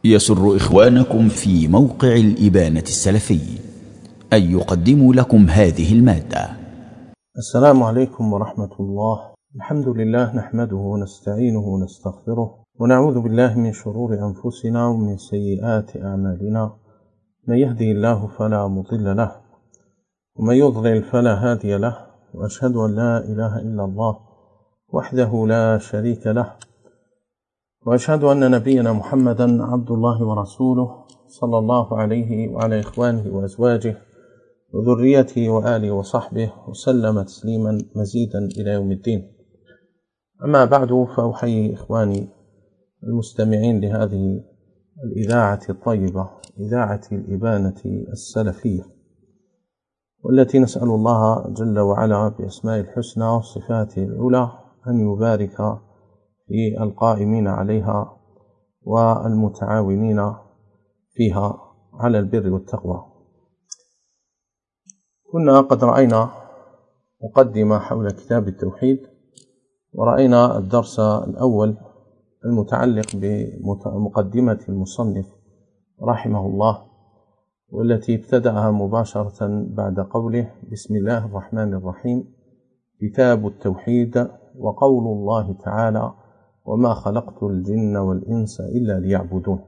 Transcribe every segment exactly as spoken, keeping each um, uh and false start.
يسر إخوانكم في موقع الإبانة السلفي أن يقدموا لكم هذه المادة. السلام عليكم ورحمة الله. الحمد لله نحمده ونستعينه ونستغفره ونعوذ بالله من شرور أنفسنا ومن سيئات أعمالنا، من يهدي الله فلا مضل له ومن يضلل فلا هادي له، وأشهد أن لا إله إلا الله وحده لا شريك له، وأشهد أن نبينا محمدا عبد الله ورسوله صلى الله عليه وعلى إخوانه وأزواجه وذريته وآله وصحبه وسلم تسليما مزيدا إلى يوم الدين. أما بعد، فأحيي إخواني المستمعين لهذه الإذاعة الطيبة، إذاعة الإبانة السلفية، والتي نسأل الله جل وعلا بأسماء الحسنى وصفاته العلى أن يبارك في القائمين عليها والمتعاونين فيها على البر والتقوى. كنا قد رأينا مقدمة حول كتاب التوحيد، ورأينا الدرس الأول المتعلق بمقدمة المصنف رحمه الله، والتي ابتدأها مباشرة بعد قوله: بسم الله الرحمن الرحيم، كتاب التوحيد، وقول الله تعالى: وما خلقت الجن والإنس إلا ليعبدون.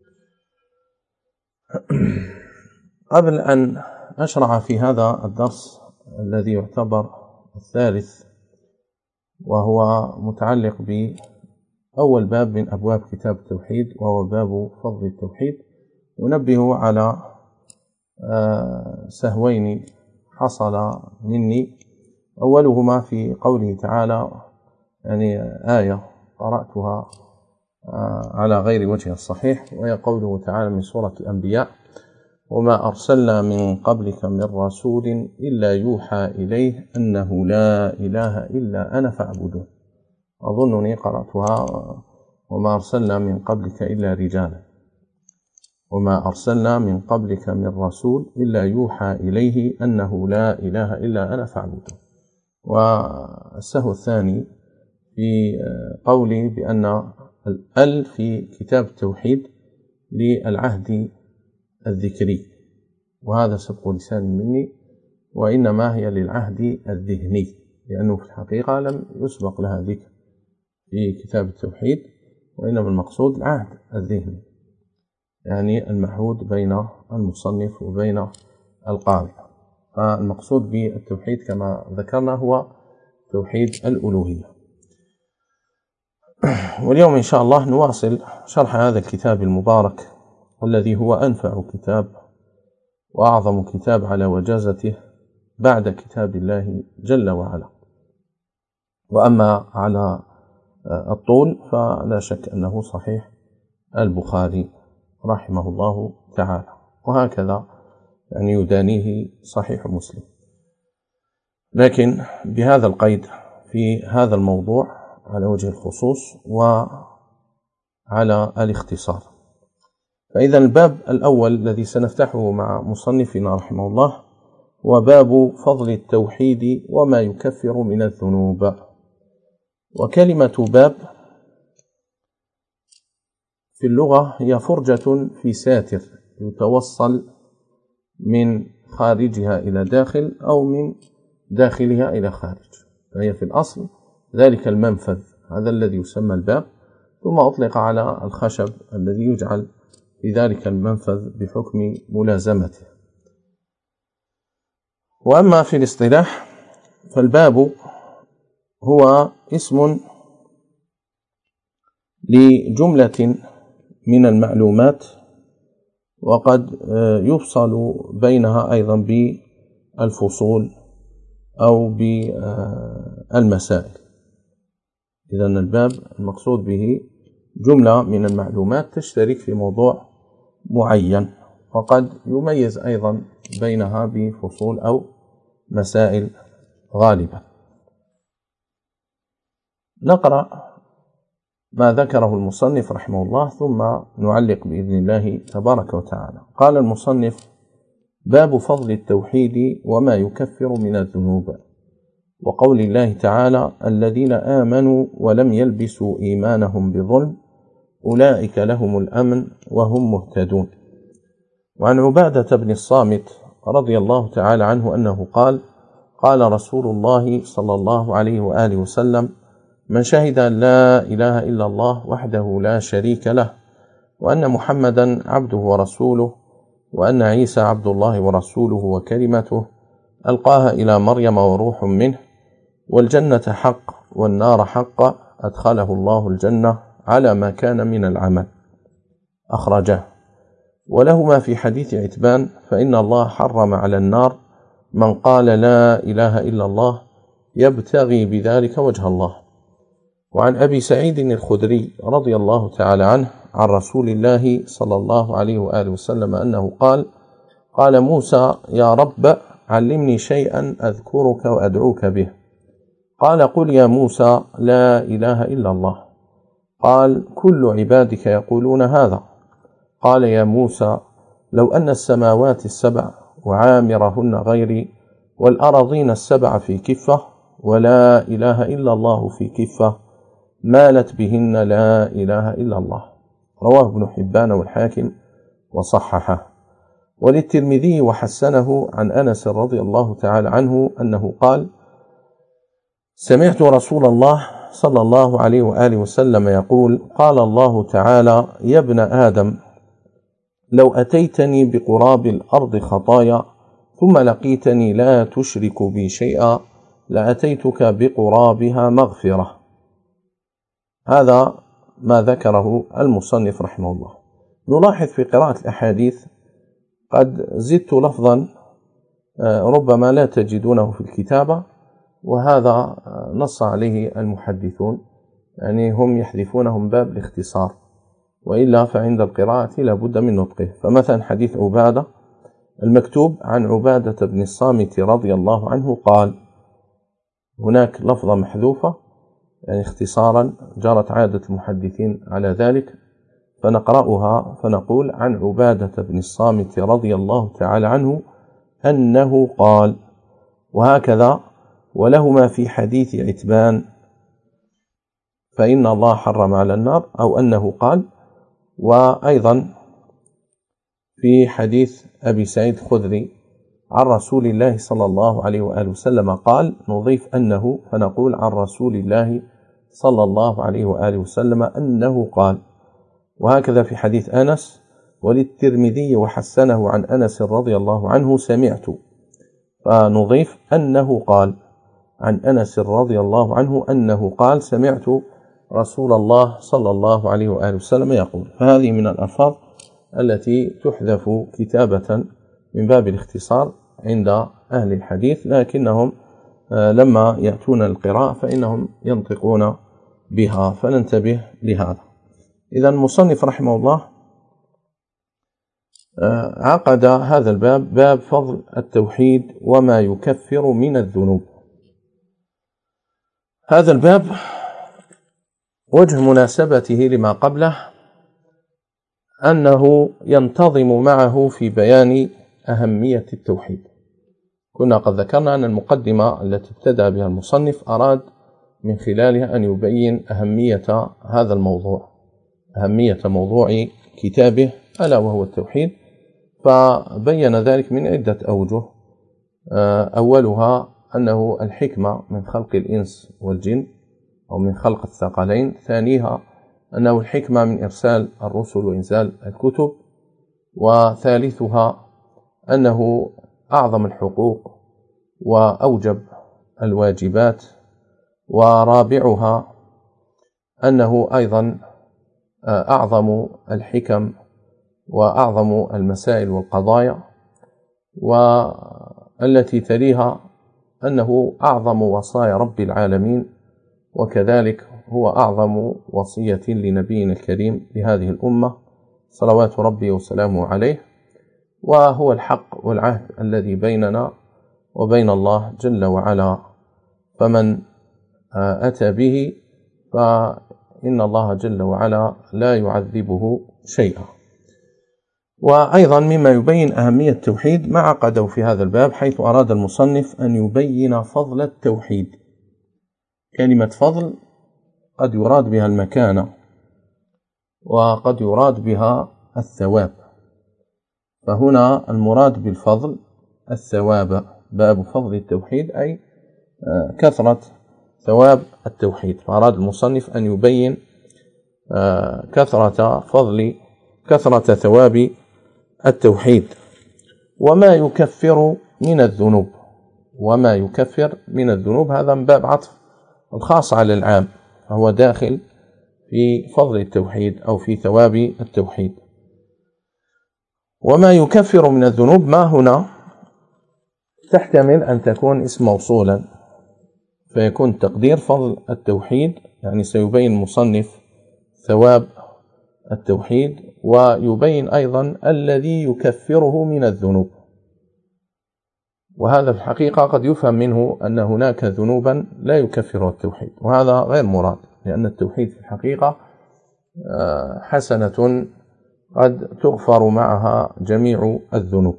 قبل أن أشرع في هذا الدرس الذي يعتبر الثالث، وهو متعلق بأول باب من أبواب كتاب التوحيد، وهو باب فضل التوحيد، أنبه على سهوين حصل مني. أولهما في قوله تعالى، يعني آية قرأتها على غير وجه الصحيح، وهي قوله تعالى من سورة الأنبياء: وما أرسلنا من قبلك من رسول إلا يوحى إليه أنه لا إله إلا أنا فاعبدون. أظنني قرأتها وما أرسلنا من قبلك إلا رجالا، وما أرسلنا من قبلك من رسول إلا يوحى إليه أنه لا إله إلا أنا فاعبدون. والسهو الثاني في قولي بأن الأل في كتاب التوحيد للعهد الذكري، وهذا سبق لسان مني، وإنما هي للعهد الذهني، لأنه في الحقيقة لم يسبق لها ذكر في كتاب التوحيد، وإنما المقصود العهد الذهني، يعني المعهود بين المصنف وبين القارئ. فالمقصود بالتوحيد كما ذكرنا هو توحيد الألوهية. واليوم إن شاء الله نواصل شرح هذا الكتاب المبارك، والذي هو أنفع كتاب وأعظم كتاب على وجازته بعد كتاب الله جل وعلا. وأما على الطول فلا شك أنه صحيح البخاري رحمه الله تعالى، وهكذا يعني يدانيه صحيح مسلم، لكن بهذا القيد في هذا الموضوع على وجه الخصوص وعلى الاختصار. فإذا الباب الأول الذي سنفتحه مع مصنفنا رحمه الله هو باب فضل التوحيد وما يكفر من الذنوب. وكلمة باب في اللغة هي فرجة في ساتر يتوصل من خارجها إلى داخل أو من داخلها إلى خارج، فهي في الأصل ذلك المنفذ، هذا الذي يسمى الباب، ثم أطلق على الخشب الذي يجعل في ذلك المنفذ بحكم ملازمته. وأما في الاصطلاح فالباب هو اسم لجملة من المعلومات، وقد يفصل بينها أيضا بالفصول أو بالمسائل. إذن الباب المقصود به جملة من المعلومات تشترك في موضوع معين، وقد يميز أيضا بينها بفصول أو مسائل غالبا. نقرأ ما ذكره المصنف رحمه الله ثم نعلق بإذن الله تبارك وتعالى. قال المصنف: باب فضل التوحيد وما يكفر من الذنوب، وقول الله تعالى: الذين آمنوا ولم يلبسوا إيمانهم بظلم أولئك لهم الأمن وهم مهتدون. وعن عبادة بن الصامت رضي الله تعالى عنه أنه قال: قال رسول الله صلى الله عليه وآله وسلم: من شهد أن لا إله إلا الله وحده لا شريك له، وأن محمدا عبده ورسوله، وأن عيسى عبد الله ورسوله وكلمته ألقاها إلى مريم وروح منه، والجنة حق والنار حق، أدخله الله الجنة على ما كان من العمل. أخرجه. ولهما في حديث عتبان: فإن الله حرم على النار من قال لا إله إلا الله يبتغي بذلك وجه الله. وعن أبي سعيد الخدري رضي الله تعالى عنه عن رسول الله صلى الله عليه وآله وسلم أنه قال: قال موسى: يا رب علمني شيئا أذكرك وأدعوك به. قال: قل يا موسى لا إله إلا الله. قال: كل عبادك يقولون هذا. قال: يا موسى لو أن السماوات السبع وعامرهن غيري والأراضين السبع في كفة ولا إله إلا الله في كفة مالت بهن لا إله إلا الله. رواه ابن حبان والحاكم وصححه. وللترمذي وحسنه عن أنس رضي الله تعالى عنه أنه قال: سمعت رسول الله صلى الله عليه وآله وسلم يقول: قال الله تعالى: يا ابن آدم لو أتيتني بقراب الأرض خطايا ثم لقيتني لا تشرك بي شيئا لأتيتك بقرابها مغفرة. هذا ما ذكره المصنف رحمه الله. نلاحظ في قراءة الأحاديث قد زدت لفظا ربما لا تجدونه في الكتابة، وهذا نص عليه المحدثون، يعني هم يحذفونه من باب الاختصار، وإلا فعند القراءة لا بد من نطقه. فمثلا حديث عبادة المكتوب عن عبادة بن الصامت رضي الله عنه قال، هناك لفظة محذوفة يعني اختصارا، جرت عادة المحدثين على ذلك، فنقرأها فنقول: عن عبادة بن الصامت رضي الله تعالى عنه أنه قال، وهكذا. ولهما في حديث عتبان: فإن الله حرم على النار، أو أنه قال. وأيضا في حديث أبي سعيد الخدري عن رسول الله صلى الله عليه وآله وسلم قال، نضيف أنه فنقول عن رسول الله صلى الله عليه وآله وسلم أنه قال. وهكذا في حديث أنس: وللترمذي وحسنه عن أنس رضي الله عنه سمعت، فنضيف أنه قال عن أنس رضي الله عنه أنه قال: سمعت رسول الله صلى الله عليه وآله وسلم يقول. فهذه من الألفاظ التي تحذف كتابة من باب الاختصار عند أهل الحديث، لكنهم لما يأتون القراءة فإنهم ينطقون بها، فننتبه لهذا. إذا المصنف رحمه الله عقد هذا الباب باب فضل التوحيد وما يكفر من الذنوب. هذا الباب وجه مناسبته لما قبله أنه ينتظم معه في بيان أهمية التوحيد. كنا قد ذكرنا أن المقدمة التي ابتدأ بها المصنف أراد من خلالها أن يبين أهمية هذا الموضوع، أهمية موضوع كتابه ألا وهو التوحيد، فبين ذلك من عدة أوجه. أولها أنه الحكمة من خلق الإنس والجن أو من خلق الثقلين. ثانيها أنه الحكمة من إرسال الرسل وإنزال الكتب. وثالثها أنه أعظم الحقوق وأوجب الواجبات. ورابعها أنه أيضا أعظم الحكم وأعظم المسائل والقضايا. والتي تليها أنه أعظم وصايا رب العالمين، وكذلك هو أعظم وصية لنبينا الكريم لهذه الأمة صلوات ربي وسلامه عليه، وهو الحق والعهد الذي بيننا وبين الله جل وعلا. فمن أتى به فإن الله جل وعلا لا يعذبه شيئا. وأيضا مما يبين أهمية التوحيد ما عقده في هذا الباب، حيث أراد المصنف أن يبين فضل التوحيد. كلمة فضل قد يراد بها المكانة، وقد يراد بها الثواب، فهنا المراد بالفضل الثواب. باب فضل التوحيد أي كثرة ثواب التوحيد، فأراد المصنف أن يبين كثرة فضل كثرة ثواب التوحيد. وما يكفر من الذنوب، وما يكفر من الذنوب هذا من باب عطف الخاص على العام، فهو داخل في فضل التوحيد أو في ثواب التوحيد. وما يكفر من الذنوب ما هنا تحتمل أن تكون اسم موصولا، فيكون تقدير فضل التوحيد، يعني سيبين المصنف ثواب التوحيد، ويبين أيضا الذي يكفره من الذنوب. وهذا في الحقيقة قد يفهم منه أن هناك ذنوبا لا يكفر التوحيد، وهذا غير مراد، لأن التوحيد في الحقيقة حسنة قد تغفر معها جميع الذنوب.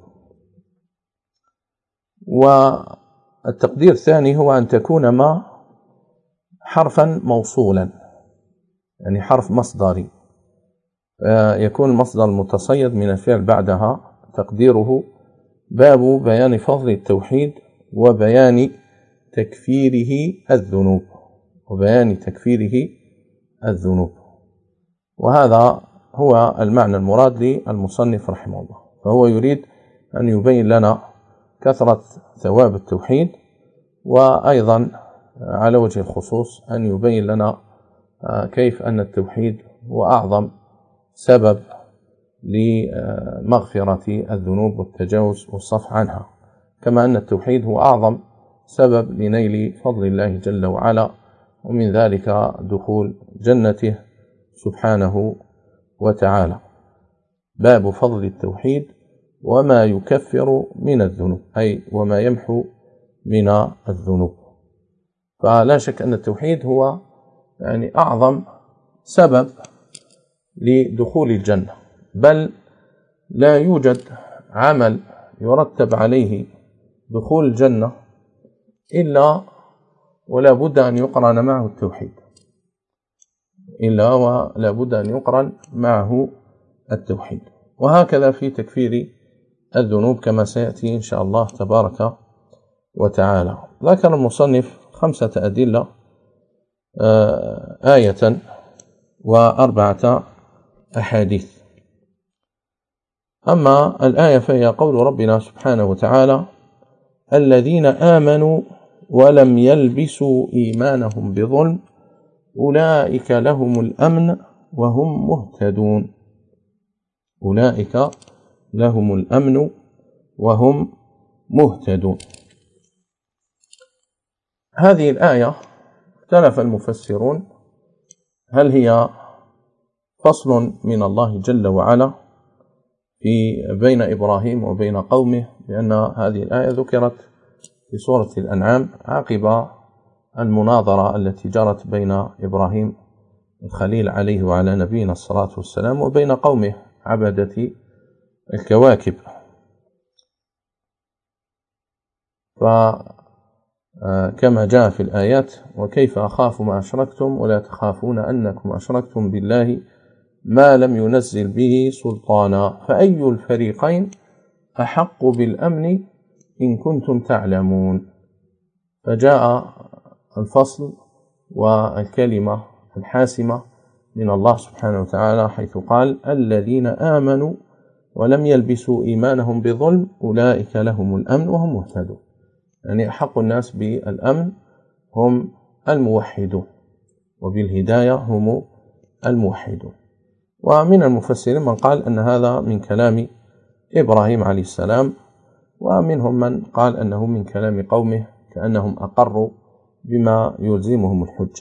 والتقدير الثاني هو أن تكون ما حرفا موصولا، يعني حرف مصدري، يكون المصدر المتصيد من الفعل بعدها تقديره باب بيان فضل التوحيد وبيان تكفيره الذنوب، وبيان تكفيره الذنوب. وهذا هو المعنى المراد للمصنف رحمه الله، فهو يريد أن يبين لنا كثرة ثواب التوحيد، وأيضا على وجه الخصوص أن يبين لنا كيف أن التوحيد هو أعظم سبب لمغفرة الذنوب والتجاوز والصفح عنها، كما أن التوحيد هو أعظم سبب لنيل فضل الله جل وعلا، ومن ذلك دخول جنته سبحانه وتعالى. باب فضل التوحيد وما يكفر من الذنوب، أي وما يمحو من الذنوب. فلا شك أن التوحيد هو يعني أعظم سبب لدخول الجنة، بل لا يوجد عمل يرتب عليه دخول الجنة إلا ولا بد أن يقرن معه التوحيد، إلا ولا بد أن يقرن معه التوحيد. وهكذا في تكفير الذنوب كما سيأتي إن شاء الله تبارك وتعالى. ذكر المصنف خمسة أدلة، آية وأربعة أحاديث. أما الآية فهي قول ربنا سبحانه وتعالى: الذين آمنوا ولم يلبسوا إيمانهم بظلم أولئك لهم الأمن وهم مهتدون. أولئك لهم الأمن وهم مهتدون. هذه الآية اختلف المفسرون هل هي فصل من الله جل وعلا في بين إبراهيم وبين قومه، لأن هذه الآية ذكرت في سورة الأنعام عقب المناظرة التي جرت بين إبراهيم الخليل عليه وعلى نبينا الصلاة والسلام وبين قومه عبدة الكواكب. فكما جاء في الآيات: وكيف أخاف ما أشركتم ولا تخافون أنكم أشركتم بالله ما لم ينزل به سلطانا فأي الفريقين أحق بالأمن إن كنتم تعلمون. فجاء الفصل والكلمة الحاسمة من الله سبحانه وتعالى، حيث قال: الذين آمنوا ولم يلبسوا إيمانهم بظلم أولئك لهم الأمن وهم مهتدون. يعني أحق الناس بالأمن هم الموحدون، وبالهداية هم الموحدون. ومن المفسرين من قال أن هذا من كلام إبراهيم عليه السلام، ومنهم من قال أنه من كلام قومه كأنهم أقروا بما يلزمهم الحجة.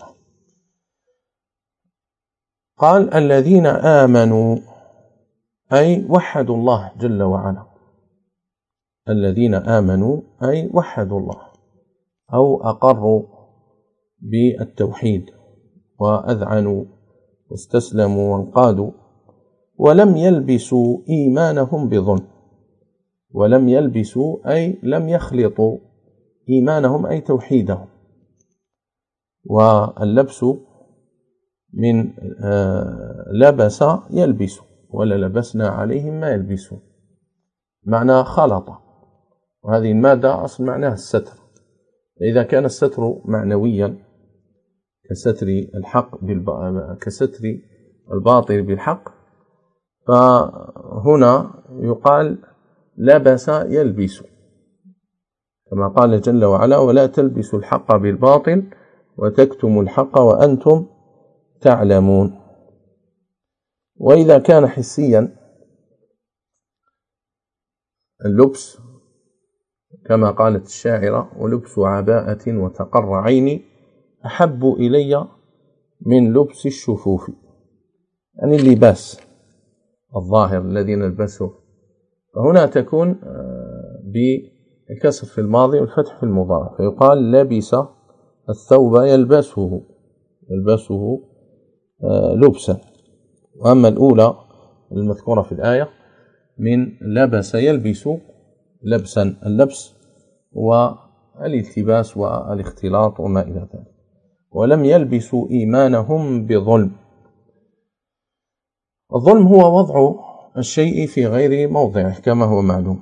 قال: الذين آمنوا أي وحدوا الله جل وعلا. الذين آمنوا أي وحدوا الله أو أقروا بالتوحيد وأذعنوا واستسلموا وانقادوا، ولم يلبسوا إيمانهم بظلم. ولم يلبسوا أي لم يخلطوا إيمانهم أي توحيدهم. واللبس من لبس يلبس، ولا لبسنا عليهم ما يلبسون، معنى خلط، وهذه المادة أصل معناها الستر. فإذا كان الستر معنويا كستر الحق بالب... كستر الباطل بالحق، فهنا يقال لبس يلبس، كما قال جل وعلا: ولا تلبسوا الحق بالباطل وتكتموا الحق وأنتم تعلمون. وإذا كان حسيا اللبس كما قالت الشاعرة: ولبس عباءة وتقر عيني أحب إلي من لبس الشفوف، يعني اللباس الظاهر الذي نلبسه. فهنا تكون بالكسر في الماضي والفتح في المضارع، فيقال لبس الثوب يلبسه يلبسه لبسا. وأما الأولى المذكورة في الآية من لبس يلبس لبسا، اللبس والالتباس والاختلاط وما إلى ذلك. ولم يلبسوا إيمانهم بظلم. الظلم هو وضع الشيء في غير موضعه كما هو معلوم.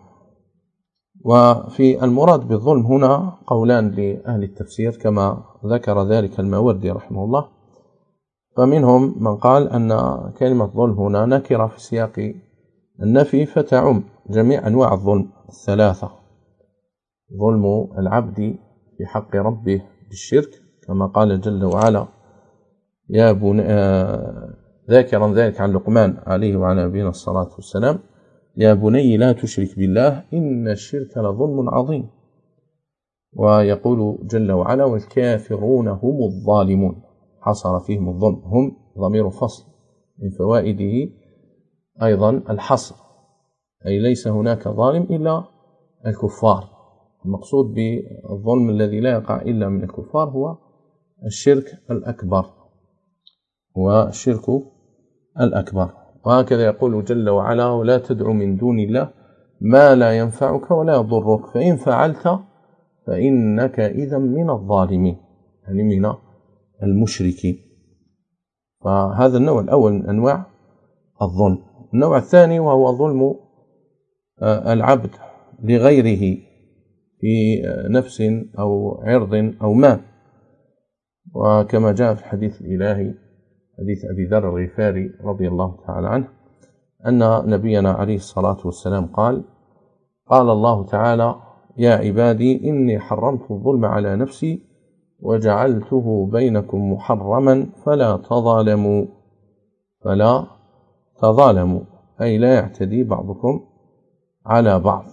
وفي المراد بالظلم هنا قولان لأهل التفسير كما ذكر ذلك الماوردي رحمه الله. فمنهم من قال أن كلمة ظلم هنا نكرة في سياق النفي فتعم جميع أنواع الظلم الثلاثة: ظلم العبد في حق ربه بالشرك كما قال جل وعلا: يا بني، ذاكرا ذلك عن لقمان عليه وعلى نبينا الصلاة والسلام: يا بني لا تشرك بالله إن الشرك لظلم عظيم. ويقول جل وعلا: والكافرون هم الظالمون، حصر فيهم الظلم، هم ضمير فصل من فوائده أيضا الحصر، أي ليس هناك ظالم إلا الكفار. المقصود بالظلم الذي لا يقع إلا من الكفار هو الشرك الأكبر، والشرك الأكبر. وهكذا يقول جل وعلا: ولا تدع من دون الله ما لا ينفعك ولا يضرك فإن فعلت فإنك إذا من الظالمين، يعني من المشركين. فهذا النوع الأول من أنواع الظلم. النوع الثاني وهو ظلم العبد لغيره في نفس أو عرض أو مال، وكما جاء في الحديث الإلهي حديث أبي ذر الغفاري رضي الله تعالى عنه أن نبينا عليه الصلاة والسلام قال: قال الله تعالى: يا عبادي إني حرمت الظلم على نفسي وجعلته بينكم محرما فلا تظالموا فلا تظالموا أي لا يعتدي بعضكم على بعض.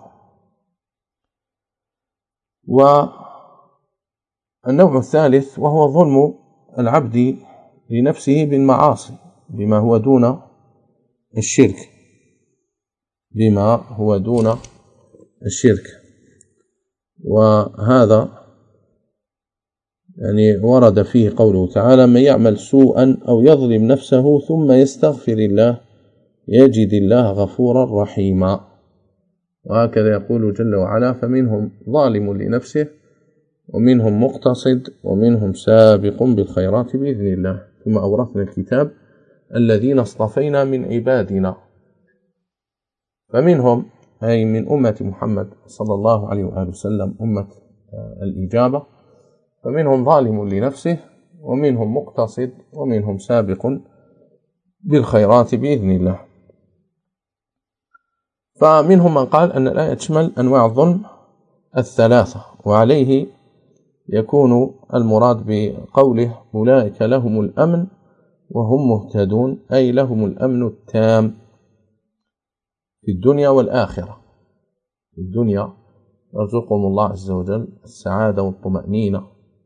والنوع الثالث وهو ظلم العبد لنفسه بالمعاصي بما هو دون الشرك بما هو دون الشرك وهذا يعني ورد فيه قوله تعالى: من يعمل سوءا أو يظلم نفسه ثم يستغفر الله يجد الله غفورا رحيما. وهكذا يقول جل وعلا: فمنهم ظالم لنفسه ومنهم مقتصد ومنهم سابق بالخيرات بإذن الله. ثم أورثنا الكتاب الذين اصطفينا من عبادنا. فمنهم أي من أمة محمد صلى الله عليه وآله وسلم أمة الإجابة، فمنهم ظالم لنفسه ومنهم مقتصد ومنهم سابق بالخيرات بإذن الله. فمنهم من قال أن الآية تشمل أنواع الظلم الثلاثة، وعليه يكون المراد بقوله: أولئك لهم الأمن وهم مهتدون، أي لهم الأمن التام في الدنيا والآخرة. في الدنيا يرزقهم الله عز وجل السعادة والطمأنينة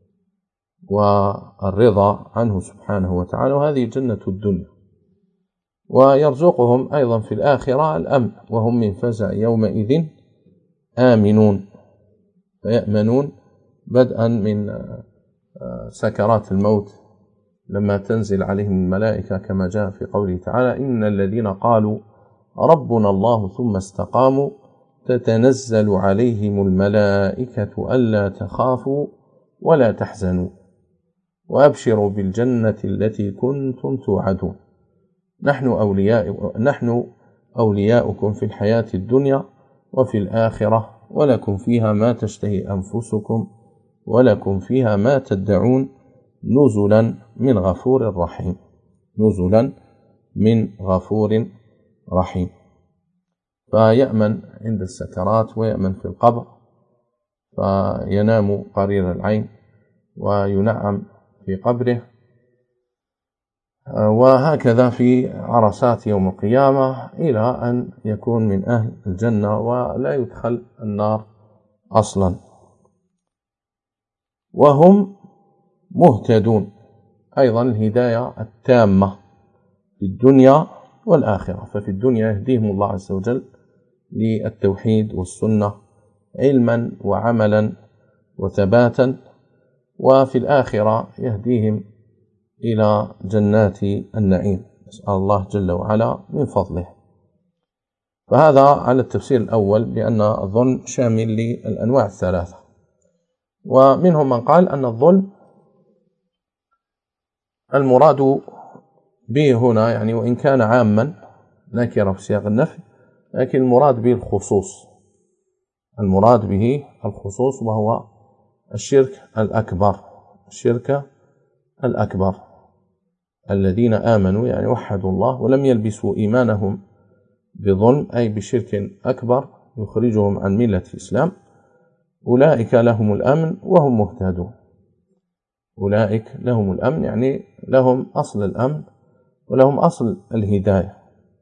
والرضا عنه سبحانه وتعالى، وهذه جنة الدنيا. ويرزقهم أيضا في الآخرة الأمن، وهم من فزع يومئذ آمنون، فيأمنون بدءا من سكرات الموت لما تنزل عليهم الملائكة كما جاء في قوله تعالى: إن الذين قالوا ربنا الله ثم استقاموا تتنزل عليهم الملائكة ألا تخافوا ولا تحزنوا وأبشروا بالجنة التي كنتم توعدون نحن أولياء نحن أولياؤكم في الحياة الدنيا وفي الآخرة ولكم فيها ما تشتهي أنفسكم ولكم فيها ما تدعون نزلا من غفور رحيم نزلا من غفور رحيم. فيأمن عند السكرات ويأمن في القبر، فينام قرير العين وينعم في قبره، وهكذا في عرصات يوم القيامة إلى أن يكون من أهل الجنة ولا يدخل النار أصلا، وهم مهتدون. أيضا الهداية التامة في الدنيا والآخرة، ففي الدنيا يهديهم الله عز وجل للتوحيد والسنة علما وعملا وثباتا، وفي الآخرة يهديهم إلى جنات النعيم، نسأل الله جل وعلا من فضله. فهذا على التفسير الأول، لأن الظلم شامل للأنواع الثلاثة. ومنهم من قال أن الظلم المراد به هنا يعني وإن كان عاما نكرة في سياق النفي، لكن المراد به الخصوص، المراد به الخصوص وهو الشرك الأكبر، الشرك الأكبر الذين آمنوا يعني وحدوا الله ولم يلبسوا إيمانهم بظلم أي بشرك أكبر يخرجهم عن ملة الإسلام، أولئك لهم الأمن وهم مهتدون. أولئك لهم الأمن يعني لهم أصل الأمن ولهم أصل الهداية،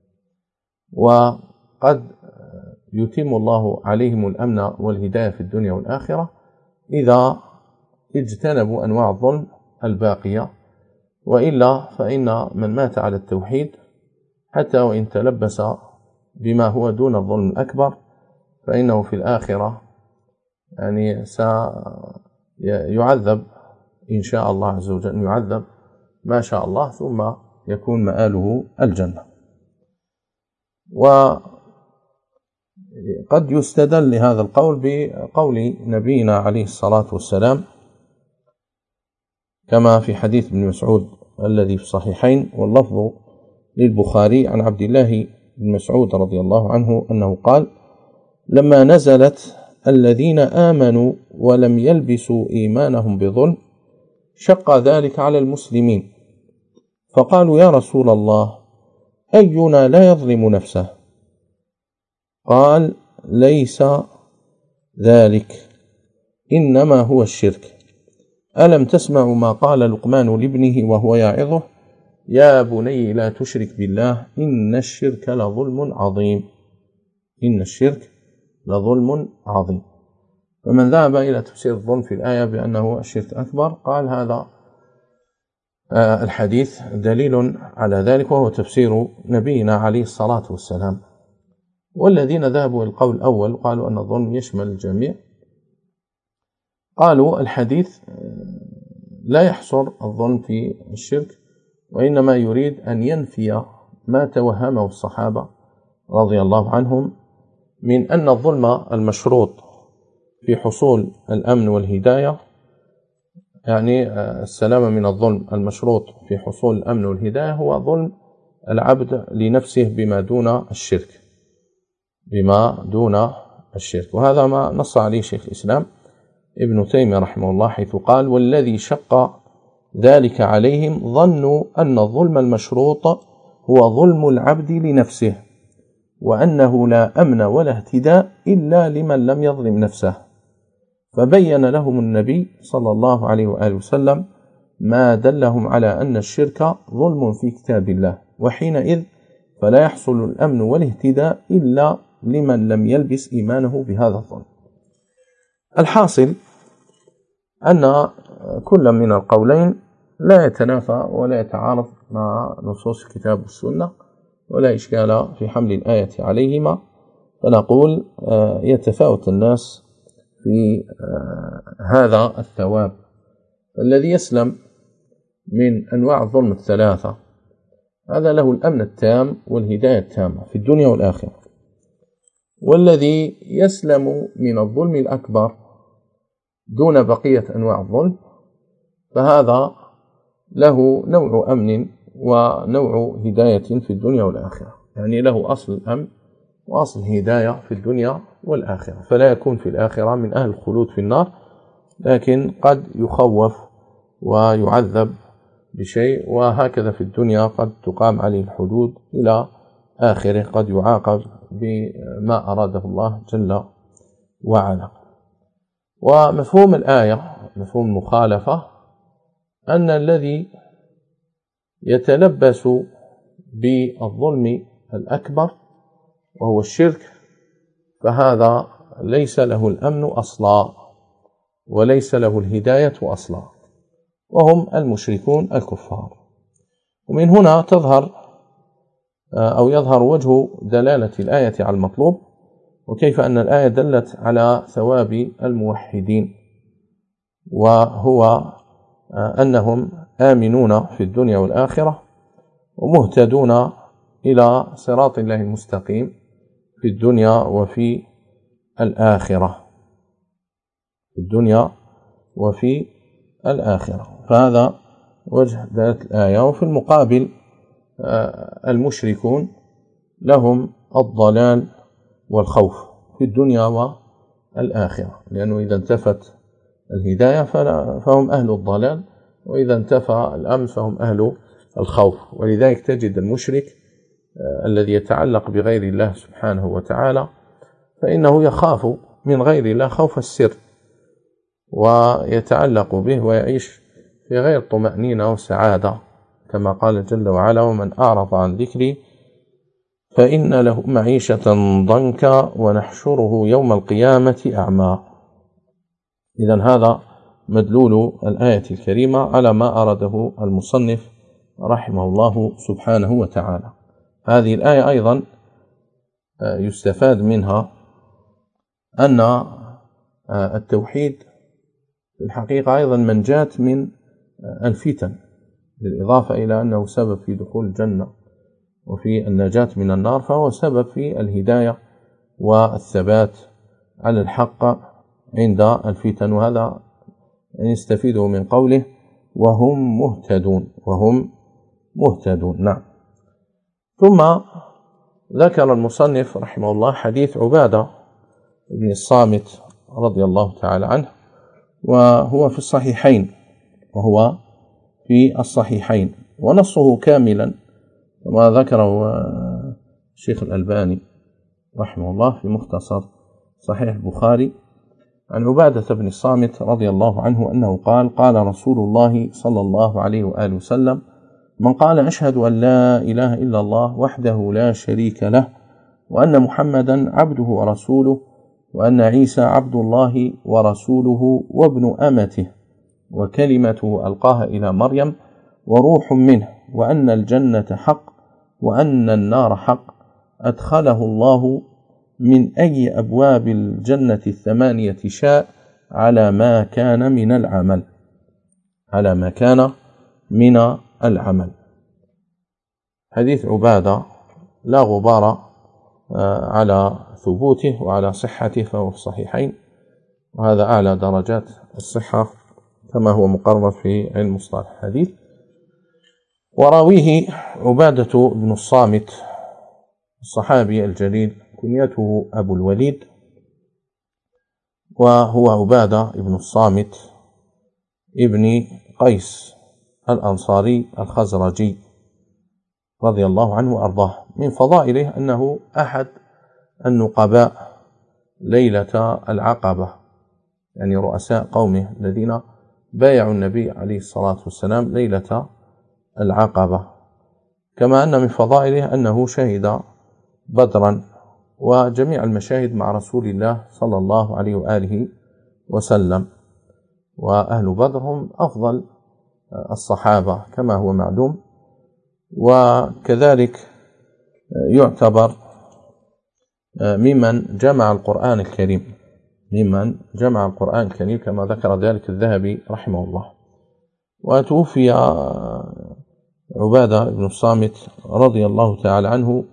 وقد يتم الله عليهم الأمن والهداية في الدنيا والآخرة إذا اجتنبوا أنواع الظلم الباقية، وإلا فإن من مات على التوحيد حتى وإن تلبس بما هو دون الظلم الأكبر فإنه في الآخرة يعني سيعذب إن شاء الله عز وجل، يعذب ما شاء الله ثم يكون مآله الجنة. وقد يستدل لهذا القول بقول نبينا عليه الصلاة والسلام كما في حديث ابن مسعود الذي في الصحيحين واللفظ للبخاري عن عبد الله بن مسعود رضي الله عنه أنه قال: لما نزلت الذين آمنوا ولم يلبسوا إيمانهم بظلم شق ذلك على المسلمين، فقالوا: يا رسول الله، أينا لا يظلم نفسه؟ قال: ليس ذلك، إنما هو الشرك. ألم تسمعوا ما قال لقمان لابنه وهو يعظه: يا بني لا تشرك بالله إن الشرك لظلم عظيم. إن الشرك لظلم عظيم. فمن ذهب إلى تفسير الظلم في الآية بأنه الشرك أكبر قال هذا الحديث دليل على ذلك، وهو تفسير نبينا عليه الصلاة والسلام. والذين ذهبوا القول الأول قالوا أن الظلم يشمل الجميع، قالوا الحديث لا يحصر الظلم في الشرك، وإنما يريد أن ينفي ما توهمه الصحابة رضي الله عنهم من أن الظلم المشروط في حصول الأمن والهداية، يعني السلامة من الظلم المشروط في حصول الأمن والهداية هو ظلم العبد لنفسه بما دون الشرك، بما دون الشرك. وهذا ما نص عليه شيخ الإسلام ابن تيمية رحمه الله حيث قال: والذي شق ذلك عليهم ظنوا أن الظلم المشروط هو ظلم العبد لنفسه، وأنه لا أمن ولا اهتداء إلا لمن لم يظلم نفسه، فبين لهم النبي صلى الله عليه وآله وسلم ما دلهم على أن الشرك ظلم في كتاب الله، وحينئذ فلا يحصل الأمن والاهتداء إلا لمن لم يلبس إيمانه بهذا الظلم. الحاصل أن كل من القولين لا يتنافى ولا يتعارض مع نصوص الكتاب والسنة، ولا إشكال في حمل الآية عليهما، فنقول يتفاوت الناس في هذا الثواب. الذي يسلم من أنواع الظلم الثلاثة هذا له الأمن التام والهداية التامة في الدنيا والآخرة، والذي يسلم من الظلم الأكبر دون بقية أنواع الظلم فهذا له نوع أمن ونوع هداية في الدنيا والآخرة، يعني له أصل الأمن وأصل الهداية في الدنيا والآخرة، فلا يكون في الآخرة من أهل الخلود في النار، لكن قد يخوف ويعذب بشيء، وهكذا في الدنيا قد تقام عليه الحدود إلى آخره، قد يعاقب بما أراده الله جل وعلا. ومفهوم الآية مفهوم المخالفة أن الذي يتلبس بالظلم الأكبر وهو الشرك فهذا ليس له الأمن أصلا وليس له الهداية أصلا، وهم المشركون الكفار. ومن هنا تظهر أو يظهر وجه دلالة الآية على المطلوب، وكيف أن الآية دلت على ثواب الموحدين، وهو أنهم آمنون في الدنيا والآخرة ومهتدون إلى صراط الله المستقيم في الدنيا وفي الآخرة في الدنيا وفي الآخرة. فهذا وجه دلالة الآية. وفي المقابل المشركون لهم الضلال والخوف في الدنيا والآخرة، لأنه إذا انتفت الهداية فهم أهل الضلال، وإذا انتفى الأمن فهم أهل الخوف. ولذلك تجد المشرك الذي يتعلق بغير الله سبحانه وتعالى فإنه يخاف من غير الله خوف السر، ويتعلق به ويعيش في غير طمأنينة وسعادة، كما قال جل وعلا: ومن أعرض عن ذكري فإن له معيشة ضنكا ونحشره يوم القيامة أعمى. إذن هذا مدلول الآية الكريمة على ما أراده المصنف رحمه الله سبحانه وتعالى. هذه الآية أيضا يستفاد منها أن التوحيد في الحقيقة أيضا منجاة من الفتن، بالإضافة إلى أنه سبب في دخول الجنة وفي النجاة من النار، فهو سبب في الهداية والثبات على الحق عند الفتن. وهذا نستفيده من قوله: وهم مهتدون وهم مهتدون. نعم. ثم ذكر المصنف رحمه الله حديث عبادة بن الصامت رضي الله تعالى عنه، وهو في الصحيحين وهو في الصحيحين ونصه كاملا كما ذكره الشيخ الألباني رحمه الله في مختصر صحيح البخاري، عن عبادة بن الصامت رضي الله عنه أنه قال: قال رسول الله صلى الله عليه وآله وسلم: من قال أشهد أن لا إله إلا الله وحده لا شريك له وأن محمدا عبده ورسوله وأن عيسى عبد الله ورسوله وابن أمته وكلمته ألقاها إلى مريم وروح منه، وأن الجنة حق وأن النار حق، أدخله الله من أي أبواب الجنة الثمانية شاء على ما كان من العمل على ما كان من العمل. حديث عبادة لا غبار على ثبوته وعلى صحته، فهو في الصحيحين، وهذا أعلى درجات الصحة كما هو مقرر في علم مصطلح الحديث. وراويه عبادة بن الصامت الصحابي الجليل، كنيته أبو الوليد، وهو عبادة بن الصامت ابن قيس الأنصاري الخزرجي رضي الله عنه وأرضاه. من فضائله أنه أحد النقباء ليلة العقبة، يعني رؤساء قومه الذين بايعوا النبي عليه الصلاة والسلام ليلة العقبة. كما أن من فضائله أنه شهد بدرا وجميع المشاهد مع رسول الله صلى الله عليه وآله وسلم، وأهل بدر هم أفضل الصحابة كما هو معلوم. وكذلك يعتبر ممن جمع القرآن الكريم ممن جمع القرآن الكريم كما ذكر ذلك الذهبي رحمه الله. وتوفي عبادة بن الصامت رضي الله تعالى عنه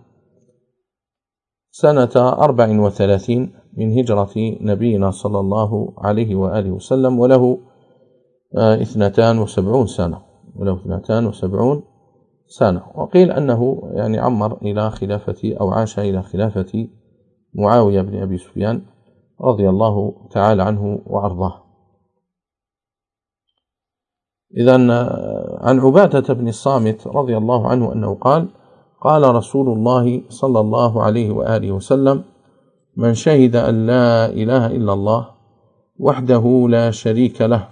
سنة أربع وثلاثين من هجرة نبينا صلى الله عليه وآله وسلم، وله اثنتان وسبعون سنة، وله اثنتان وسبعون سنة. وقيل أنه يعني عمر إلى خلافة أو عاش إلى خلافة معاوية بن أبي سفيان رضي الله تعالى عنه وأرضاه. إذن عن عبادة بن الصامت رضي الله عنه أنه قال: قال رسول الله صلى الله عليه وآله وسلم: من شهد أن لا إله إلا الله وحده لا شريك له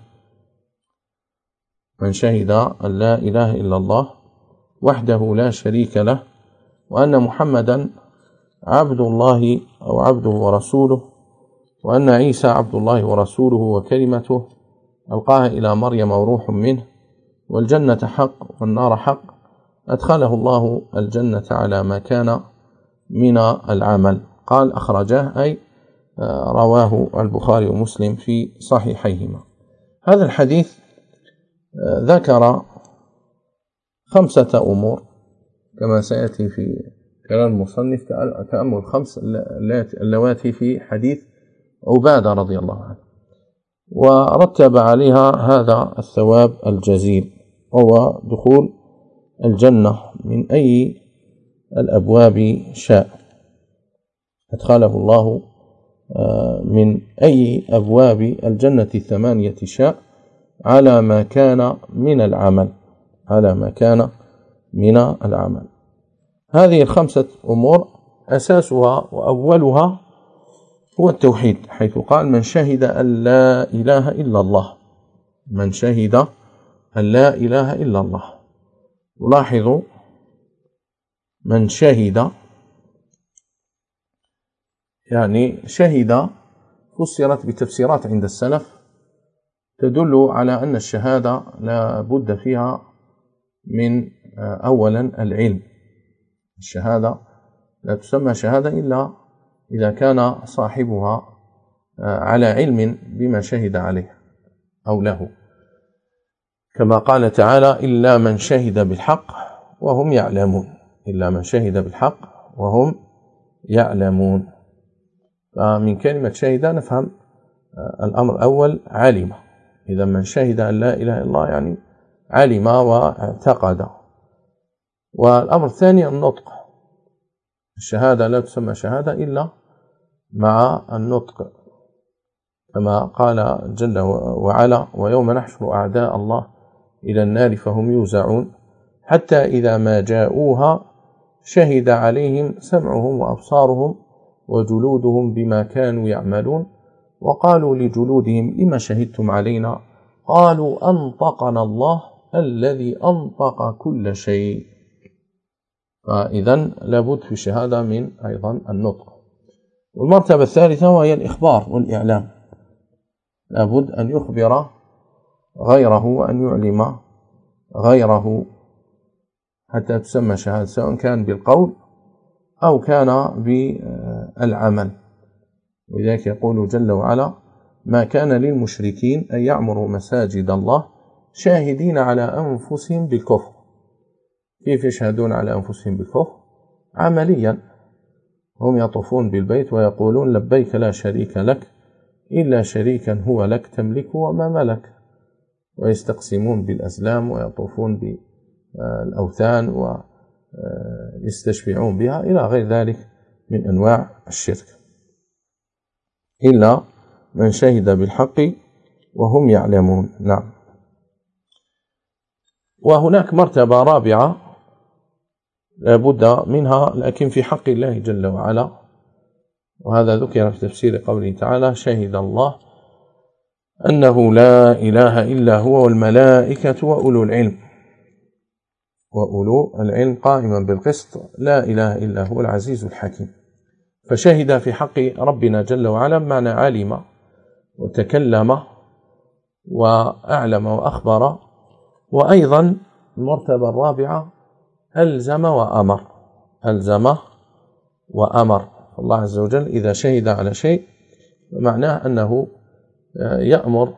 من شهد أن لا إله إلا الله وحده لا شريك له وأن محمدا عبد الله أو عبده ورسوله وأن عيسى عبد الله ورسوله وكلمته ألقاها إلى مريم وروح منه والجنة حق والنار حق أدخله الله الجنة على ما كان من العمل. قال: أخرجاه أي رواه البخاري ومسلم في صحيحيهما. هذا الحديث ذكر خمسة أمور كما سيأتي في كلام المصنف تأمل خمس اللواتي في حديث عبادة رضي الله عنه، ورتب عليها هذا الثواب الجزيل، وهو دخول الجنة من أي الأبواب شاء، أدخله الله من أي أبواب الجنة الثمانية شاء على ما كان من العمل على ما كان من العمل. هذه الخمسة أمور أساسها وأولها هو التوحيد، حيث قال: من شهد أن لا إله إلا الله من شهد أن لا إله إلا الله. ولاحظوا من شهد يعني شهد فسرت بتفسيرات عند السلف تدل على أن الشهادة لا بد فيها من أولا العلم. الشهادة لا تسمى شهادة إلا إذا كان صاحبها على علم بما شهد عليه أو له، كما قال تعالى: إلا من شهد بالحق وهم يعلمون إلا من شهد بالحق وهم يعلمون. فمن كلمة شهد نفهم الأمر الأول علم. إذا من شهد أن لا إله إلا الله يعني علم واعتقد. والأمر الثاني النطق. الشهادة لا تسمى شهادة إلا مع النطق، كما قال جل وعلا: ويوم نحشر أعداء الله إلى النار فهم يوزعون حتى إذا ما جاءوها شهد عليهم سمعهم وأبصارهم وجلودهم بما كانوا يعملون وقالوا لجلودهم لما شهدتم علينا قالوا أنطقنا الله الذي أنطق كل شيء. فإذا لابد في الشهادة من أيضا النطق. والمرتبة الثالثة وهي الإخبار والإعلام، لابد أن يخبر غيره وأن يعلم غيره حتى تسمى شهادة، سواء كان بالقول أو كان بالعمل. ولذلك يقول جل وعلا: ما كان للمشركين أن يعمروا مساجد الله شاهدين على أنفسهم بالكفر. كيف يشهدون على أنفسهم بالكفر؟ عمليا هم يطوفون بالبيت ويقولون: لبيك لا شريك لك إلا شريكا هو لك تملك وما ملك، ويستقسمون بالأزلام ويطوفون بالأوثان ويستشفعون بها إلى غير ذلك من أنواع الشرك. إلا من شهد بالحق وهم يعلمون. نعم. وهناك مرتبة رابعة لا بد منها لكن في حق الله جل وعلا، وهذا ذكر في تفسير قوله تعالى: شهد الله أنه لا إله إلا هو والملائكة وأولو العلم وأولو العلم قائما بالقسط لا إله إلا هو العزيز الحكيم. فشهد في حق ربنا جل وعلا معنى علم وتكلم وأعلم وأخبر. وأيضا المرتبة الرابعة ألزم وأمر ألزم وأمر. الله عز وجل إذا شهد على شيء معناه أنه يأمر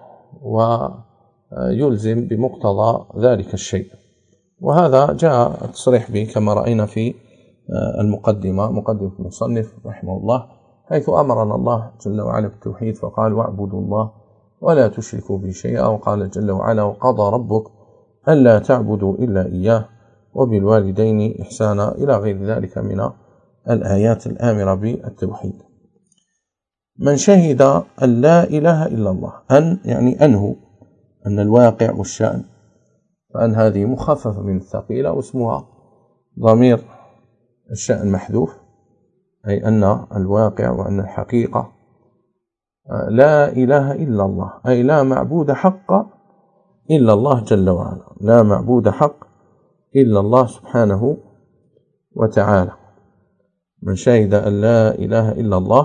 ويلزم بمقتضى ذلك الشيء، وهذا جاء التصريح به كما رأينا في المقدمة مقدمة المصنف رحمه الله، حيث أمرنا الله جل وعلا بالتوحيد فقال: واعبدوا الله ولا تشركوا به شيئا. وقال جل وعلا: وقضى ربك ألا تعبدوا إلا إياه وبالوالدين إحسانا إلى غير ذلك من الآيات الآمرة بالتوحيد. من شهد أن لا إله إلا الله، أن يعني أنه أن الواقع والشأن، فأن هذه مخففة من الثقيلة واسمها ضمير الشأن محذوف، أي أن الواقع وأن الحقيقة لا إله إلا الله، أي لا معبود حق إلا الله جل وعلا، لا معبود حق إلا الله سبحانه وتعالى. من شهد أن لا إله إلا الله،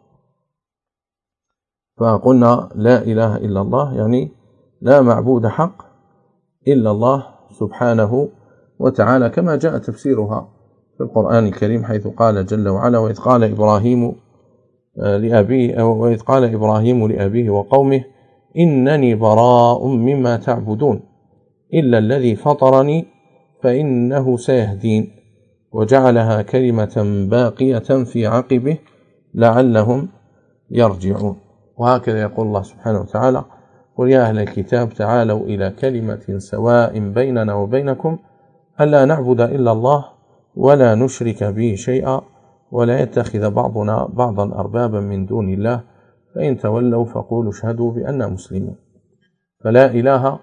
فقلنا لا إله إلا الله يعني لا معبود حق إلا الله سبحانه وتعالى، كما جاء تفسيرها في القرآن الكريم حيث قال جل وعلا: وإذ قال إبراهيم لأبيه وإذ قال إبراهيم لأبيه وقومه إنني براء مما تعبدون إلا الذي فطرني فإنه سيهدين وجعلها كلمة باقية في عقبه لعلهم يرجعون. وهكذا يقول الله سبحانه وتعالى: قل يا أهل الكتاب تعالوا إلى كلمة سواء بيننا وبينكم ألا نعبد إلا الله ولا نشرك به شيئا ولا يتخذ بعضنا بعضا أربابا من دون الله فإن تولوا فقولوا اشهدوا بأننا مسلمون. فلا إله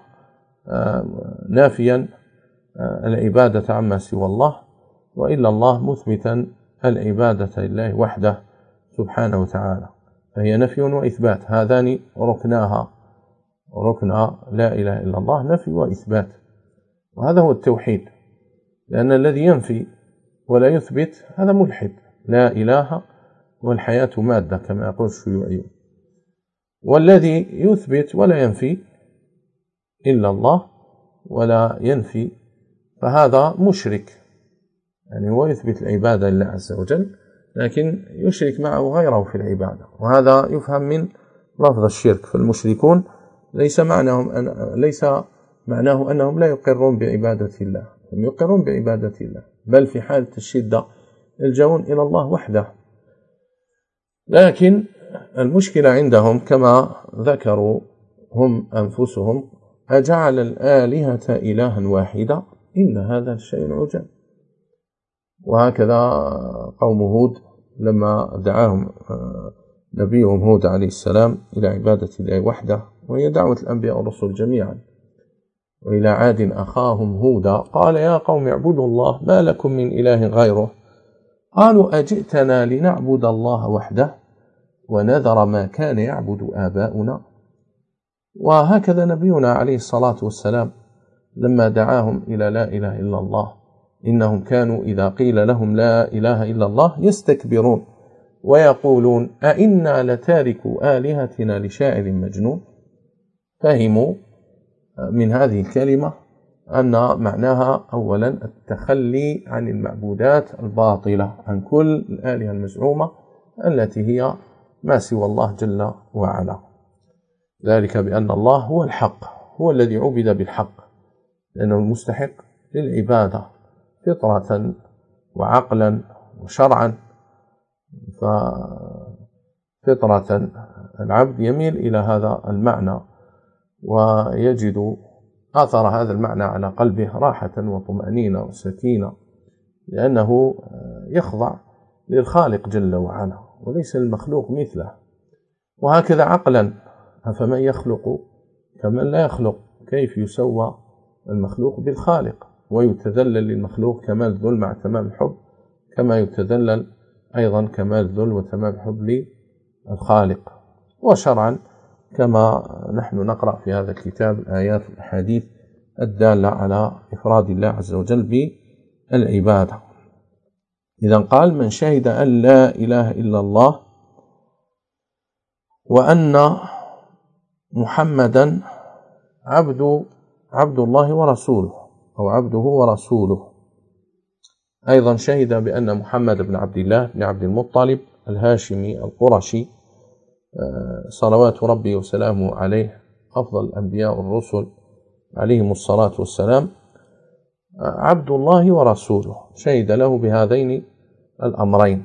نافيا العبادة عما سوى الله، وإلا الله مثبتا العبادة لله وحده سبحانه وتعالى، فهي نفي وإثبات، هذان ركناها، ركنا لا إله إلا الله نفي وإثبات، وهذا هو التوحيد، لأن الذي ينفي ولا يثبت هذا ملحد، لا إله والحياة مادة كما يقول الشيوعيون، والذي يثبت ولا ينفي إلا الله ولا ينفي فهذا مشرك، يعني هو يثبت العبادة لله عز وجل لكن يشرك معه غيره في العبادة، وهذا يفهم من لفظ الشرك. فالمشركون ليس معناهم أن ليس معناه أنهم لا يقرون بعبادة الله، هم يقرون بعبادة الله، بل في حالة الشدة يلجؤون إلى الله وحده. لكن المشكلة عندهم كما ذكروا هم أنفسهم: أجعل الآلهة إلها واحدة إن هذا الشيء عجب. وهكذا قوم هود لما دعاهم نبيهم هود عليه السلام إلى عبادة الله وحده، وهي دعوة الأنبياء والرسل جميعا. وإلى عاد أخاهم هودا قال يا قوم اعبدوا الله ما لكم من إله غيره قالوا أجئتنا لنعبد الله وحده ونذر ما كان يعبد آباؤنا. وهكذا نبينا عليه الصلاة والسلام لما دعاهم إلى لا إله إلا الله إنهم كانوا إذا قيل لهم لا إله إلا الله يستكبرون ويقولون أئنا لتاركوا آلهتنا لشاعر مجنون. فهموا من هذه الكلمة أن معناها أولا التخلي عن المعبودات الباطلة، عن كل الآلهة المزعومة التي هي ما سوى الله جل وعلا، ذلك بأن الله هو الحق، هو الذي عبد بالحق، لأنه المستحق للعبادة فطرة وعقلا وشرعا. ففطرة العبد يميل إلى هذا المعنى ويجد أثر هذا المعنى على قلبه راحة وطمأنينة وسكينة، لأنه يخضع للخالق جل وعلا وليس المخلوق مثله. وهكذا عقلا فمن يخلق كمن لا يخلق، كيف يسوى المخلوق بالخالق ويتذلل للمخلوق كمال الذل مع تمام الحب، كما يتذلل أيضا كمال الذل وتمام الحب للخالق. وشرعا كما نحن نقرأ في هذا الكتاب الآيات والأحاديث الدالة على إفراد الله عز وجل بالعبادة. إذا قال من شهد أن لا إله إلا الله وأن محمدا عبد عبد الله ورسوله أو عبده ورسوله. أيضا شهد بأن محمد بن عبد الله بن عبد المطلب الهاشمي القرشي صلوات ربي وسلامه عليه أفضل الأنبياء والرسل عليهم الصلاة والسلام عبد الله ورسوله، شهد له بهذين الأمرين،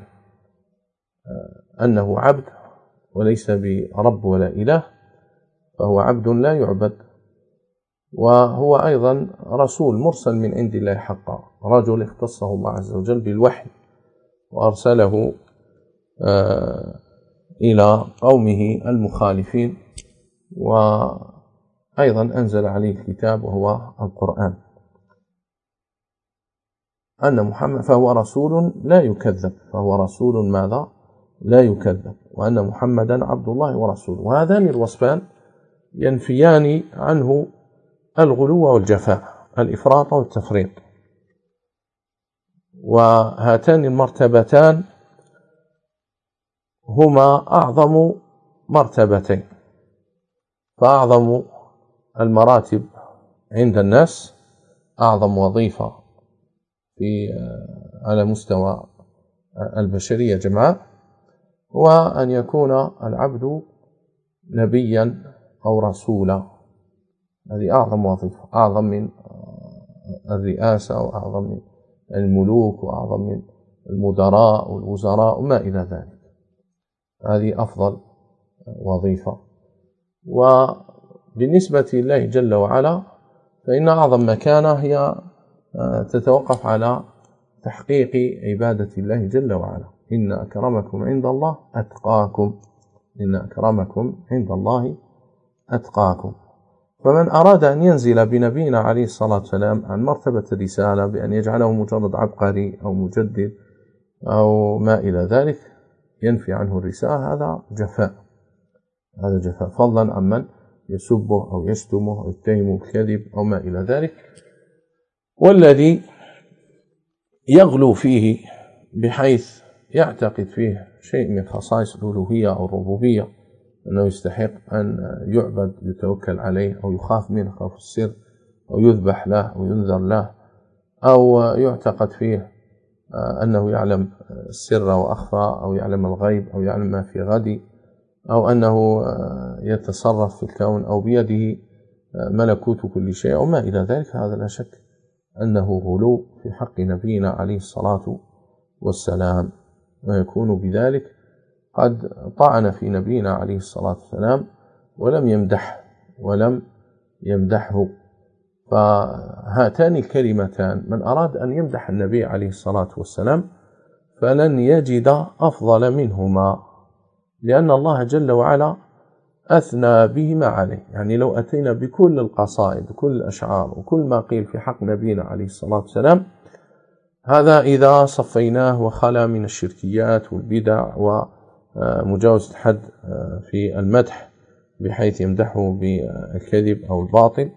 أنه عبد وليس برب ولا إله، فهو عبد لا يعبد، وهو أيضا رسول مرسل من عند الله حقا، رجل اختصه الله عز وجل بالوحي وأرسله إلى قومه المخالفين، وأيضا أنزل عليه الكتاب وهو القرآن. أن محمد فهو رسول لا يكذب، فهو رسول ماذا؟ لا يكذب، وأن محمدا عبد الله ورسوله. وهذان الوصفان ينفيان عنه الغلو والجفاء، الإفراط والتفريط. وهاتان المرتبتان هما أعظم مرتبتين، فأعظم المراتب عند الناس، أعظم وظيفة في على مستوى البشرية جمعاء، وأن يكون العبد نبيا أو رسولا. هذه أعظم وظيفة، أعظم من الرئاسة وأعظم من الملوك وأعظم من المدراء والوزراء وما إلى ذلك. هذه أفضل وظيفة. وبالنسبة لله جل وعلا فإن أعظم مكانة هي تتوقف على تحقيق عبادة الله جل وعلا. إن أكرمكم عند الله أتقاكم، إن أكرمكم عند الله أتقاكم. فمن أراد أن ينزل بنبينا عليه الصلاة والسلام عن مرتبة الرسالة بأن يجعله مجرد عبقري أو مجدد أو ما إلى ذلك ينفي عنه الرسالة، هذا جفاء، هذا جفاء، فضلا عمن يسبه أو يشتمه أو يتهمه بالكذب أو ما إلى ذلك. والذي يغلو فيه بحيث يعتقد فيه شيء من خصائص الألوهية أو الربوبية، أنه يستحق أن يعبد يتوكل عليه أو يخاف منه خوف السر أو يذبح له أو ينذر له، أو يعتقد فيه أنه يعلم السر وأخفى أو يعلم الغيب أو يعلم ما في غد، أو أنه يتصرف في الكون أو بيده ملكوت كل شيء أو ما إلى ذلك، هذا لا شك أنه غلو في حق نبينا عليه الصلاة والسلام، ويكون بذلك قد طعن في نبينا عليه الصلاة والسلام ولم يمدح ولم يمدحه. فهاتان الكلمتان من أراد أن يمدح النبي عليه الصلاة والسلام فلن يجد أفضل منهما، لأن الله جل وعلا أثنى بهما عليه. يعني لو أتينا بكل القصائد وكل الأشعار وكل ما قيل في حق نبينا عليه الصلاة والسلام، هذا إذا صفيناه وخلا من الشركيات والبدع ومجاوزة الحد في المدح بحيث يمدحه بالكذب أو الباطل،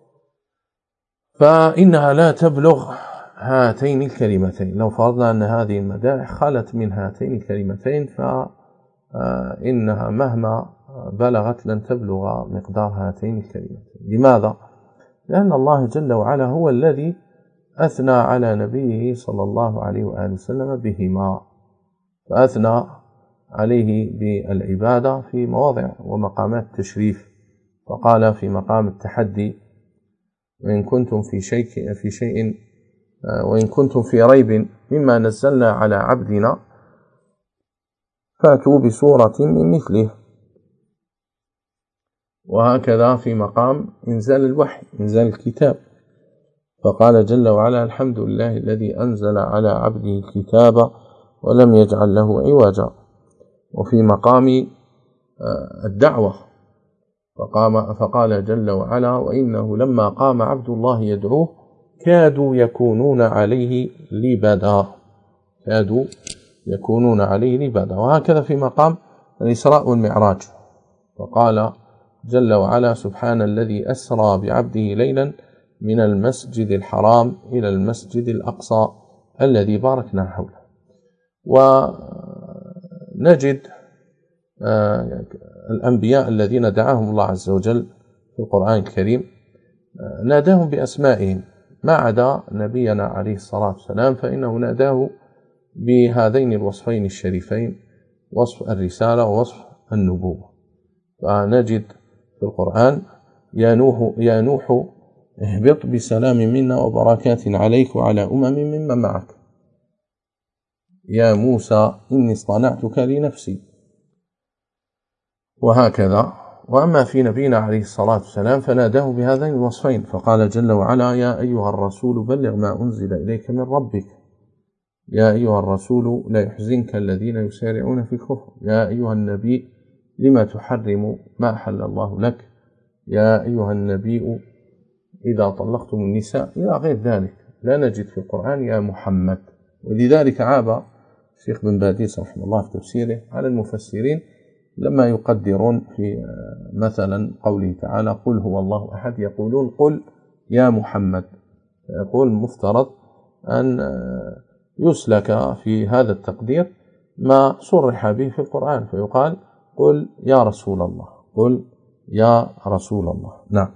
فإنها لا تبلغ هاتين الكلمتين. لو فرضنا أن هذه المدائح خلت من هاتين الكلمتين فإنها مهما بلغت لن تبلغ مقدار هاتين الكلمتين. لماذا؟ لأن الله جل وعلا هو الذي أثنى على نبيه صلى الله عليه وآله وسلم بهما، فأثنى عليه بالعبادة في مواضع ومقامات التشريف، فقال في مقام التحدي: وإن كنتم في شيء في شيء وإن كنتم في ريب مما نزلنا على عبدنا فأتوا بسورة من مثله. وهكذا في مقام إنزال الوحي، إنزال الكتاب، فقال جل وعلا: الحمد لله الذي أنزل على عبده الكتاب ولم يجعل له عوجا. وفي مقام الدعوة فقام فقال جل وعلا: وإنه لما قام عبد الله يدعوه كادوا يكونون عليه لبدا، كادوا يكونون عليه لبدا. وهكذا في مقام الإسراء والمعراج فقال جل وعلا: سبحان الذي أسرى بعبده ليلا من المسجد الحرام إلى المسجد الأقصى الذي باركنا حوله. ونجد الأنبياء الذين دعاهم الله عز وجل في القرآن الكريم ناداهم بأسمائهم، ما عدا نبينا عليه الصلاة والسلام فإنه ناداه بهذين الوصفين الشريفين، وصف الرسالة ووصف النبوة. فنجد في القرآن: يا نوح يا نوح اهبط بسلام منا وبركات عليك وعلى أمم ممن معك. يا موسى إني اصطنعتك لنفسي. وهكذا. وأما في نبينا عليه الصلاة والسلام فناداه بهذين الوصفين، فقال جل وعلا: يا أيها الرسول بلغ ما أنزل إليك من ربك، يا أيها الرسول لا يحزنك الذين يسارعون في الكفر، يا أيها النبي لما تحرم ما أحل الله لك، يا أيها النبي إذا طلقتم النساء، إلى غير ذلك. لا نجد في القرآن يا محمد. ولذلك عاب الشيخ بن باديس رحمه الله في تفسيره على المفسرين لما يقدرون في مثلا قوله تعالى: قل هو الله أحد، يقولون قل يا محمد. يقول المفترض أن يسلك في هذا التقدير ما صرح به في القرآن، فيقال: قل يا رسول الله، قل يا رسول الله. نعم.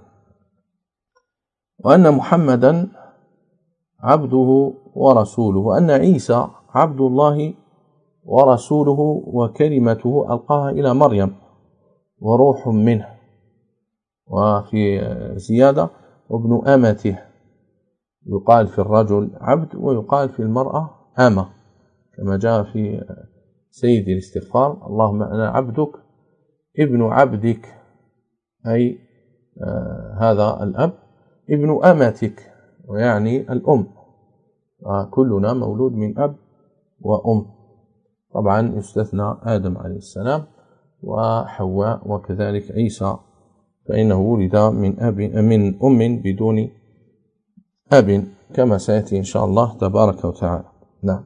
وأن محمدا عبده ورسوله، وأن عيسى عبد الله ورسوله وكلمته ألقاها إلى مريم وروح منه. وفي زيادة: وابن أمته، يقال في الرجل عبد ويقال في المرأة أمة، كما جاء في سيد الاستغفار: اللهم أنا عبدك ابن عبدك، أي آه هذا الأب، ابن أمتك، ويعني الأم، كلنا مولود من أب وأم. طبعا يستثنى آدم عليه السلام وحواء، وكذلك عيسى فإنه ولد من أب من أم بدون أب، كما سيأتي إن شاء الله تبارك وتعالى. نعم.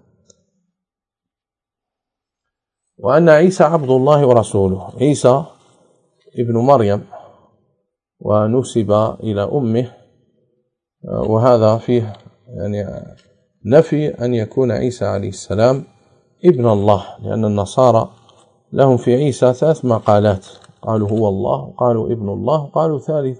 وأن عيسى عبد الله ورسوله، عيسى ابن مريم ونسب إلى أمه، وهذا فيه يعني نفي أن يكون عيسى عليه السلام ابن الله، لأن النصارى لهم في عيسى ثلاث مقالات: قالوا هو الله، وقالوا ابن الله، وقالوا ثالث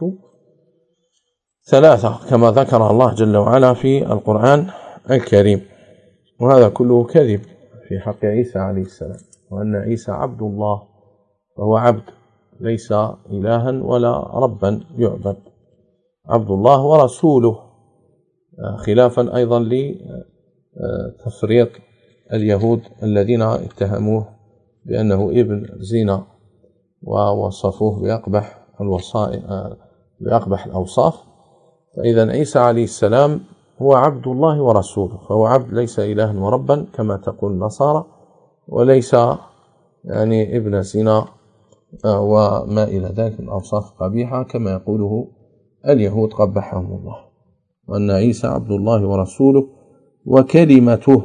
ثلاثة، كما ذكر الله جل وعلا في القرآن الكريم. وهذا كله كذب في حق عيسى عليه السلام. وأن عيسى عبد الله، فهو عبد ليس إلها ولا ربا يعبد، عبد الله ورسوله، خلافا أيضا لتفريط اليهود الذين اتهموه بأنه ابن زنا ووصفوه بأقبح الوصائف بأقبح الأوصاف. فإذا عيسى عليه السلام هو عبد الله ورسوله، فهو عبد ليس إلها وربا كما تقول النصارى، وليس يعني ابن زنا وما إلى ذلك من أوصاف قبيحة كما يقوله اليهود قبحهم الله. وأن عيسى عبد الله ورسوله وكلمته،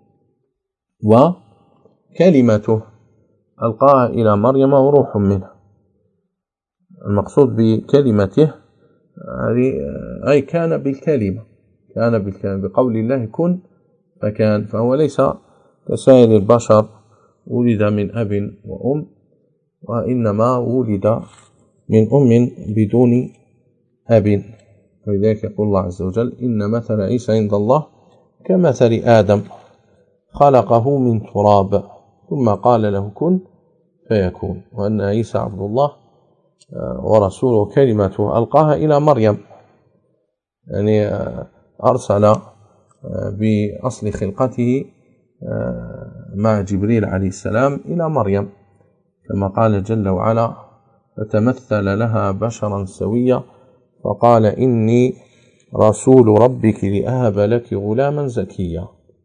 وكلمته ألقاها إلى مريم وروح منه. المقصود بكلمته أي كان بالكلمة، كان بالكلمة، بقول الله كن فكان. فهو ليس كسائر البشر ولد من أب وأم، وإنما ولد من أم بدون أب. ولذلك يقول الله عز وجل: إن مثل عيسى عند الله كمثل آدم خلقه من تراب ثم قال له كن فيكون. وأن عيسى عبد الله ورسوله كلمته ألقاها إلى مريم، يعني أرسل بأصل خلقته مع جبريل عليه السلام إلى مريم، كما قال جل وعلا: فتمثل لها بشرا سويا فقال إني رسول ربك لأهب لك غلاما زكيا.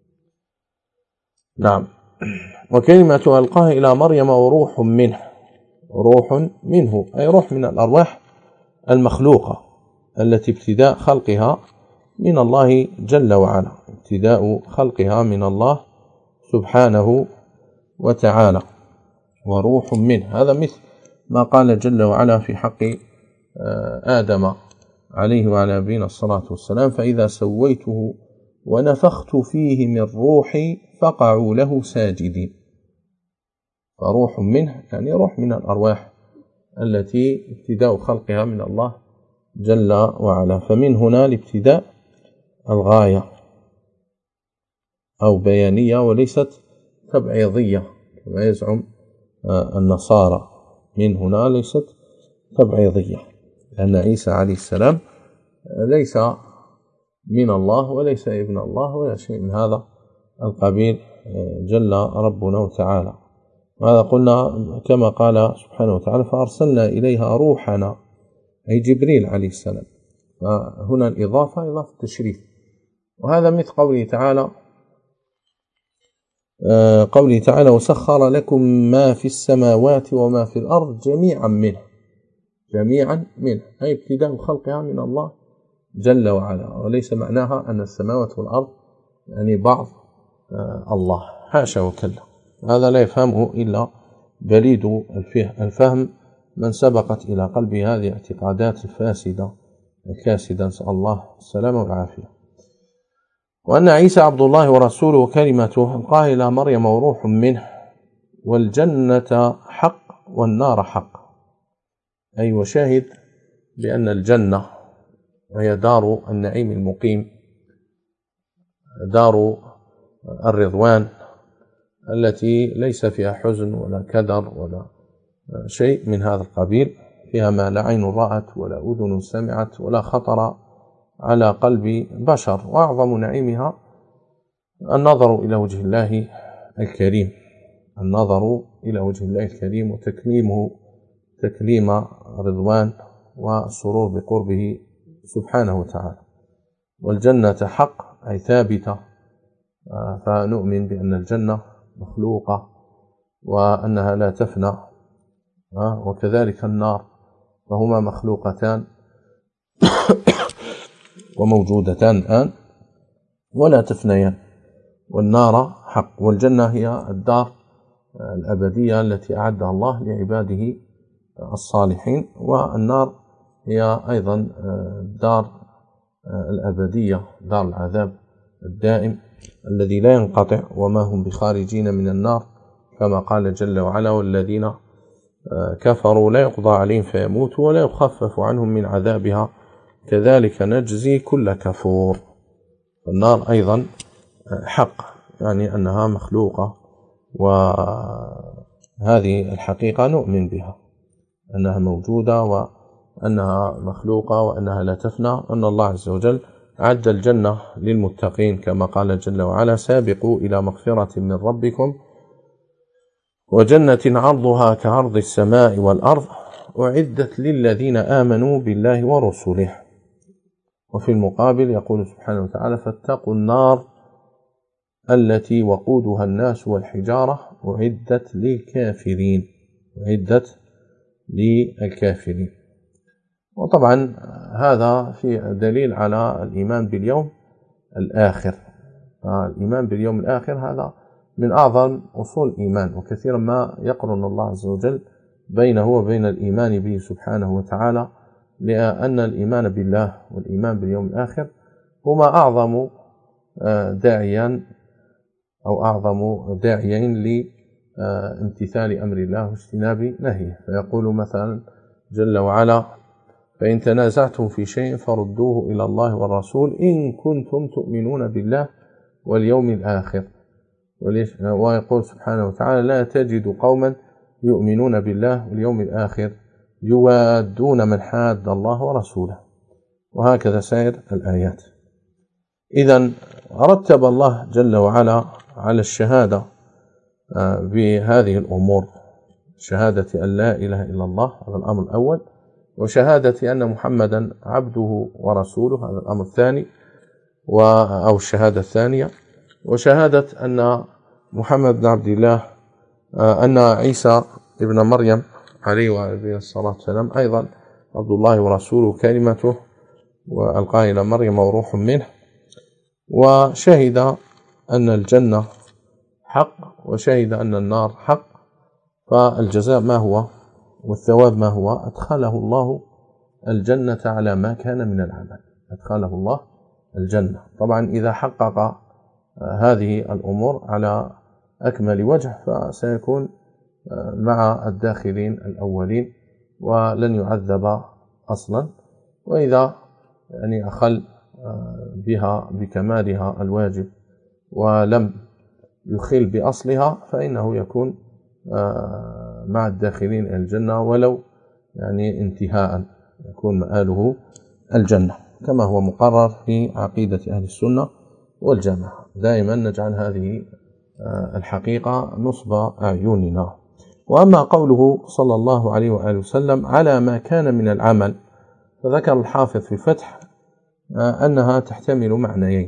نعم. وكلمة ألقاها إلى مريم وروح منه، روح منه أي روح من الأرواح المخلوقة التي ابتداء خلقها من الله جل وعلا، ابتداء خلقها من الله سبحانه وتعالى، وروح منه. هذا مثل ما قال جل وعلا في حق آدم عليه وعلى نبينا الصلاة والسلام: فإذا سويته ونفخت فيه من روحي فقعوا له ساجدين. فروح منه يعني روح من الأرواح التي ابتداء خلقها من الله جل وعلا. فمن هنا الابتداء الغاية أو بيانية وليست تبعيضية كما يزعم النصارى، من هنا ليست تبعيضية، لأن عيسى عليه السلام ليس من الله وليس ابن الله ولا شيء من هذا القبيل جل ربنا وتعالى. هذا قلنا كما قال سبحانه وتعالى فأرسلنا إليها روحنا أي جبريل عليه السلام، فهنا الإضافة إضافة تشريف. وهذا مثل قوله تعالى قوله تعالى وسخر لكم ما في السماوات وما في الأرض جميعا منه جميعا منه أي ابتداء خلقها من الله جل وعلا، وليس معناها أن السماوات والأرض يعني بعض الله، حاشا وكلا، هذا لا يفهمه إلا بليد الفهم من سبقت إلى قلبه هذه اعتقادات الفاسدة الكاسدة، نسأل الله السلامة والعافية. وأن عيسى عبد الله ورسوله وكلمته ألقاها إلى مريم وروح منه، والجنة حق والنار حق، أي وشاهد بأن الجنة وهي دار النعيم المقيم، دار الرضوان التي ليس فيها حزن ولا كدر ولا شيء من هذا القبيل، فيها ما لا عين رأت ولا أذن سمعت ولا خطر على قلب بشر، وأعظم نعيمها النظر إلى وجه الله الكريم، النظر إلى وجه الله الكريم وتكليمه تكليم رضوان والسرور بقربه سبحانه وتعالى. والجنة حق أي ثابتة، فنؤمن بأن الجنة مخلوقة وأنها لا تفنى، وكذلك النار، فهما مخلوقتان وموجودتان الآن ولا تفنيان، والنار حق. والجنة هي الدار الأبدية التي أعدها الله لعباده الصالحين، والنار هي أيضا الدار الأبدية، دار العذاب الدائم الذي لا ينقطع، وما هم بخارجين من النار، كما قال جل وعلا والذين كفروا لا يقضى عليهم فيموتوا ولا يخفف عنهم من عذابها كذلك نجزي كل كفور. النار أيضا حق، يعني أنها مخلوقة، وهذه الحقيقة نؤمن بها أنها موجودة وأنها مخلوقة وأنها لا تفنى، أن الله عز وجل أعد الجنة للمتقين كما قال جل وعلا سابقوا إلى مغفرة من ربكم وجنة عرضها كعرض السماء والأرض أعدت للذين آمنوا بالله ورسله. وفي المقابل يقول سبحانه وتعالى فاتقوا النار التي وقودها الناس والحجارة أعدت للكافرين، أعدت للكافرين. وطبعا هذا في دليل على الإيمان باليوم الآخر، الإيمان باليوم الآخر هذا من أعظم أصول الإيمان، وكثيرا ما يقرن الله عز وجل بينه وبين الإيمان به سبحانه وتعالى، لأن الإيمان بالله والإيمان باليوم الآخر هما أعظم داعيان أو أعظم داعيين لامتثال أمر الله واجتناب نهيه. فيقول مثلا جل وعلا فإن تنازعتم في شيء فردوه إلى الله والرسول إن كنتم تؤمنون بالله واليوم الآخر. ويقول سبحانه وتعالى لا تجد قوما يؤمنون بالله واليوم الآخر يوادون من حاد الله ورسوله، وهكذا سائر الآيات. إذن رتب الله جل وعلا على الشهادة بهذه الأمور، شهادة أن لا إله إلا الله هذا الأمر الأول، وشهادة أن محمدا عبده ورسوله هذا الأمر الثاني أو الشهادة الثانية، وشهادة أن محمد بن عبد الله أن عيسى ابن مريم عليه وعليه الصلاة والسلام أيضا عبد الله ورسوله كلمته وألقاه إلى مريم وروح منه، وشهد أن الجنة حق وشهد أن النار حق. فالجزاء ما هو والثواب ما هو؟ أدخله الله الجنة على ما كان من العمل، أدخله الله الجنة. طبعا إذا حقق هذه الأمور على أكمل وجه فسيكون مع الداخلين الأولين ولن يعذب أصلا، وإذا يعني أخل بها بكمالها الواجب ولم يخل بأصلها فإنه يكون مع الداخلين الجنة ولو يعني انتهاء، يكون مآله الجنة كما هو مقرر في عقيدة أهل السنة والجماعة. دائما نجعل هذه الحقيقة نصب أعيننا. وأما قوله صلى الله عليه وآله وسلم على ما كان من العمل، فذكر الحافظ في الفتح أنها تحتمل معنيين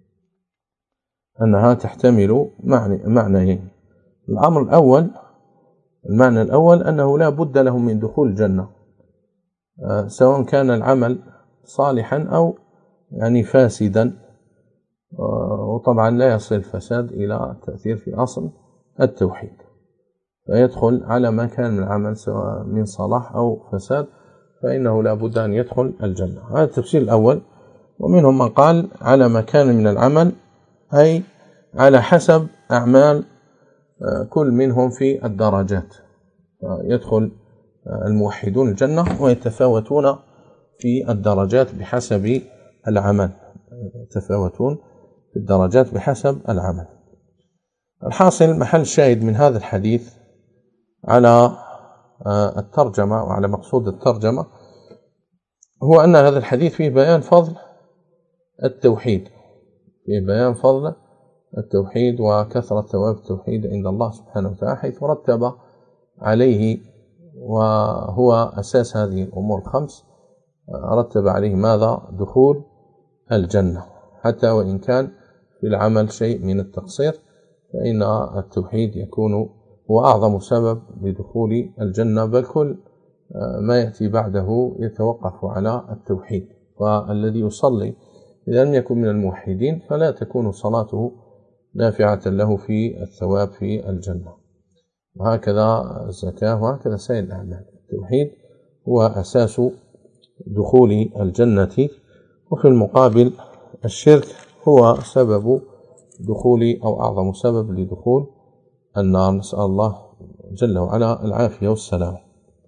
أنها تحتمل معنيين الأمر الأول المعنى الأول أنه لا بد لهم من دخول الجنة، سواء كان العمل صالحا أو يعني فاسدا، وطبعا لا يصل الفساد إلى التأثير في أصل التوحيد، فيدخل على ما كان من العمل سواء من صلاح أو فساد، فإنه لا بد أن يدخل الجنة. هذا التفسير الأول. ومنهم من قال على ما كان من العمل أي على حسب أعمال كل منهم في الدرجات، يدخل الموحدون الجنة ويتفاوتون في الدرجات بحسب العمل يتفاوتون في الدرجات بحسب العمل. الحاصل محل شاهد من هذا الحديث على الترجمة وعلى مقصود الترجمة هو أن هذا الحديث فيه بيان فضل التوحيد فيه بيان فضل التوحيد وكثرة ثواب التوحيد عند الله سبحانه وتعالى، حيث رتب عليه وهو أساس هذه الأمور الخمس، رتب عليه ماذا؟ دخول الجنة، حتى وإن كان في العمل شيء من التقصير فإن التوحيد يكون هو أعظم سبب لدخول الجنة، بل كل ما يأتي بعده يتوقف على التوحيد. والذي يصلي إذا لم يكن من الموحدين فلا تكون صلاته نافعة له في الثواب في الجنة. وهكذا الزكاة وهكذا سائر الأعمال، التوحيد هو أساس دخول الجنة، وفي المقابل الشرك هو سبب دخول أو أعظم سبب لدخول النار، نسأل الله جل وعلا العافية والسلام.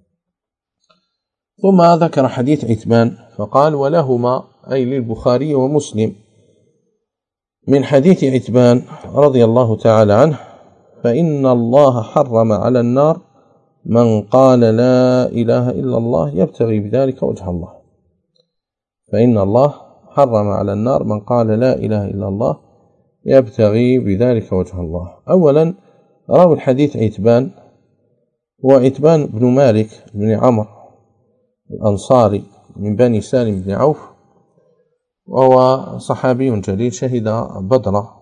ثم ذكر حديث عتبان فقال ولهما أي للبخاري ومسلم من حديث عتبان رضي الله تعالى عنه فإن الله حرم على النار من قال لا إله إلا الله يبتغي بذلك وجه الله. فإن الله حرم على النار من قال لا إله إلا الله يبتغي بذلك وجه الله. أولا راوي الحديث عتبان هو عتبان بن مالك بن عمرو الأنصاري من بني سالم بن عوف، وهو صحابي جليل شهد بدرا.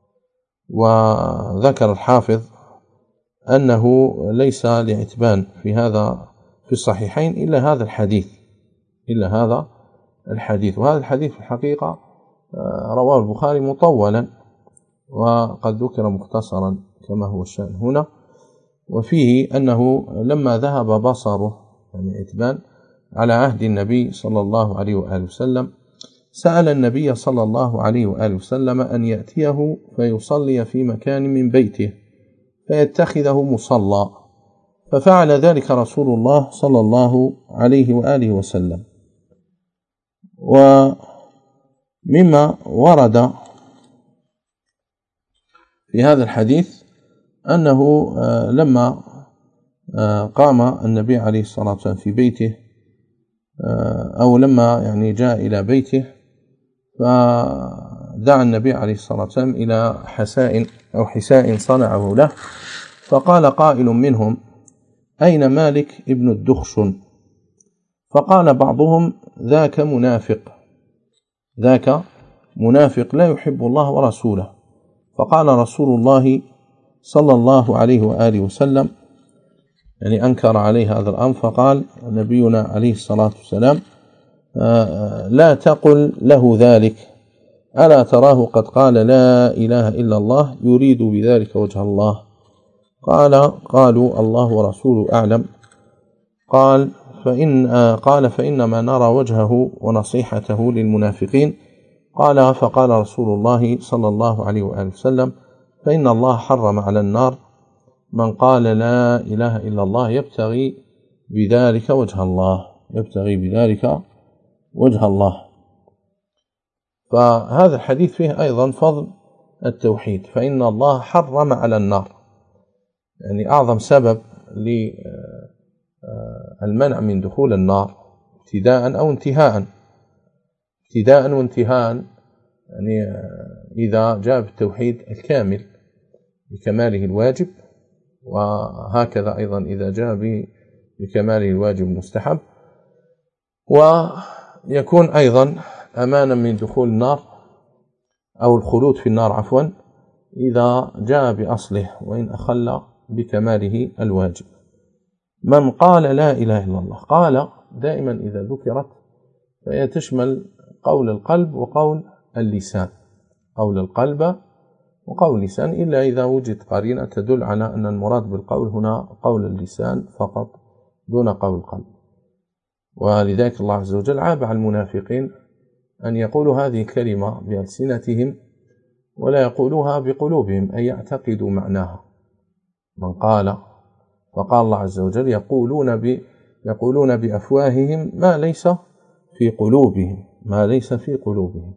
وذكر الحافظ أنه ليس لعتبان في هذا في الصحيحين إلا هذا الحديث إلا هذا الحديث وهذا الحديث في الحقيقة رواه البخاري مطولا وقد ذكر مختصرا كما هو الشأن هنا. وفيه أنه لما ذهب بصره يعني عتبان على عهد النبي صلى الله عليه وآله وسلم سأل النبي صلى الله عليه وآله وسلم أن يأتيه فيصلي في مكان من بيته فيتخذه مصلى، ففعل ذلك رسول الله صلى الله عليه وآله وسلم. ومما ورد في هذا الحديث أنه لما قام النبي عليه الصلاة والسلام في بيته أو لما يعني جاء إلى بيته فدعا النبي عليه الصلاة والسلام إلى حساء أو حساء صنعه له، فقال قائل منهم أين مالك ابن الدخشن؟ فقال بعضهم ذاك منافق ذاك منافق لا يحب الله ورسوله. فقال رسول الله صلى الله عليه وآله وسلم يعني أنكر عليه هذا الأمر، فقال نبينا عليه الصلاة والسلام لا تقل له ذلك، ألا تراه قد قال لا إله إلا الله يريد بذلك وجه الله؟ قال قالوا الله ورسوله أعلم. قال فإن قال فإنما نرى وجهه ونصيحته للمنافقين. قال فقال رسول الله صلى الله عليه وآله وسلم فإن الله حرم على النار من قال لا إله إلا الله يبتغي بذلك وجه الله يبتغي بذلك وجه الله. فهذا الحديث فيه أيضا فضل التوحيد، فإن الله حرم على النار، يعني أعظم سبب للمنع من دخول النار ابتداء أو انتهاء ابتداء وانتهاء يعني إذا جاء بالتوحيد الكامل بكماله الواجب وهكذا أيضا إذا جاء بكماله الواجب المستحب، ويكون أيضا أمانا من دخول النار أو الخلود في النار عفوا إذا جاء بأصله وإن أخل بكماله الواجب. من قال لا إله إلا الله، قال دائما إذا ذكرت فهي تشمل قول القلب وقول اللسان، قول القلب وقول اللسان، إلا إذا وجد قرينة تدل على أن المراد بالقول هنا قول اللسان فقط دون قول القلب. ولذلك الله عز وجل عاب على المنافقين أن يقولوا هذه الكلمة بألسنتهم ولا يقولوها بقلوبهم، أي يعتقدوا معناها. من قال، فقال الله عز وجل يقولون, ب يقولون بأفواههم ما ليس في قلوبهم، ما ليس في قلوبهم.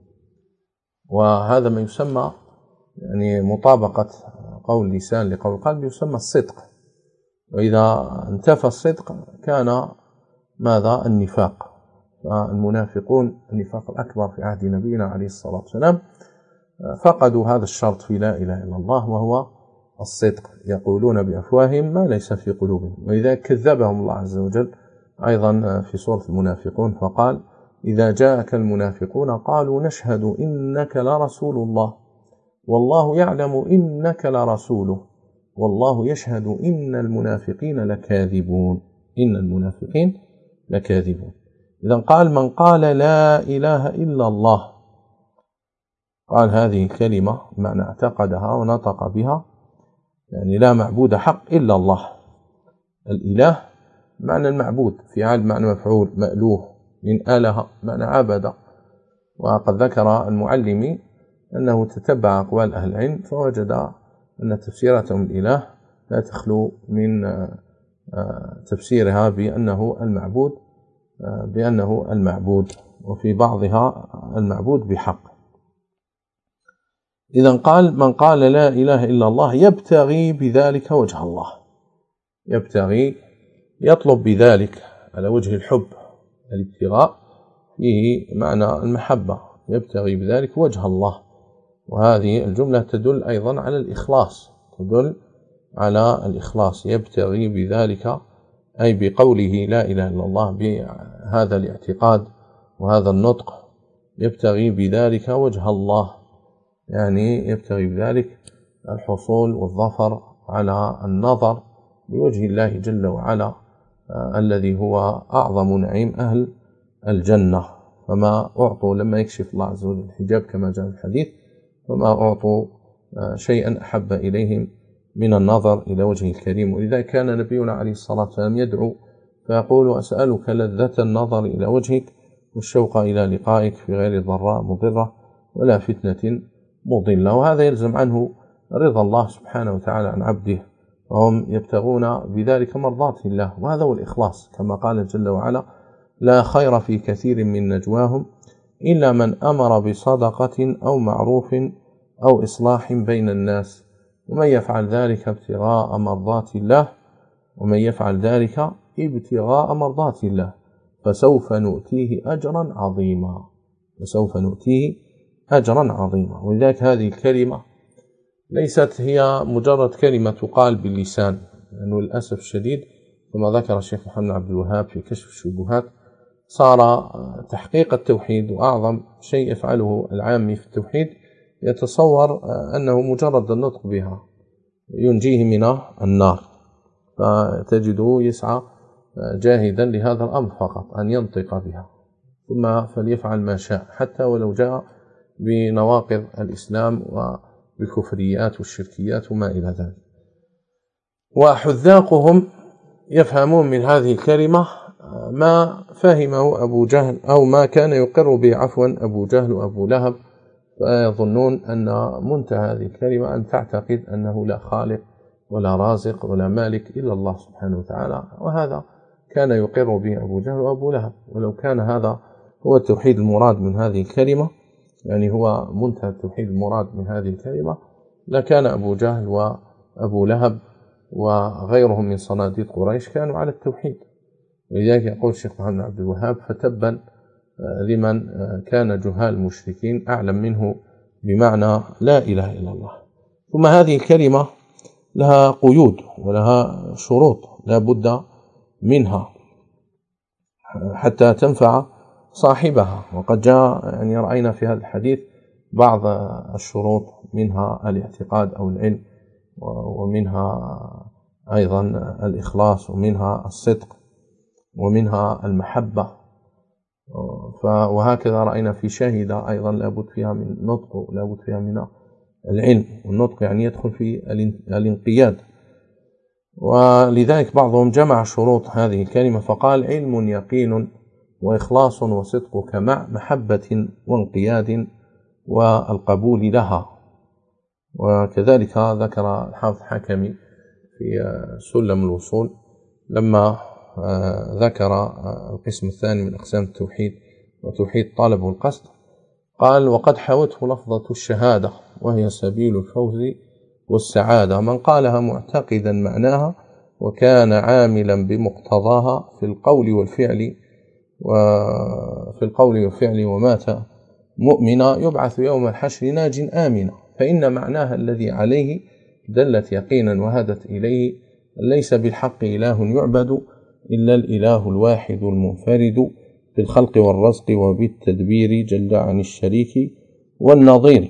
وهذا ما يسمى يعني مطابقة قول اللسان لقول القلب، يسمى الصدق. وإذا انتفى الصدق كان ماذا؟ النفاق. فالمنافقون النفاق الأكبر في عهد نبينا عليه الصلاة والسلام فقدوا هذا الشرط في لا إله إلا الله وهو الصدق، يقولون بأفواههم ما ليس في قلوبهم. وإذا كذبهم الله عز وجل أيضا في سورة المنافقون فقال إذا جاءك المنافقون قالوا نشهد إنك لرسول الله والله يعلم إنك لرسوله والله يشهد إن المنافقين لكاذبون، إن المنافقين لكاذبون. إذن قال من قال لا إله إلا الله، قال هذه كلمة معنى اعتقدها ونطق بها، يعني لا معبود حق إلا الله. الإله معنى المعبود، فعال معنى مفعول، مألوه من آله معنى عبد. وقد ذكر المعلمي أنه تتبع أقوال أهل العلم فوجد أن تفسيراتهم الإله لا تخلو من تفسيرها بأنه المعبود بأنه المعبود وفي بعضها المعبود بحق. إذن قال من قال لا إله إلا الله يبتغي بذلك وجه الله، يبتغي يطلب بذلك على وجه الحب، الابتغاء فيه معنى المحبة، يبتغي بذلك وجه الله. وهذه الجملة تدل أيضا على الإخلاص، تدل على الإخلاص، يبتغي بذلك أي بقوله لا إله إلا الله بهذا الاعتقاد وهذا النطق، يبتغي بذلك وجه الله، يعني يبتغي بذلك الحصول والظفر على النظر لوجه الله جل وعلا الذي هو أعظم نعيم أهل الجنة. فما أعطوا لما يكشف الله عز وجل الحجاب كما جاء في الحديث فما أعطوا شيئا أحب إليهم من النظر إلى وجهه الكريم. ولذا كان نبينا عليه الصلاة والسلام يدعو فيقول أسألك لذة النظر إلى وجهك والشوق إلى لقائك في غير ضراء مضرة ولا فتنة مضلة. وهذا يلزم عنه رضا الله سبحانه وتعالى عن عبده، وهم يبتغون بذلك مرضات الله، وهذا هو الإخلاص كما قال جل وعلا لا خير في كثير من نجواهم إلا من أمر بصدقة أو معروف أو إصلاح بين الناس ومن يفعل ذلك ابتغاء مرضات الله ومن يفعل ذلك ابتغاء مرضات الله فسوف نؤتيه أجرا عظيما، فسوف نؤتيه أجرا عظيما. ولذلك هذه الكلمة ليست هي مجرد كلمة تقال باللسان، لأنه للأسف الشديد كما ذكر الشيخ محمد عبد الوهاب في كشف الشبهات صار تحقيق التوحيد وأعظم شيء يفعله العامي في التوحيد يتصور أنه مجرد النطق بها ينجيه من النار، فتجده يسعى جاهدا لهذا الأمر فقط أن ينطق بها ثم فليفعل ما شاء حتى ولو جاء بنواقض الإسلام وبالكفريات والشركيات وما إلى ذلك. وحذاقهم يفهمون من هذه الكلمة ما فهمه أبو جهل أو ما كان يقر به عفوا أبو جهل وأبو لهب، فيظنون أن منتهى هذه الكلمة أن تعتقد أنه لا خالق ولا رازق ولا مالك إلا الله سبحانه وتعالى، وهذا كان يقر به أبو جهل وأبو لهب. ولو كان هذا هو التوحيد المراد من هذه الكلمة، يعني هو منتهى التوحيد المراد من هذه الكلمة، لكان أبو جهل وأبو لهب وغيرهم من صناديد قريش كانوا على التوحيد. ولذلك يقول الشيخ محمد عبد الوهاب فتبا لمن كان جهال المشركين أعلم منه بمعنى لا إله إلا الله. ثم هذه الكلمة لها قيود ولها شروط لا بد منها حتى تنفع صاحبها. وقد جاء يعني رأينا في هذا الحديث بعض الشروط، منها الاعتقاد أو العلم، ومنها أيضا الإخلاص، ومنها الصدق، ومنها المحبة. وهكذا رأينا في شاهدة أيضا لابد فيها من نطق ولابد فيها من العلم، والنطق يعني يدخل في الانقياد. ولذلك بعضهم جمع شروط هذه الكلمة فقال: علم يقين وإخلاص وصدقك مع محبة وانقياد والقبول لها. وكذلك ذكر الحافظ الحكمي في سلم الوصول لما ذكر القسم الثاني من أقسام التوحيد وتوحيد الطلب والقصد، قال: وقد حوته لفظة الشهادة وهي سبيل الفوز والسعادة، من قالها معتقدا معناها وكان عاملا بمقتضاها في القول والفعل وفي القول والفعل ومات مؤمنا يبعث يوم الحشر ناج آمنا. فإن معناها الذي عليه دلت يقينا وهدت إليه ليس بالحق إله يعبد إلا الإله الواحد المنفرد بالخلق والرزق وبالتدبير جل عن الشريك والنظير.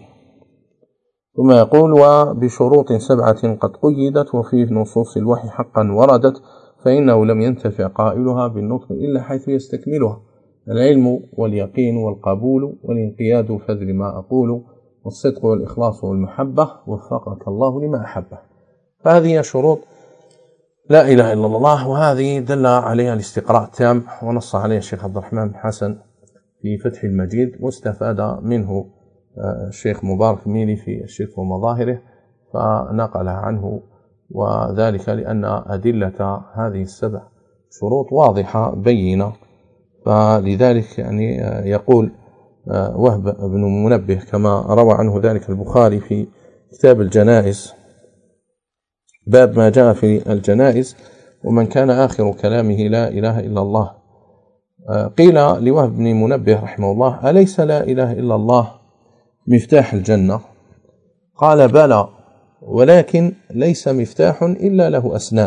ثم يقول: وبشروط سبعة قد قيدت وفي نصوص الوحي حقا وردت، فإنه لم ينتفع قائلها بالنطق إلا حيث يستكملها: العلم واليقين والقبول والانقياد فذر ما أقول والصدق والإخلاص والمحبة وفقك الله لما أحبه. فهذه شروط لا إله إلا الله، وهذه دل عليها الاستقراء التام ونص عليها الشيخ عبد الرحمن بن حسن في فتح المجيد، واستفاد منه الشيخ مبارك ميلي في الشرك ومظاهره فنقلها عنه، وذلك لأن أدلة هذه السبع شروط واضحة بينة. فلذلك يعني يقول وهب بن منبه كما روى عنه ذلك البخاري في كتاب الجنائز باب ما جاء في الجنائز: ومن كان آخر كلامه لا إله إلا الله. قيل لوهب بن منبه رحمه الله: أليس لا إله إلا الله مفتاح الجنة؟ قال: بلى، ولكن ليس مفتاح إلا له أسنان،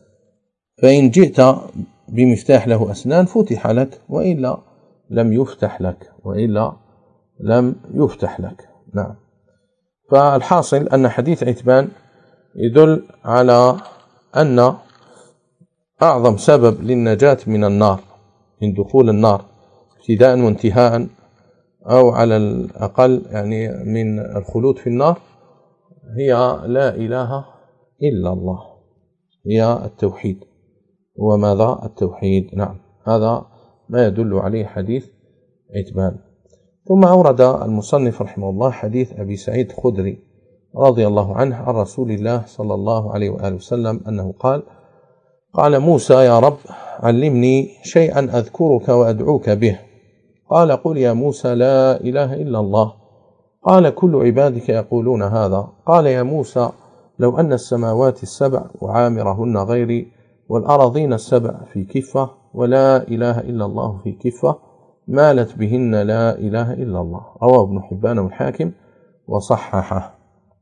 فإن جئت بمفتاح له أسنان فتح لك، وإلا لم يفتح لك وإلا لم يفتح لك. نعم. فالحاصل أن حديث عتبان يدل على أن أعظم سبب للنجاة من النار، من دخول النار ابتداء وانتهاء، أو على الأقل يعني من الخلود في النار، هي لا إله إلا الله، هي التوحيد. وماذا التوحيد؟ نعم، هذا ما يدل عليه حديث عتبان. ثم أورد المصنف رحمه الله حديث أبي سعيد الخدري رضي الله عنه عن رسول الله صلى الله عليه وآله وسلم أنه قال: قال موسى: يا رب علمني شيئا أذكرك وأدعوك به. قال: قل يا موسى لا إله إلا الله. قال: كل عبادك يقولون هذا. قال: يا موسى لو أن السماوات السبع وعامرهن غيري والأراضين السبع في كفة ولا إله إلا الله في كفة مالت بهن لا إله إلا الله. رواه ابن حبان والحاكم وصححه.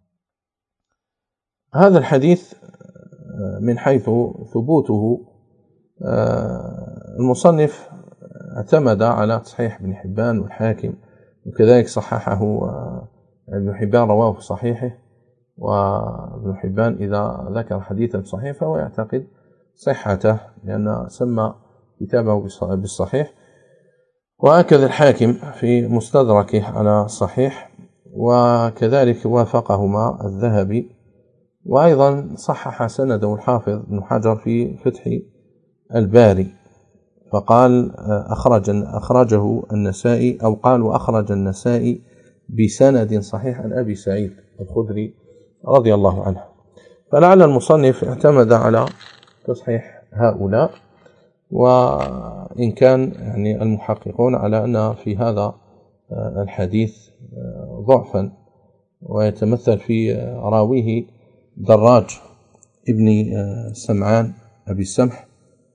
هذا الحديث من حيث ثبوته المصنف اعتمد على صحيح ابن حبان والحاكم، وكذلك صححه ابن حبان رواه في صحيحه، وابن حبان إذا ذكر حديثا صحيح فهو يعتقد صحته لأن سمى كتابه بالصحيح. وأكد الحاكم في مستدركه على الصحيح، وكذلك وافقهما الذهبي، وأيضا صحح سنده الحافظ بن حجر في فتح الباري فقال أخرج أخرجه النسائي، أو قال وأخرج النسائي بسند صحيح عن أبي سعيد الخدري رضي الله عنه. فلعل المصنف اعتمد على تصحيح هؤلاء، وإن كان يعني المحققون على أن في هذا الحديث ضعفا، ويتمثل في راويه دراج ابن سمعان أبي السمح،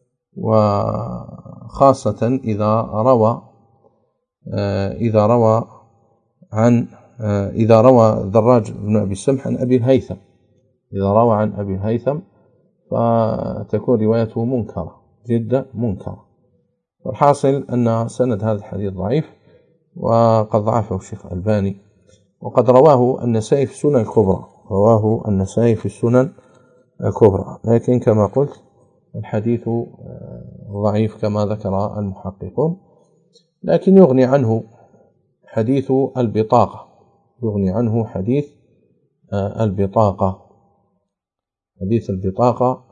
وخاصة إذا روى إذا روى عن إذا روى دراج بن أبي السمح عن أبي الهيثم، إذا روى عن أبي الهيثم فتكون روايته منكرة جدا منكرة. والحاصل أن سند هذا الحديث ضعيف، وقد ضعفه الشيخ الألباني، وقد رواه النسائي في السنن الكبرى رواه النسائي في السنن الكبرى لكن كما قلت الحديث ضعيف كما ذكر المحققون. لكن يغني عنه حديث البطاقة يغني عنه حديث البطاقة حديث البطاقة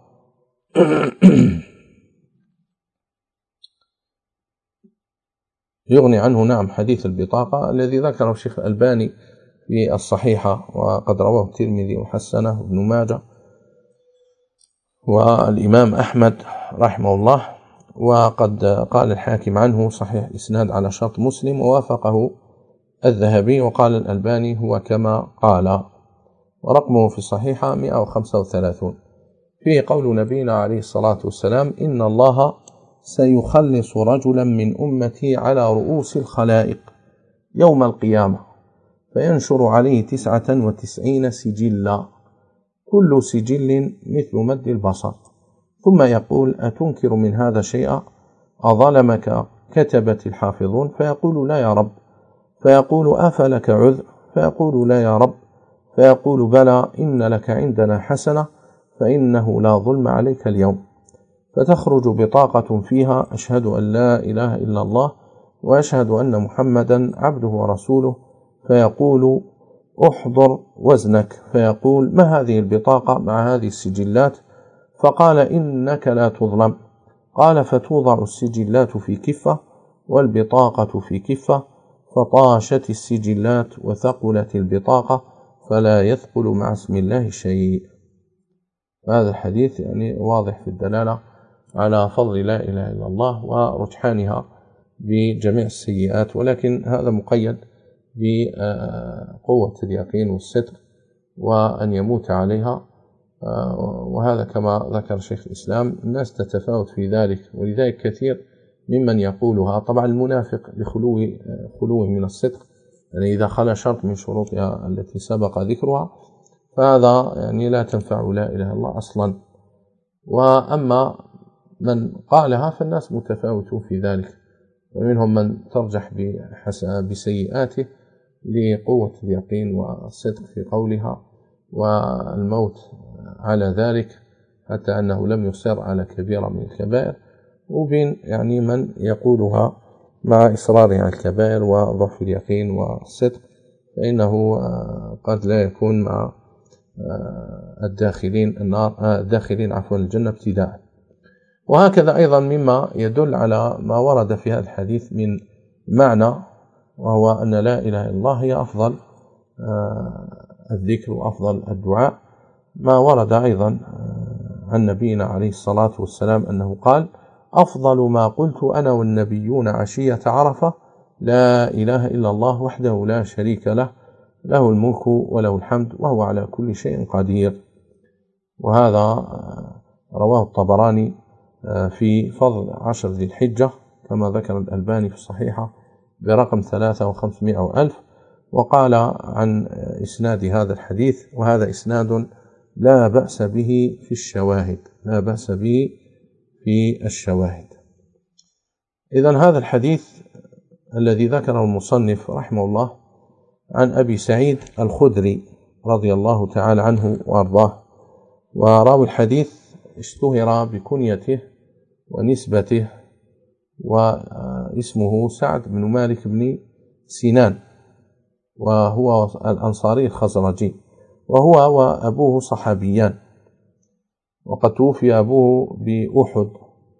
يغني عنه نعم حديث البطاقة الذي ذكره الشيخ الألباني في الصحيحة، وقد رواه الترمذي وحسنه ابن ماجه والإمام أحمد رحمه الله. وقد قال الحاكم عنه صحيح الإسناد على شرط مسلم، ووافقه الذهبي، وقال الألباني هو كما قال، ورقمه في الصحيحة مئة وخمسة وثلاثين. فيه قول نبينا عليه الصلاة والسلام: إن الله سيخلص رجلا من أمتي على رؤوس الخلائق يوم القيامة فينشر عليه تسعة وتسعين سجلا كل سجل مثل مد البصر، ثم يقول: أتنكر من هذا شيئا؟ أظلمك كتبة الحافظون؟ فيقول: لا يا رب. فيقول: أفلك عذر؟ فيقول: لا يا رب. فيقول: بلى، إن لك عندنا حسنة فإنه لا ظلم عليك اليوم. فتخرج بطاقة فيها: أشهد أن لا إله إلا الله وأشهد أن محمدا عبده ورسوله. فيقول: أحضر وزنك. فيقول: ما هذه البطاقة مع هذه السجلات؟ فقال: إنك لا تظلم. قال: فتوضع السجلات في كفة والبطاقة في كفة، فطاشت السجلات وثقلت البطاقة فلا يثقل مع اسم الله شيء. هذا الحديث يعني واضح في الدلالة على فضل لا إله إلا الله ورجحانها بجميع السيئات، ولكن هذا مقيد بقوة اليقين والصدق وأن يموت عليها. وهذا كما ذكر شيخ الإسلام الناس تتفاوت في ذلك، ولذلك كثير ممن يقولها. طبعا المنافق لخلوه خلوه من الصدق، يعني إذا خلا شرط من شروطها التي سبق ذكرها فهذا يعني لا تنفع لا إله إلا الله أصلا. وأما من قالها فالناس متفاوتون في ذلك، ومنهم من ترجح بسيئاته لقوة اليقين والصدق في قولها والموت على ذلك، حتى أنه لم يصر على كبيرة من الكبائر، وبين يعني من يقولها مع إصراره على الكبائر وضعف اليقين والصدق، فإنه قد لا يكون مع الداخلين النار الداخلين عفوا الجنة ابتداء. وهكذا أيضا مما يدل على ما ورد في هذا الحديث من معنى، وهو أن لا إله إلا الله هي أفضل الذكر وأفضل الدعاء، ما ورد أيضا عن نبينا عليه الصلاة والسلام أنه قال: أفضل ما قلت أنا والنبيون عشية عرفة لا إله إلا الله وحده لا شريك له، له الملك وله الحمد وهو على كل شيء قدير. وهذا رواه الطبراني في فضل عشر ذي الحجة كما ذكر الألباني في الصحيحة برقم ثلاثة وخمسمائة ألف. وقال عن إسناد هذا الحديث: وهذا إسناد لا بأس به في الشواهد لا بأس به في الشواهد. إذن هذا الحديث الذي ذكره المصنف رحمه الله عن أبي سعيد الخدري رضي الله تعالى عنه وأرضاه، وراوي الحديث اشتهر بكنيته ونسبته، واسمه سعد بن مالك بن سنان، وهو الأنصاري الخزرجي، وهو وأبوه صحابيان، وقد توفي أبوه بأحد،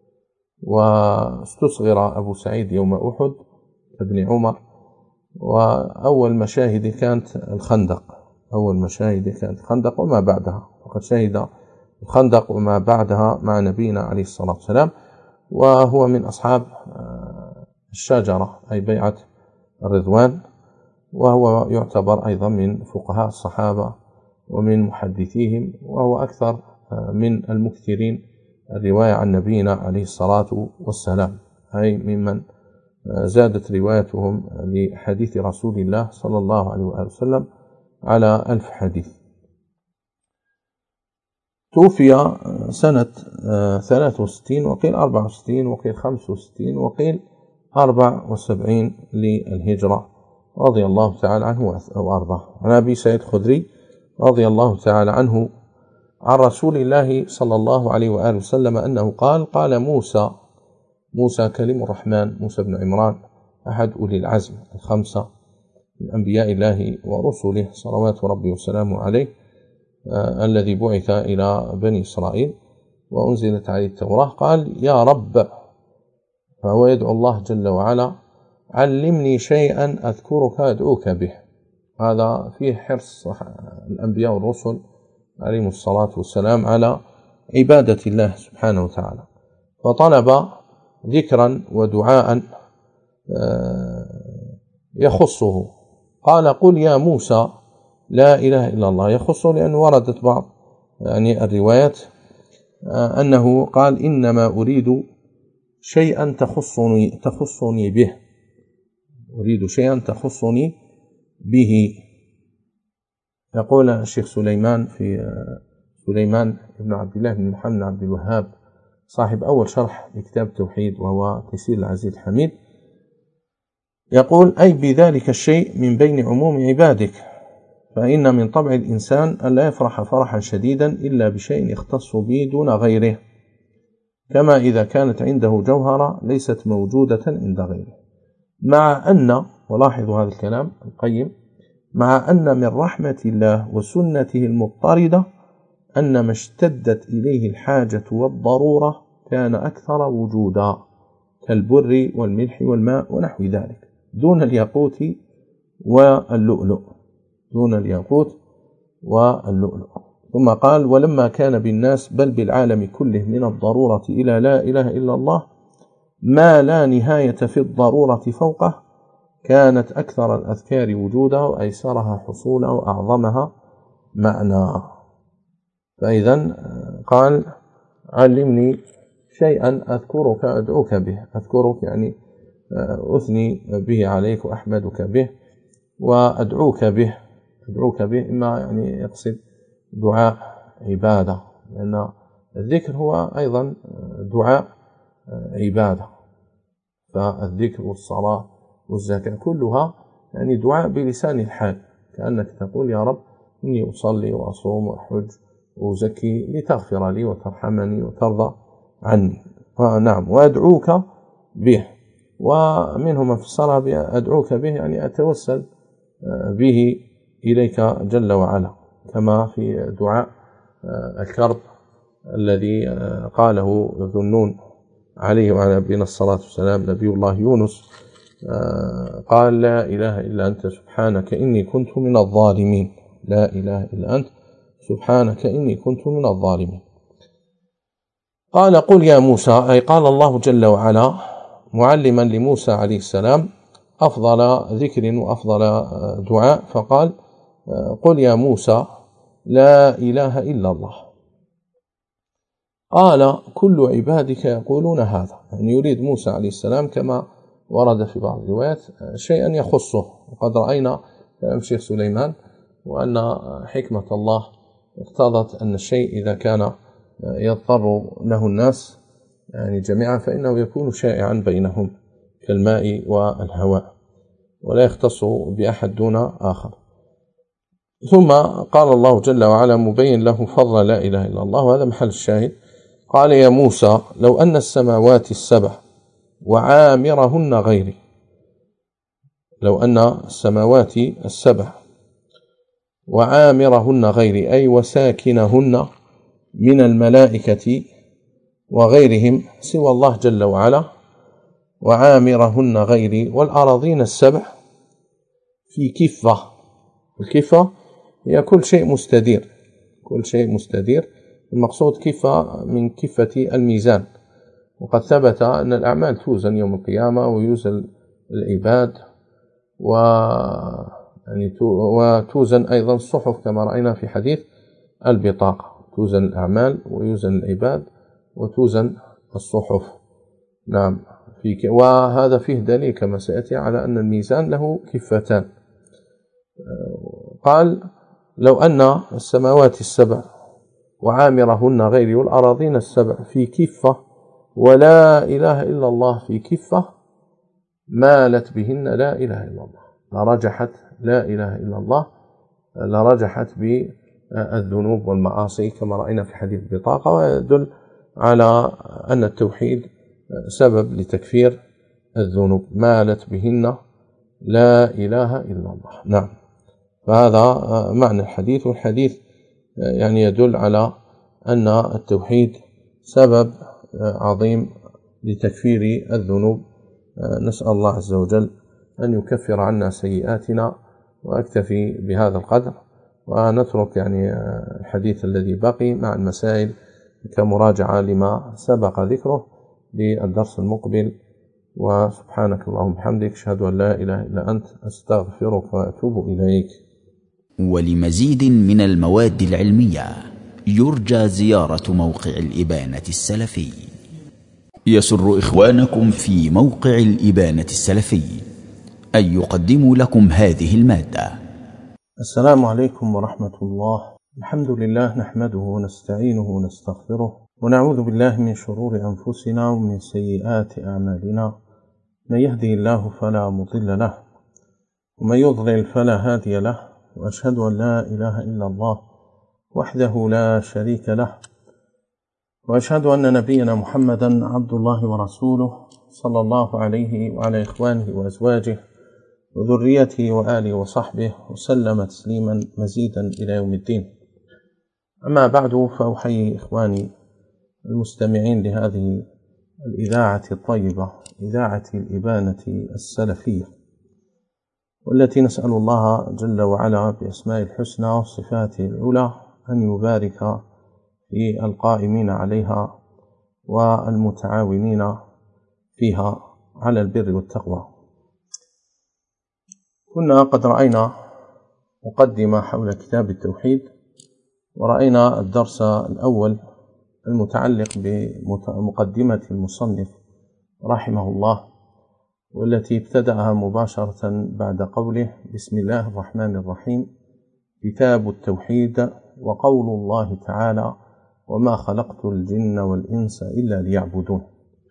واستصغر أبو سعيد يوم أحد ابن عمر. وأول مشاهد كانت الخندق أول مشاهد كانت الخندق وما بعدها، وقد شهد الخندق وما بعدها مع نبينا عليه الصلاة والسلام، وهو من أصحاب الشجرة أي بيعة الرضوان، وهو يعتبر أيضا من فقهاء الصحابة ومن محدثيهم، وهو أكثر من المكثرين الرواية عن نبينا عليه الصلاة والسلام، أي ممن زادت روايتهم لحديث رسول الله صلى الله عليه وسلم على ألف حديث. توفي سنة ثلاث وستين، وقيل أربع وستين، وقيل خمس وستين، وقيل أربع وسبعين للهجرة، رضي الله تعالى عنه وأرضاه. عن أبي سعيد الخدري رضي الله تعالى عنه عن رسول الله صلى الله عليه وآله وسلم أنه قال: قال موسى موسى كلم الرحمن، موسى بن عمران، أحد أولي العزم الخمسة من أنبياء الله ورسله صلوات ربي وسلامه عليه، آه الذي بعث إلى بني إسرائيل وأنزلت عليه التوراة. قال: يا رب، فهو يدعو الله جل وعلا: علمني شيئا أذكرك أدعوك به. هذا فيه حرص الأنبياء والرسل عليهم الصلاة والسلام على عبادة الله سبحانه وتعالى، فطلب ذكرا ودعاء يخصه. قال: قل يا موسى لا إله إلا الله. يخصه لأنه وردت بعض يعني الروايات أنه قال: إنما أريد شيئا تخصني, تخصني به أريد شيئا تخصني به. يقول الشيخ سليمان في سليمان بن عبد الله بن محمد بن عبد الوهاب صاحب أول شرح لكتاب التوحيد وهو تيسير العزيز الحميد، يقول: أي بذلك الشيء من بين عموم عبادك، فإن من طبع الإنسان أن لا يفرح فرحا شديدا إلا بشيء يختص به دون غيره، كما إذا كانت عنده جوهرة ليست موجودة عند غيره. مع أن، ولاحظوا هذا الكلام القيم، مع أن من رحمة الله وسنته المضطردة أن ما اشتدت إليه الحاجة والضرورة كان أكثر وجودا، كالبر والملح والماء ونحو ذلك، دون الياقوت واللؤلؤ دون الياقوت واللؤلؤ. ثم قال: ولما كان بالناس بل بالعالم كله من الضرورة إلى لا إله إلا الله ما لا نهاية في الضرورة فوقه، كانت أكثر الأذكار وجودا وأيسرها حصولا وأعظمها معنى. فإذا قال: علمني شيئا أذكرك أدعوك به. أذكرك يعني أثني به عليك وأحمدك به، وأدعوك به أدعوك به إما يعني يقصد دعاء عبادة، لأن الذكر هو أيضا دعاء عبادة، فالذكر والصلاة والزكاة كلها يعني دعاء بلسان الحال، كأنك تقول: يا رب إني أصلي وأصوم وأحج وأزكي لتغفر لي وترحمني وترضى عني. نعم، وأدعوك به. ومنهم من فسرها بأدعوك به يعني أتوسل به إليك جل وعلا، كما في دعاء الكرب الذي قاله ذو النون عليه وعلى نبينا الصلاة والسلام نبي الله يونس، قال: لا إله إلا أنت سبحانك إني كنت من الظالمين. لا إله إلا أنت سبحانك إني كنت من الظالمين. قال: قل يا موسى، أي قال الله جل وعلا معلما لموسى عليه السلام أفضل ذكر وأفضل دعاء، فقال: قل يا موسى لا إله إلا الله. قال: كل عبادك يقولون هذا، يعني يريد موسى عليه السلام كما ورد في بعض الروايات شيئا يخصه. وقد رأينا كلام الشيخ سليمان وأن حكمة الله اقتضت أن الشيء إذا كان يضطر له الناس يعني جميعا فإنه يكون شائعا بينهم كالماء والهواء، ولا يختص بأحد دون آخر. ثم قال الله جل وعلا مبين له فضل لا إله إلا الله، وهذا محل الشاهد. قال: يا موسى لو أن السماوات السبع وعامرهن غيري، لو أن السماوات السبع وعامرهن غيري، أي وساكنهن من الملائكة وغيرهم سوى الله جل وعلا، وعامرهن غيري، والأراضين السبع في كفة. الكفة هي كل شيء مستدير، كل شيء مستدير، المقصود كفة من كفة الميزان. وقد ثبت أن الأعمال توزن يوم القيامة ويوزن العباد، و يعني وتوزن أيضا الصحف كما رأينا في حديث البطاقة، توزن الأعمال ويوزن العباد وتوزن الصحف. نعم، في وهذا فيه دليل كما سيأتي على أن الميزان له كفتان. قال: لو أن السماوات السبع وعامرهن غيري والأراضين السبع في كفة ولا إله إلا الله في كفة مالت بهن لا إله إلا الله، لرجحت لا إله إلا الله، لرجحت بالذنوب والمعاصي كما رأينا في حديث البطاقة، ويدل على أن التوحيد سبب لتكفير الذنوب، مالت بهن لا إله إلا الله. نعم، فهذا معنى الحديث، والحديث يعني يدل على أن التوحيد سبب عظيم لتكفير الذنوب. نسأل الله عز وجل أن يكفر عنا سيئاتنا، وأكتفي بهذا القدر، ونترك يعني الحديث الذي بقي مع المسائل كمراجعة لما سبق ذكره بالدرس المقبل. وسبحانك اللهم وبحمدك، أشهد أن لا إله إلا أنت، أستغفرك وأتوب إليك. ولمزيد من المواد العلمية يرجى زيارة موقع الإبانة السلفي. يسر إخوانكم في موقع الإبانة السلفي أن يقدموا لكم هذه المادة. السلام عليكم ورحمة الله. الحمد لله، نحمده ونستعينه ونستغفره، ونعوذ بالله من شرور أنفسنا ومن سيئات أعمالنا، من يهدي الله فلا مضل له، ومن يضلل فلا هادي له، وأشهد أن لا إله إلا الله وحده لا شريك له، وأشهد أن نبينا محمدا عبد الله ورسوله، صلى الله عليه وعلى إخوانه وأزواجه وذريته وآله وصحبه وسلم تسليما مزيدا إلى يوم الدين. أما بعد، فأحيي إخواني المستمعين لهذه الإذاعة الطيبة، إذاعة الإبانة السلفية، والتي نسأل الله جل وعلا بأسماء الحسنى وصفاته العلى أن يبارك في القائمين عليها والمتعاونين فيها على البر والتقوى. كنا قد رأينا مقدمة حول كتاب التوحيد، ورأينا الدرس الأول المتعلق بمقدمة المصنف رحمه الله، والتي ابتدأها مباشرة بعد قوله: بسم الله الرحمن الرحيم، كتاب التوحيد، وقول الله تعالى: وما خلقت الجن والإنس إلا ليعبدون.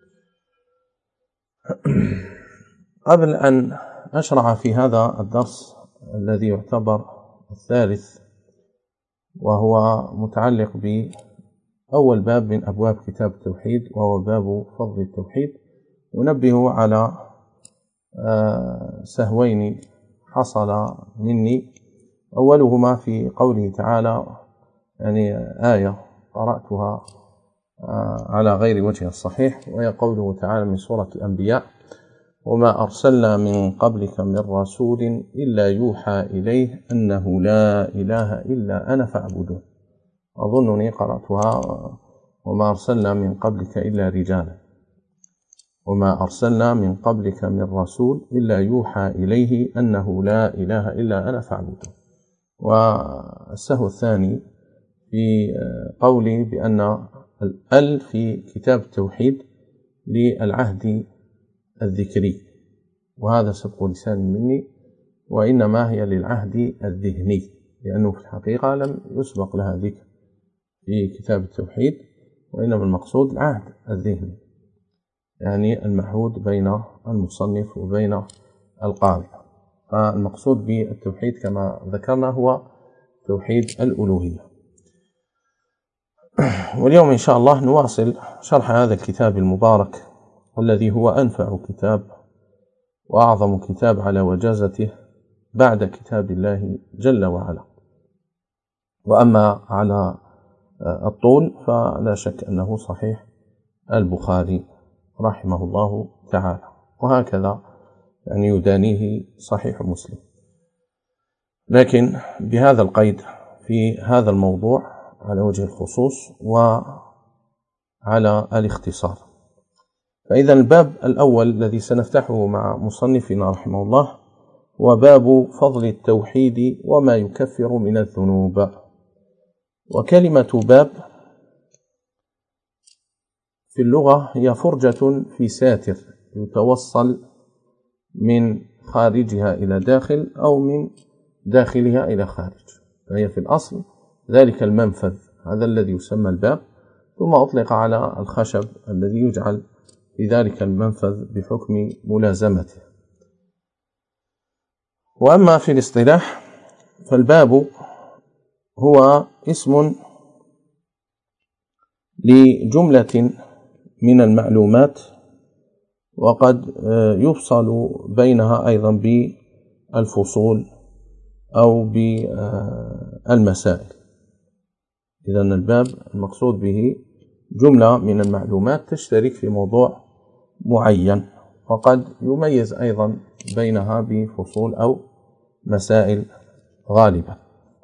قبل أن أشرع في هذا الدرس الذي يعتبر الثالث، وهو متعلق بأول باب من أبواب كتاب التوحيد، وهو باب فضل التوحيد، أنبه على سهوين حصل مني. أولهما في قوله تعالى، يعني آية قرأتها على غير وجه الصحيح، وهي قوله تعالى من سورة الأنبياء: وما أرسلنا من قبلك من رسول إلا يوحى إليه أنه لا إله إلا أنا فاعبدون. أظنني قرأتها وما أرسلنا من قبلك إلا رجالا، وما أرسلنا من قبلك من رسول إلا يوحى إليه أنه لا إله إلا أنا فاعبدون. والسهو الثاني في قولي بأن ال في كتاب التوحيد للعهد الذكري، وهذا سبق لسان مني، وإنما هي للعهد الذهني، لأنه في الحقيقة لم يسبق لها ذكر في كتاب التوحيد، وإنما المقصود العهد الذهني، يعني المعهود بين المصنف وبين القارئ. فالمقصود بالتوحيد كما ذكرنا هو توحيد الألوهية. واليوم إن شاء الله نواصل شرح هذا الكتاب المبارك، والذي هو أنفع كتاب وأعظم كتاب على وجازته بعد كتاب الله جل وعلا. وأما على الطول فلا شك أنه صحيح البخاري رحمه الله تعالى، وهكذا يعني يدانيه صحيح مسلم، لكن بهذا القيد في هذا الموضوع على وجه الخصوص وعلى الاختصار. فإذا الباب الأول الذي سنفتحه مع مصنفنا رحمه الله هو باب فضل التوحيد وما يكفر من الذنوب. وكلمة باب في اللغة هي فرجة في ساتر يتوصل من خارجها إلى داخل أو من داخلها إلى خارج، فهي في الأصل ذلك المنفذ هذا الذي يسمى الباب، ثم أطلق على الخشب الذي يجعل في ذلك المنفذ بحكم ملازمته. وأما في الاصطلاح فالباب هو اسم لجملة من المعلومات، وقد يفصل بينها أيضا بالفصول أو بالمسائل. إذن الباب المقصود به جملة من المعلومات تشترك في موضوع معين، وقد يميز أيضا بينها بفصول أو مسائل غالبا.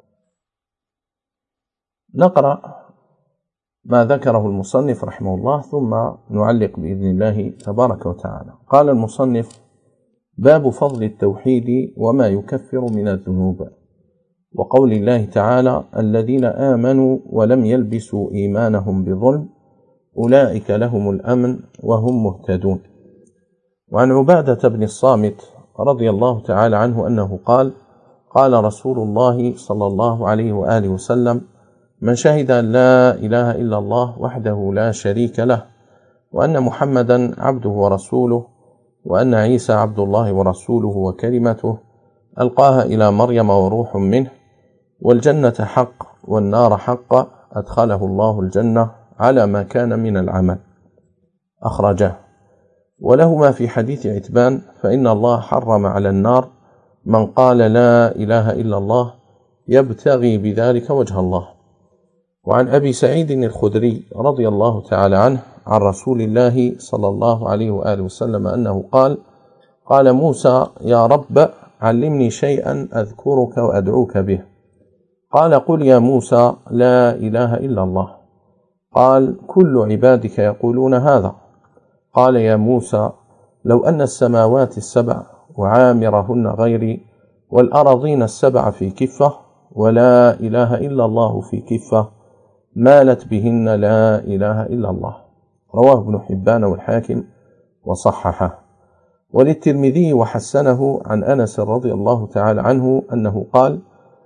نقرأ ما ذكره المصنف رحمه الله ثم نعلق بإذن الله تبارك وتعالى. قال المصنف: باب فضل التوحيد وما يكفر من الذنوب، وقول الله تعالى: الذين آمنوا ولم يلبسوا إيمانهم بظلم أولئك لهم الأمن وهم مهتدون. وعن عبادة بن الصامت رضي الله تعالى عنه أنه قال: قال رسول الله صلى الله عليه وآله وسلم: من شهد أن لا إله إلا الله وحده لا شريك له، وأن محمدا عبده ورسوله، وأن عيسى عبد الله ورسوله وكلمته ألقاها إلى مريم وروح منه، والجنة حق والنار حق، أدخله الله الجنة على ما كان من العمل. أخرجه. ولهما في حديث عتبان: فإن الله حرم على النار من قال لا إله إلا الله يبتغي بذلك وجه الله. وعن أبي سعيد الخدري رضي الله تعالى عنه عن رسول الله صلى الله عليه وآله وسلم أنه قال: قال موسى: يا رب علمني شيئا أذكرك وأدعوك به. قال: قل يا موسى لا إله إلا الله. قال: كل عبادك يقولون هذا. قال: يا موسى لو أن السماوات السبع وعامرهن غيري والأراضين السبع في كفة ولا إله إلا الله في كفة مالت بهن لا إله إلا الله. رواه ابن حبان والحاكم وصححه. وللترمذي وحسنه عن أنس رضي الله تعالى عنه أنه قال: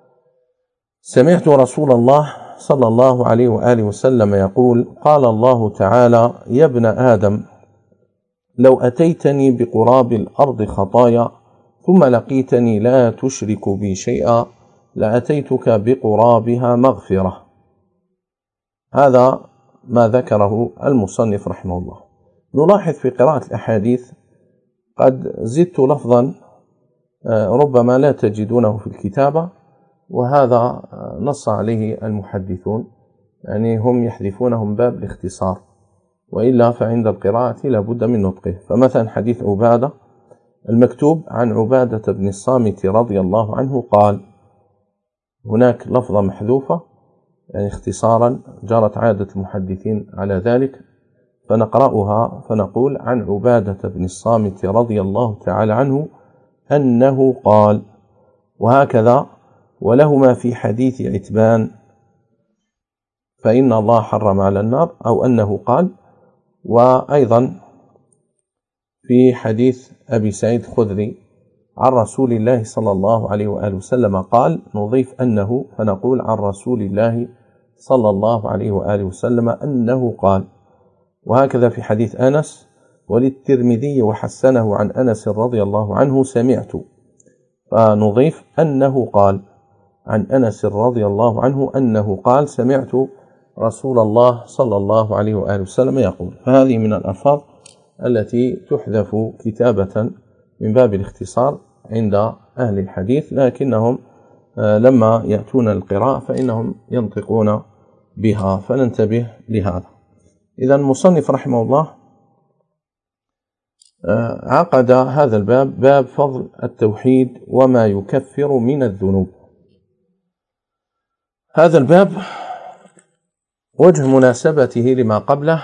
سمعت رسول الله صلى الله عليه وآله وسلم يقول: قال الله تعالى: يا ابن آدم لو أتيتني بقراب الأرض خطايا ثم لقيتني لا تشرك بي شيئا لأتيتك بقرابها مغفرة. هذا ما ذكره المصنف رحمه الله. نلاحظ في قراءة الأحاديث قد زدت لفظا ربما لا تجدونه في الكتابة، وهذا نص عليه المحدثون، يعني هم يحذفونه من باب الاختصار، وإلا فعند القراءة لا بد من نطقه. فمثلا حديث عبادة المكتوب عن عبادة بن الصامت رضي الله عنه قال، هناك لفظة محذوفة يعني اختصارا، جرت عادة المحدثين على ذلك، فنقرأها فنقول عن عبادة بن الصامت رضي الله تعالى عنه أنه قال، وهكذا. ولهما في حديث عتبان: فإن الله حرم على النار، أو أنه قال. وأيضا في حديث أبي سعيد الخدري عن رسول الله صلى الله عليه وآله وسلم قال، نضيف أنه فنقول عن رسول الله صلى الله عليه وآله وسلم أنه قال. وهكذا في حديث أنس: وللترمذي وحسنه عن أنس رضي الله عنه سمعت، فنضيف أنه قال عن أنس رضي الله عنه أنه قال سمعت رسول الله صلى الله عليه وآله وسلم يقول. فهذه من الألفاظ التي تحذف كتابة من باب الاختصار عند أهل الحديث، لكنهم لما يأتون القراءة فإنهم ينطقون بها، فننتبه لهذا. إذا المصنف رحمه الله عقد هذا الباب باب فضل التوحيد وما يكفر من الذنوب. هذا الباب وجه مناسبته لما قبله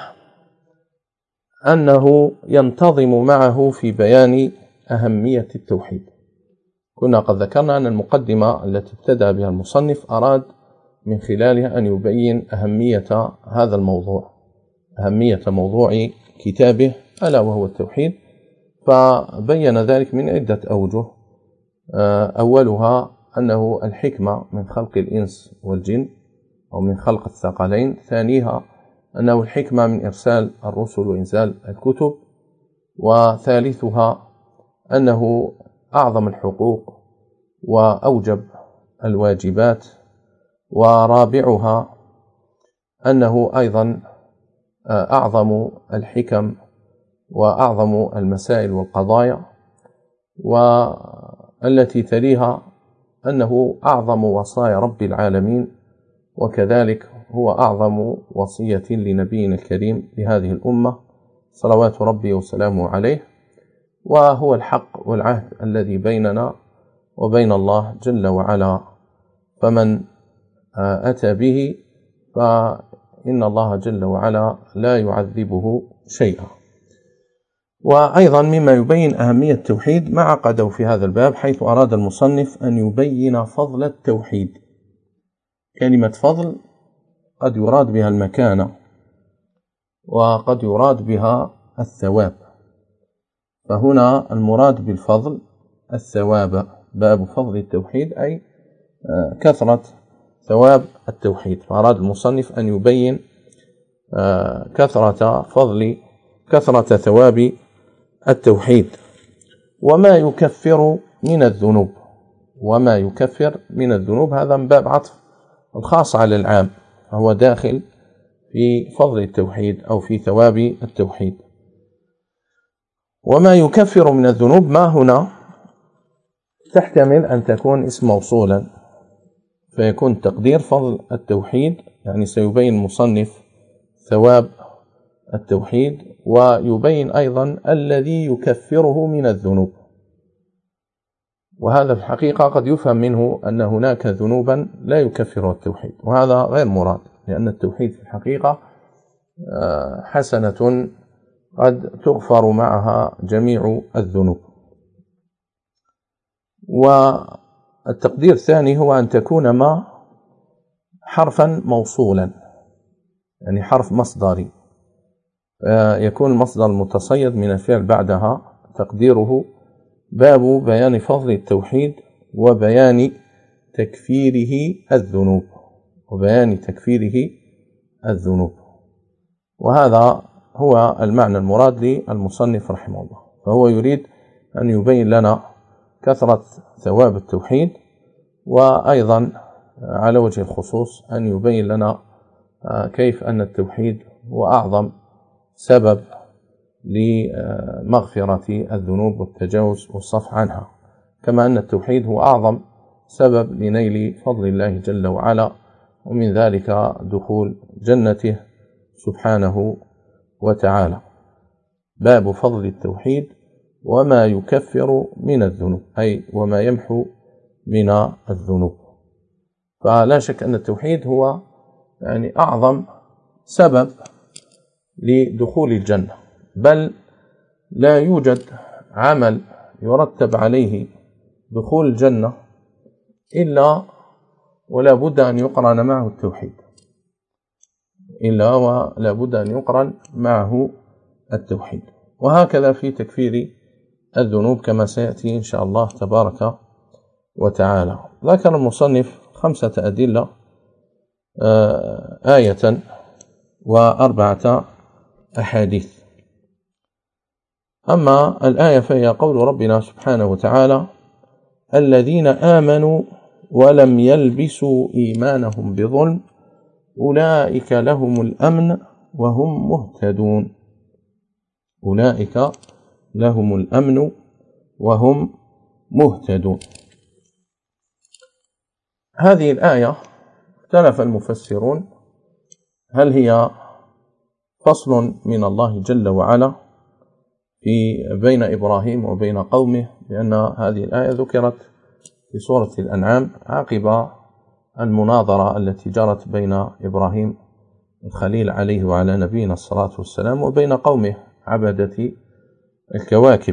أنه ينتظم معه في بيان أهمية التوحيد. كنا قد ذكرنا أن المقدمة التي ابتدأ بها المصنف أراد من خلالها أن يبين أهمية هذا الموضوع، أهمية موضوع كتابه ألا وهو التوحيد، فبين ذلك من عدة أوجه. أولها أنه الحكمة من خلق الإنس والجن، أو من خلق الثقلين. ثانيها أنه الحكمة من إرسال الرسل وإنزال الكتب. وثالثها أنه أعظم الحقوق وأوجب الواجبات. ورابعها أنه أيضا أعظم الحكم وأعظم المسائل والقضايا. والتي تليها أنه أعظم وصايا رب العالمين، وكذلك هو أعظم وصية لنبينا الكريم لهذه الأمة صلوات ربي وسلامه عليه، وهو الحق والعهد الذي بيننا وبين الله جل وعلا. فمن أتى به فإن الله جل وعلا لا يعذبه شيئا. وأيضا مما يبين أهمية التوحيد ما عقده في هذا الباب، حيث أراد المصنف أن يبين فضل التوحيد. كلمة فضل قد يراد بها المكانة، وقد يراد بها الثواب، فهنا المراد بالفضل الثواب. باب فضل التوحيد أي كثرة ثواب التوحيد، فأراد المصنف أن يبين كثرة فضل كثرة ثواب التوحيد. وما يكفر من الذنوب، وما يكفر من الذنوب هذا من باب عطف الخاص على العام، فهو داخل في فضل التوحيد أو في ثواب التوحيد. وما يكفر من الذنوب ما هنا تحتمل أن تكون اسم موصولا، فيكون تقدير فضل التوحيد، يعني سيبين المصنف ثواب التوحيد، ويبين أيضا الذي يكفره من الذنوب. وهذا في الحقيقة قد يفهم منه أن هناك ذنوبا لا يكفرها التوحيد، وهذا غير مراد، لأن التوحيد في الحقيقة حسنة قد تغفر معها جميع الذنوب. والتقدير الثاني هو أن تكون ما حرفا موصولا، يعني حرف مصدري، يكون المصدر المتصيد من الفعل بعدها تقديره باب بيان فضل التوحيد وبيان تكفيره الذنوب وبيان تكفيره الذنوب. وهذا هو المعنى المراد للمصنف رحمه الله، فهو يريد أن يبين لنا كثرة ثواب التوحيد، وأيضا على وجه الخصوص أن يبين لنا كيف أن التوحيد هو أعظم سبب لمغفرة الذنوب والتجاوز والصفح عنها، كما أن التوحيد هو أعظم سبب لنيل فضل الله جل وعلا، ومن ذلك دخول جنته سبحانه وتعالى. باب فضل التوحيد وما يكفر من الذنوب، أي وما يمحو من الذنوب. فلا شك أن التوحيد هو يعني أعظم سبب لدخول الجنة، بل لا يوجد عمل يرتب عليه دخول الجنة إلا ولا بد أن يقرن معه التوحيد، إلا ولا بد أن يقرن معه التوحيد. وهكذا في تكفير الذنوب كما سيأتي إن شاء الله تبارك وتعالى. ذكر المصنف خمسة أدلة، آية وأربعة أحاديث. أما الآية فهي قول ربنا سبحانه وتعالى: الذين آمنوا ولم يلبسوا إيمانهم بظلم أولئك لهم الأمن وهم مهتدون. أولئك لهم الأمن وهم مهتدون. هذه الآية اختلف المفسرون هل هي فصل من الله جل وعلا في بين إبراهيم وبين قومه، لأن هذه الآية ذكرت في سورة الأنعام عقب المناظرة التي جرت بين إبراهيم الخليل عليه وعلى نبينا الصلاة والسلام وبين قومه عبدة الكواكب.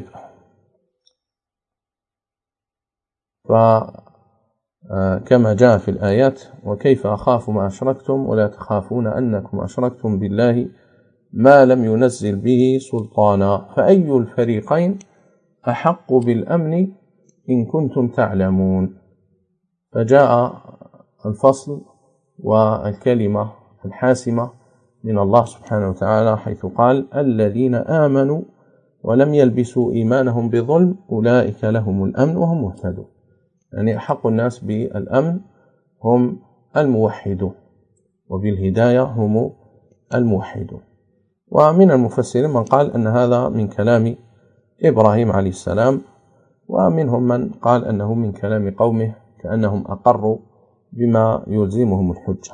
فكما جاء في الآيات: وكيف أخاف ما أشركتم ولا تخافون أنكم أشركتم بالله ما لم ينزل به سلطانا فأي الفريقين أحق بالأمن إن كنتم تعلمون. فجاء الفصل والكلمة الحاسمة من الله سبحانه وتعالى، حيث قال: الذين آمنوا ولم يلبسوا إيمانهم بظلم أولئك لهم الأمن وهم مهتدون. يعني أحق الناس بالأمن هم الموحدون، وبالهداية هم الموحدون. ومن المفسرين من قال أن هذا من كلام إبراهيم عليه السلام، ومنهم من قال أنه من كلام قومه كأنهم أقروا بما يلزمهم الحجة.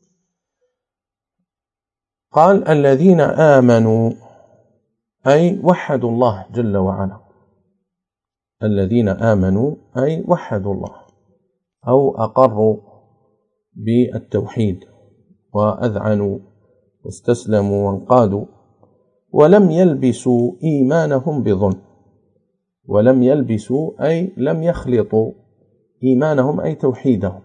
قال: الذين آمنوا أي وحدوا الله جل وعلا. الذين آمنوا أي وحدوا الله أو أقروا بالتوحيد وأذعنوا واستسلموا وانقادوا، ولم يلبسوا إيمانهم بظلم. ولم يلبسوا أي لم يخلطوا إيمانهم أي توحيدهم.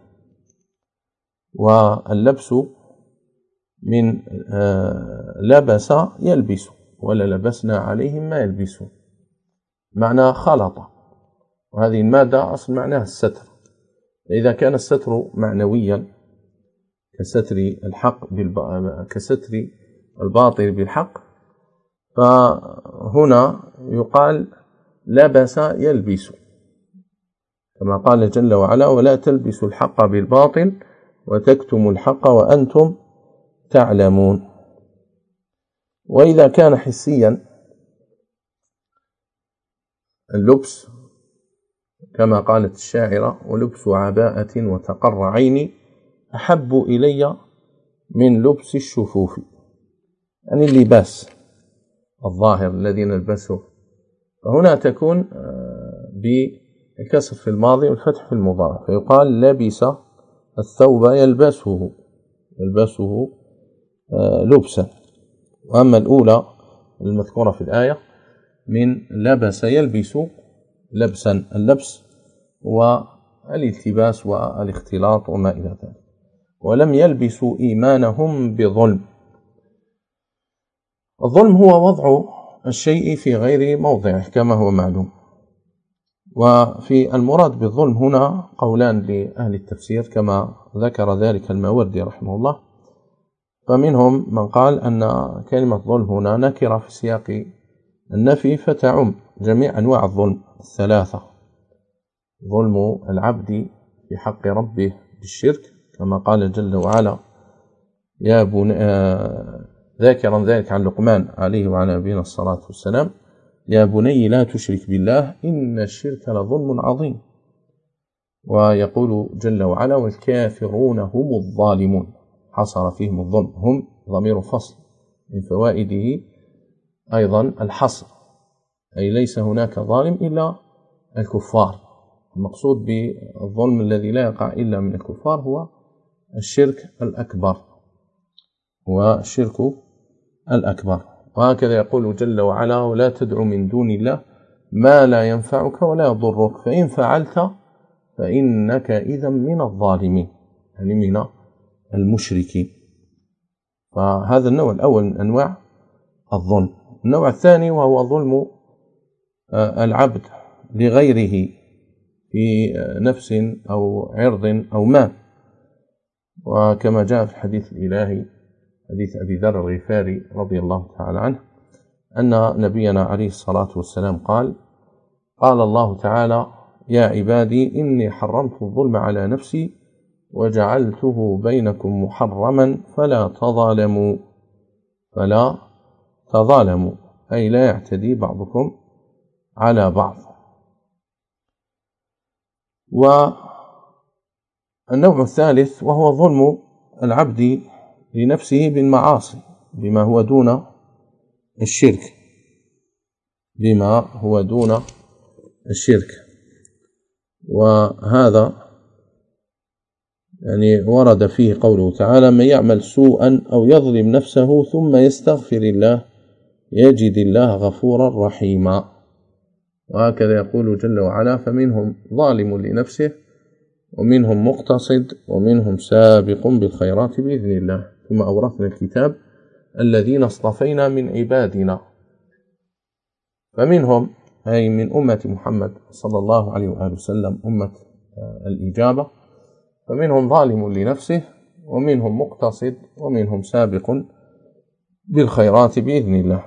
واللبس من لبس يلبس، ولا لبسنا عليهم ما يلبسون، معنى خلط، وهذه المادة أصل معناها الستر. إذا كان الستر معنويا كستر الحق بالب... كستر الباطل بالحق، فهنا يقال لبس يلبس، كما قال جل وعلا: ولا تلبسوا الحق بالباطل وتكتموا الحق وأنتم تعلمون. وإذا كان حسيا اللبس كما قالت الشاعرة: ولبس عباءة وتقر عيني أحب إلي من لبس الشفوف. يعني اللباس الظاهر الذي نلبسه، فهنا تكون بالكسر في الماضي والفتح في المضارع، فيقال لبس الثوب يلبسه يلبسه لبسا. وأما الأولى المذكورة في الآية من لبس يلبس لبسا، اللبس والالتباس والاختلاط وما إلى ذلك. ولم يلبسوا إيمانهم بظلم. الظلم هو وضع الشيء في غير موضعه كما هو معلوم. وفي المراد بالظلم هنا قولان لأهل التفسير كما ذكر ذلك الماوردي رحمه الله. فمنهم من قال أن كلمة ظلم هنا نكرة في سياق النفي فتعم جميع أنواع الظلم الثلاثة: ظلم العبد في حق ربه بالشرك كما قال جل وعلا: يا بني، ذاكرا ذلك عن لقمان عليه وعلى نبينا الصلاة والسلام: يا بني لا تشرك بالله إن الشرك لظلم عظيم. ويقول جل وعلا: والكافرون هم الظالمون، حصر فيهم الظلم، هم ضمير فصل، من فوائده أيضا الحصر، أي ليس هناك ظالم إلا الكفار. المقصود بالظلم الذي لا يقع إلا من الكفار هو الشرك الأكبر، هو الشرك الأكبر. وهكذا يقول جل وعلا: ولا تدع من دون الله ما لا ينفعك ولا يضرك فإن فعلت فإنك إذا من الظالمين، يعني من المشركين. فهذا النوع الأول من أنواع الظلم. النوع الثاني وهو ظلم العبد لغيره في نفس أو عرض أو مال، وكما جاء في الحديث الإلهي حديث أبي ذر الغفاري رضي الله تعالى عنه أن نبينا عليه الصلاة والسلام قال: قال الله تعالى: يا عبادي إني حرمت الظلم على نفسي وجعلته بينكم محرما فلا تظالموا فلا تظالموا أي لا يعتدي بعضكم على بعض. والنوع الثالث وهو ظلم العبد لنفسه بالمعاصي بما هو دون الشرك بما هو دون الشرك وهذا يعني ورد فيه قوله تعالى: من يعمل سوءا أو يظلم نفسه ثم يستغفر الله يجد الله غفورا رحيما. وهكذا يقول جل وعلا: فمنهم ظالم لنفسه ومنهم مقتصد ومنهم سابق بالخيرات بإذن الله. ثم أورثنا الكتاب الذين اصطفينا من عبادنا. فمنهم أي من أمة محمد صلى الله عليه وآله وسلم أمة الإجابة، فمنهم ظالم لنفسه ومنهم مقتصد ومنهم سابق بالخيرات بإذن الله.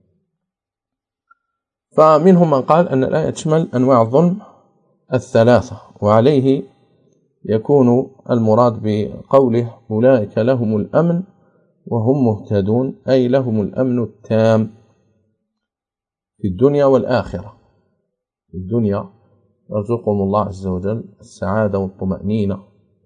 فمنهم من قال أن الآية تشمل أنواع الظلم الثلاثة، وعليه يكون المراد بقوله أولئك لهم الأمن وهم مهتدون، أي لهم الأمن التام في الدنيا والآخرة. في الدنيا يرزقهم الله عز وجل السعادة والطمأنينة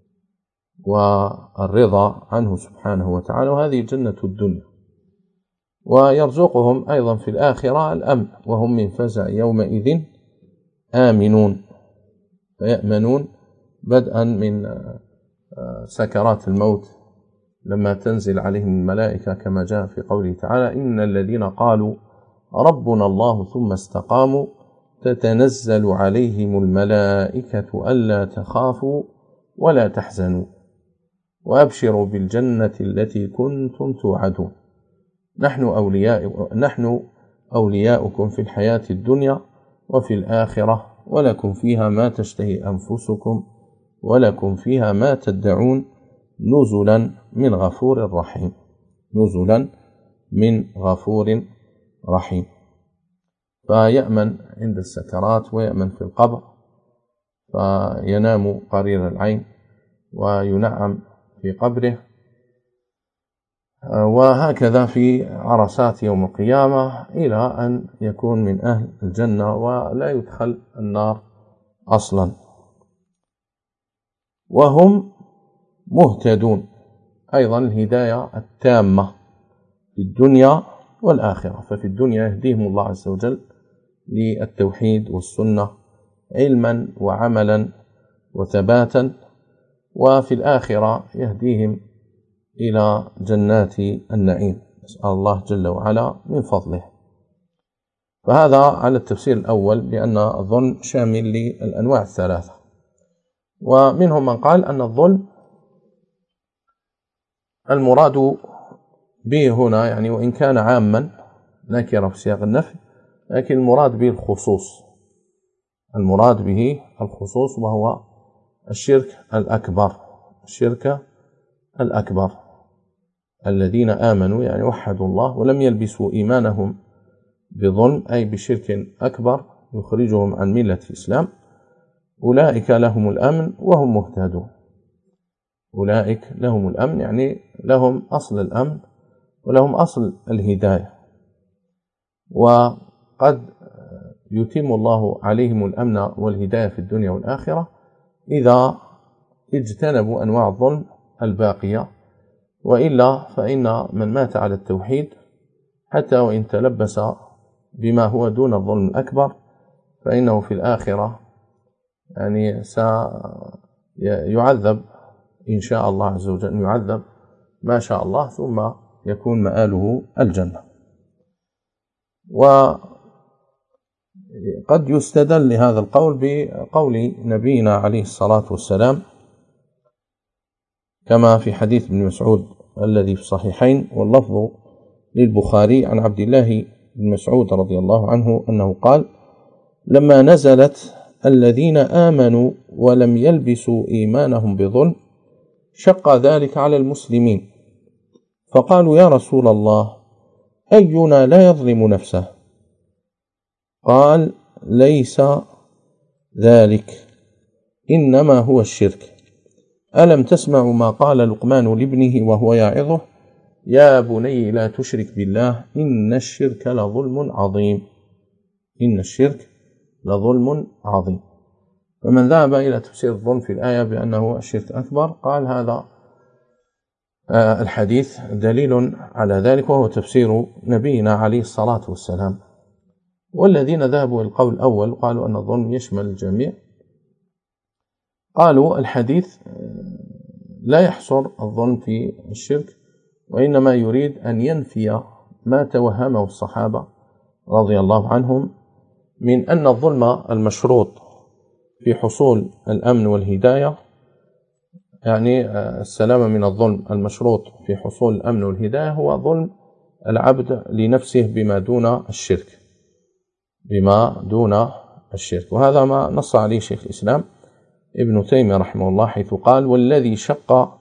والرضا عنه سبحانه وتعالى، وهذه جنة الدنيا. ويرزقهم أيضا في الآخرة الأمن، وهم من فزع يومئذ آمنون، فيأمنون بدءا من سكرات الموت لما تنزل عليهم الملائكة، كما جاء في قوله تعالى إن الذين قالوا ربنا الله ثم استقاموا تتنزل عليهم الملائكة ألا تخافوا ولا تحزنوا وأبشروا بالجنة التي كنتم توعدون نحن أولياء نحن أولياؤكم في الحياة الدنيا وفي الآخرة ولكم فيها ما تشتهي أنفسكم ولكم فيها ما تدعون نزلا من غفور رحيم. نزلا من غفور رحيم. فيأمن عند السكرات ويأمن في القبر، فينام قرير العين وينعم في قبره، وهكذا في عرصات يوم القيامة إلى أن يكون من أهل الجنة ولا يدخل النار أصلا. وهم مهتدون، أيضا الهداية التامة في الدنيا والآخرة. ففي الدنيا يهديهم الله عز وجل للتوحيد والسنة علما وعملا وثباتا، وفي الآخرة يهديهم إلى جنات النعيم، نسأل الله جل وعلا من فضله. فهذا على التفسير الأول بأن الظلم شامل للأنواع الثلاثة. ومنهم من قال أن الظلم المراد به هنا يعني وإن كان عاما نكرة في سياق النفي، لكن المراد به الخصوص، المراد به الخصوص وهو الشرك الأكبر. الشرك الأكبر الذين آمنوا يعني وحدوا الله ولم يلبسوا إيمانهم بظلم أي بشرك أكبر يخرجهم عن ملة الإسلام، أولئك لهم الأمن وهم مهتدون. أولئك لهم الأمن يعني لهم أصل الأمن ولهم أصل الهداية، وقد يتم الله عليهم الأمن والهداية في الدنيا والآخرة إذا اجتنبوا أنواع الظلم الباقية، وإلا فإن من مات على التوحيد حتى وإن تلبس بما هو دون الظلم الأكبر فإنه في الآخرة يعني سيعذب إن شاء الله عز وجل، يعذب ما شاء الله ثم يكون مآله الجنة. وقد يستدل لهذا القول بقول نبينا عليه الصلاة والسلام كما في حديث ابن مسعود الذي في الصحيحين واللفظ للبخاري عن عبد الله بن مسعود رضي الله عنه أنه قال لما نزلت الذين آمنوا ولم يلبسوا إيمانهم بظلم شق ذلك على المسلمين، فقالوا يا رسول الله أينا لا يظلم نفسه؟ قال ليس ذلك إنما هو الشرك. ألم تسمعوا ما قال لقمان لابنه وهو يعظه يا بني لا تشرك بالله إن الشرك لظلم عظيم. إن الشرك لظلم عظيم. فمن ذهب إلى تفسير الظلم في الآية بأنه الشرك أكبر قال هذا الحديث دليل على ذلك، وهو تفسير نبينا عليه الصلاة والسلام. والذين ذهبوا القول الأول قالوا أن الظلم يشمل الجميع، قالوا الحديث لا يحصر الظلم في الشرك، وإنما يريد أن ينفي ما توهمه الصحابة رضي الله عنهم من أن الظلم المشروط في حصول الأمن والهداية، يعني السلامة من الظلم المشروط في حصول الأمن والهداية هو ظلم العبد لنفسه بما دون الشرك، بما دون الشرك. وهذا ما نص عليه شيخ الإسلام ابن تيمية رحمه الله حيث قال والذي شق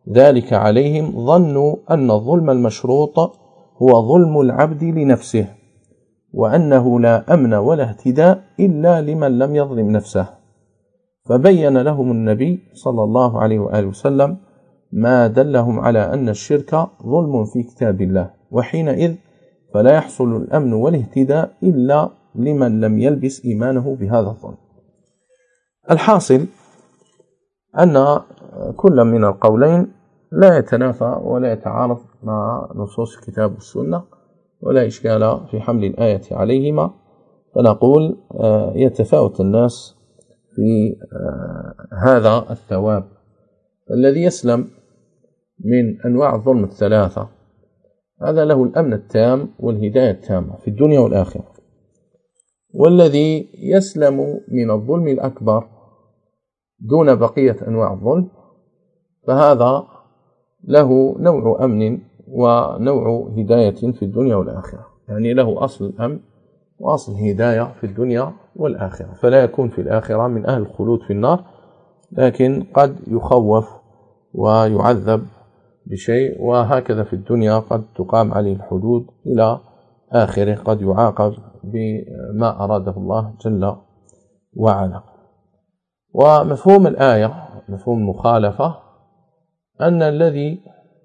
ذلك عليهم ظنوا أن الظلم المشروط هو ظلم العبد لنفسه، وأنه لا أمن ولا اهتداء إلا لمن لم يظلم نفسه، فبين لهم النبي صلى الله عليه وآله وسلم ما دلهم على أن الشرك ظلم في كتاب الله، وحينئذ فلا يحصل الأمن والاهتداء إلا لمن لم يلبس إيمانه بهذا الظلم. الحاصل أن كل من القولين لا يتنافى ولا يتعارض مع نصوص الكتاب والسنة، ولا إشكال في حمل الآية عليهما، فنقول يتفاوت الناس في هذا الثواب. الذي يسلم من أنواع الظلم الثلاثة هذا له الأمن التام والهداية التامة في الدنيا والآخرة، والذي يسلم من الظلم الأكبر دون بقية أنواع الظلم فهذا له نوع أمن ونوع هداية في الدنيا والآخرة، يعني له أصل الأمن وأصل الهداية في الدنيا والآخرة، فلا يكون في الآخرة من أهل الخلود في النار، لكن قد يخوف ويعذب بشيء، وهكذا في الدنيا قد تقام عليه الحدود إلى آخره، قد يعاقب بما أراده الله جل وعلا. ومفهوم الآية مفهوم المخالفة أن الذي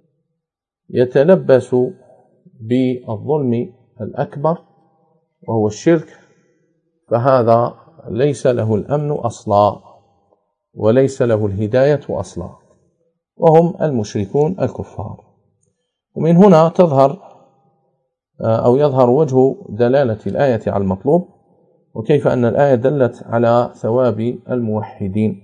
يتلبس بالظلم الأكبر وهو الشرك فهذا ليس له الأمن أصلا وليس له الهداية أصلا، وهم المشركون الكفار. ومن هنا تظهر أو يظهر وجه دلالة الآية على المطلوب، وكيف أن الآية دلت على ثواب الموحدين،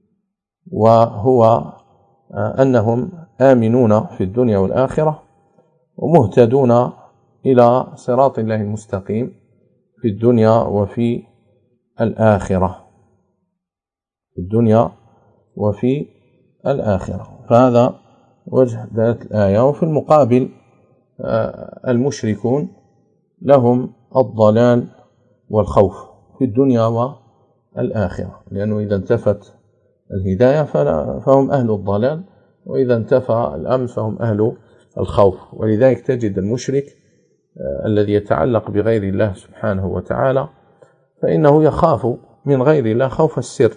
وهو أنهم آمنون في الدنيا والآخرة ومهتدون إلى صراط الله المستقيم في الدنيا وفي الآخرة في الدنيا وفي الآخرة فهذا وجه دلالة الآية. وفي المقابل المشركون لهم الضلال والخوف في الدنيا والآخرة، لأنه إذا انتفت الهداية فهم أهل الضلال، وإذا انتفى الأمن فهم أهل الخوف. ولذلك تجد المشرك الذي يتعلق بغير الله سبحانه وتعالى فإنه يخاف من غير الله خوف السر،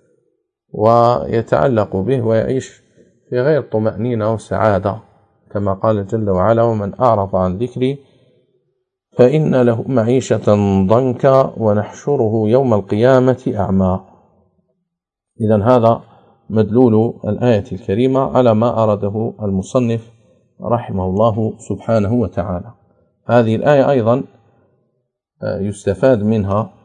ويتعلق به ويعيش في غير طمأنينة وسعادة، كما قال جل وعلا: ومن أعرض عن ذكري فإن له معيشة ضنكا ونحشره يوم القيامة أعمى. إذن هذا مدلول الآية الكريمة على ما أراده المصنف رحمه الله سبحانه وتعالى. هذه الآية أيضا يستفاد منها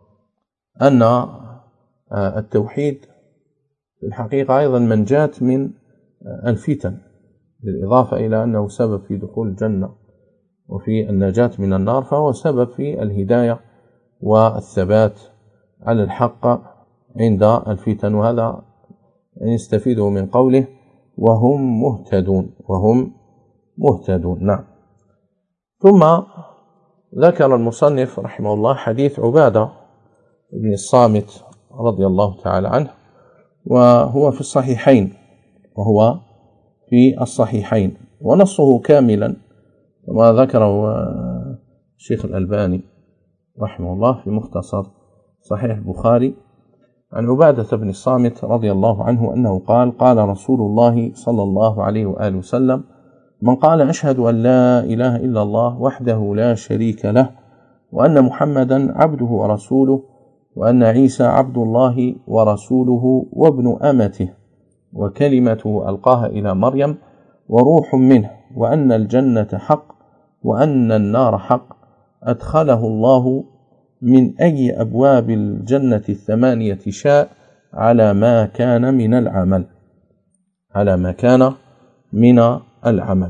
أن التوحيد في الحقيقة أيضا منجاة من الفتن، بالإضافة إلى أنه سبب في دخول الجنة وفي النجاة من النار، فهو سبب في الهداية والثبات على الحق عند الفتن، وهذا نستفيده من قوله وهم مهتدون وهم مهتدون. نعم. ثم ذكر المصنف رحمه الله حديث عبادة بن الصامت رضي الله تعالى عنه، وهو في الصحيحين وهو في الصحيحين ونصه كاملا كما ذكره الشيخ الألباني رحمه الله في مختصر صحيح البخاري عن عبادة بن الصامت رضي الله عنه أنه قال: قال رسول الله صلى الله عليه وآله وسلم: من قال أشهد أن لا إله إلا الله وحده لا شريك له وأن محمدا عبده ورسوله وأن عيسى عبد الله ورسوله وابن أمته وكلمته ألقاها إلى مريم وروح منه وأن الجنة حق وأن النار حق أدخله الله من أي أبواب الجنة الثمانية شاء على ما كان من العمل على ما كان من العمل.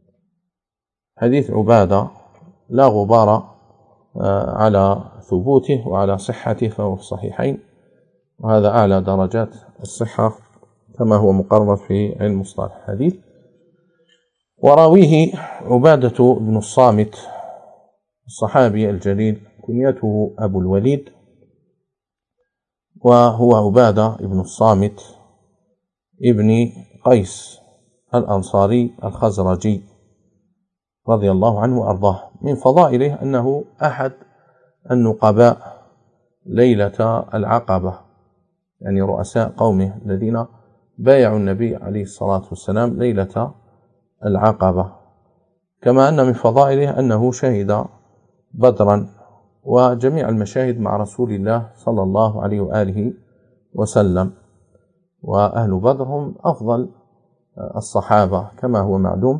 حديث عبادة لا غبار على ثبوته وعلى صحته، فهو في الصحيحين، وهذا أعلى درجات الصحة كما هو مقرر في علم مصطلح الحديث. وراويه عبادة بن الصامت الصحابي الجليل كنيته أبو الوليد، وهو عبادة بن الصامت ابن قيس الأنصاري الخزرجي رضي الله عنه وأرضاه. من فضائله أنه أحد النقباء ليلة العقبة، يعني رؤساء قومه الذين بايعوا النبي عليه الصلاة والسلام ليلة العقبة. كما أن من فضائله أنه شهد بدرا وجميع المشاهد مع رسول الله صلى الله عليه وآله وسلم، وأهل بدر هم أفضل الصحابة كما هو معلوم.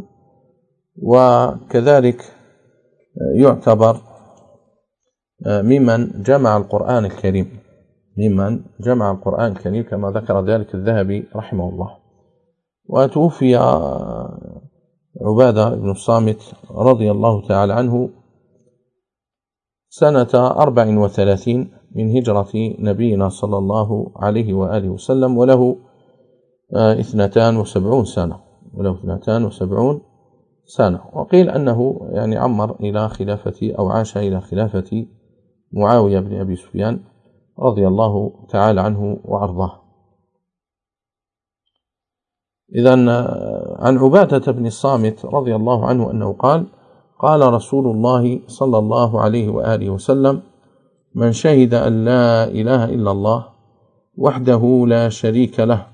وكذلك يعتبر ممن جمع القرآن الكريم ممن جمع القرآن الكريم كما ذكر ذلك الذهبي رحمه الله. وتوفي عبادة بن الصامت رضي الله تعالى عنه سنة أربع وثلاثين من هجرة نبينا صلى الله عليه وآله وسلم، وله اثنتان وسبعون سنة وله اثنتان وسبعون سنة. وقيل أنه يعني عمر إلى خلافة أو عاش إلى خلافة معاوية بن أبي سفيان رضي الله تعالى عنه وأرضاه. إذن عن عبادة بن الصامت رضي الله عنه أنه قال: قال رسول الله صلى الله عليه وآله وسلم: من شهد أن لا إله إلا الله وحده لا شريك له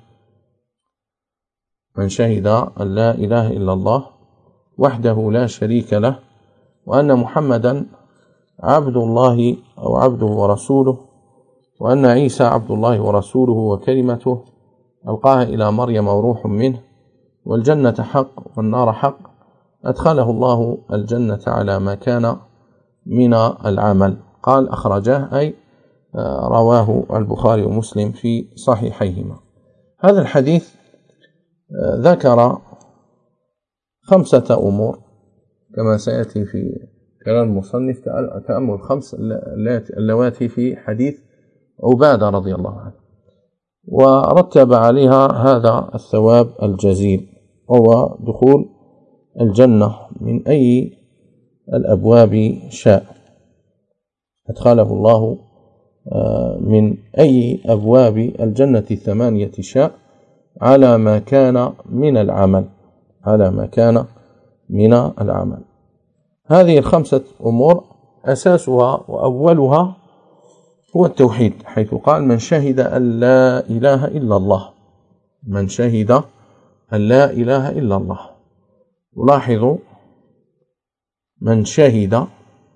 من شهد أن لا إله إلا الله وحده لا شريك له وأن محمدا عبد الله أو عبده ورسوله وأن عيسى عبد الله ورسوله وكلمته ألقاها إلى مريم وروح منه والجنة حق والنار حق أدخله الله الجنة على ما كان من العمل. قال: أخرجاه أي رواه البخاري ومسلم في صحيحيهما. هذا الحديث ذكر خمسة أمور كما سيأتي في كلام المصنف، تأمل خمس اللواتي في حديث عبادة رضي الله عنه، ورتب عليها هذا الثواب الجزيل، وهو دخول الجنة من أي الأبواب شاء، أدخله الله من أي أبواب الجنة الثمانية شاء على ما كان من العمل على ما كان من العمل. هذه الخمسة أمور أساسها وأولها هو التوحيد، حيث قال: من شهد أن لا إله إلا الله من شهد أن لا إله إلا الله. ولاحظوا من شهد،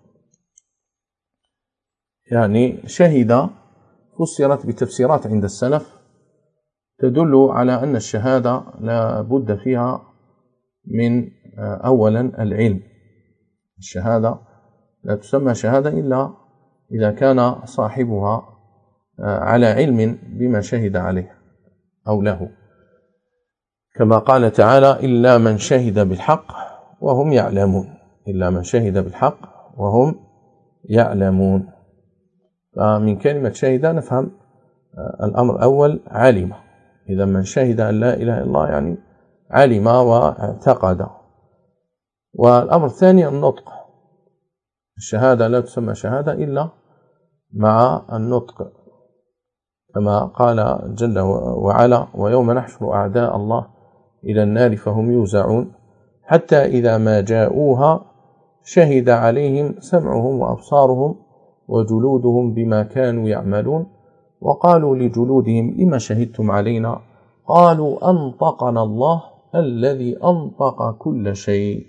يعني شهد فسرت بتفسيرات عند السلف تدل على أن الشهادة لا بد فيها من أولا العلم. الشهادة لا تسمى شهادة إلا إذا كان صاحبها على علم بما شهد عليه أو له، كما قال تعالى: إلا من شهد بالحق وهم يعلمون إلا من شهد بالحق وهم يعلمون. فمن كلمة شهد نفهم الأمر الأول علم. إذا من شهد أن لا إله إلا الله يعني علم واعتقد. والأمر الثاني النطق. الشهادة لا تسمى شهادة إلا مع النطق، كما قال جل وعلا: ويوم نحشر أعداء الله إلى النار فهم يوزعون حتى إذا ما جاءوها شهد عليهم سمعهم وأبصارهم وجلودهم بما كانوا يعملون وقالوا لجلودهم: لما شهدتم علينا؟ قالوا: أنطقنا الله الذي أنطق كل شيء.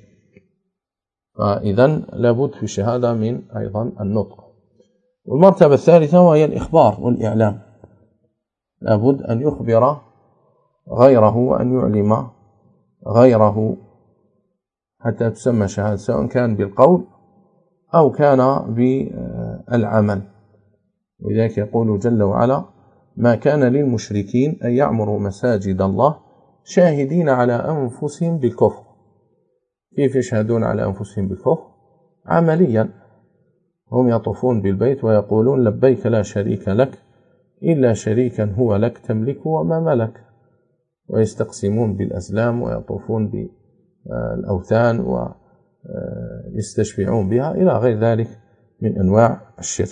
فإذا لابد في الشهادة من أيضا النطق. والمرتبة الثالثة وهي الإخبار والإعلام، لابد أن يخبر غيره وأن يعلم غيره حتى تسمى شهادة، سواء كان بالقول أو كان بالعمل. ولذلك يقول جل وعلا: ما كان للمشركين أن يعمروا مساجد الله شاهدين على أنفسهم بالكفر. كيف يشهدون على أنفسهم بالكفر؟ عمليا، هم يطوفون بالبيت ويقولون: لبيك لا شريك لك إلا شريكا هو لك تملكه وما ملك، ويستقسمون بالأزلام ويطوفون بالأوثان ويستشفعون بها إلى غير ذلك من أنواع الشرك.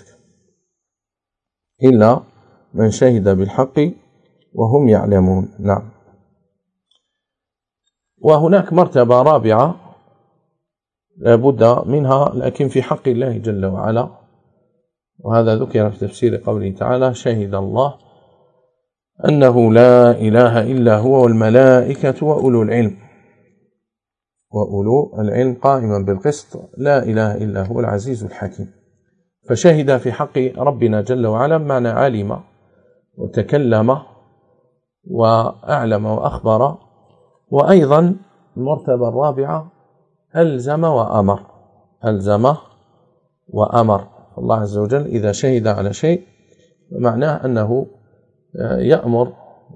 إلا من شهد بالحق وهم يعلمون. نعم. وهناك مرتبة رابعة لا بد منها لكن في حق الله جل وعلا، وهذا ذكر في تفسير قوله تعالى: شهد الله أنه لا إله إلا هو والملائكة وأولو العلم وأولو العلم قائما بالقسط لا إله إلا هو العزيز الحكيم. فشهد في حق ربنا جل وعلا معنى علم وتكلم وأعلم وأخبر. وأيضا المرتبة الرابعة ألزم وأمر، ألزم وأمر. الله عز وجل إذا شهد على شيء معناه أنه يأمر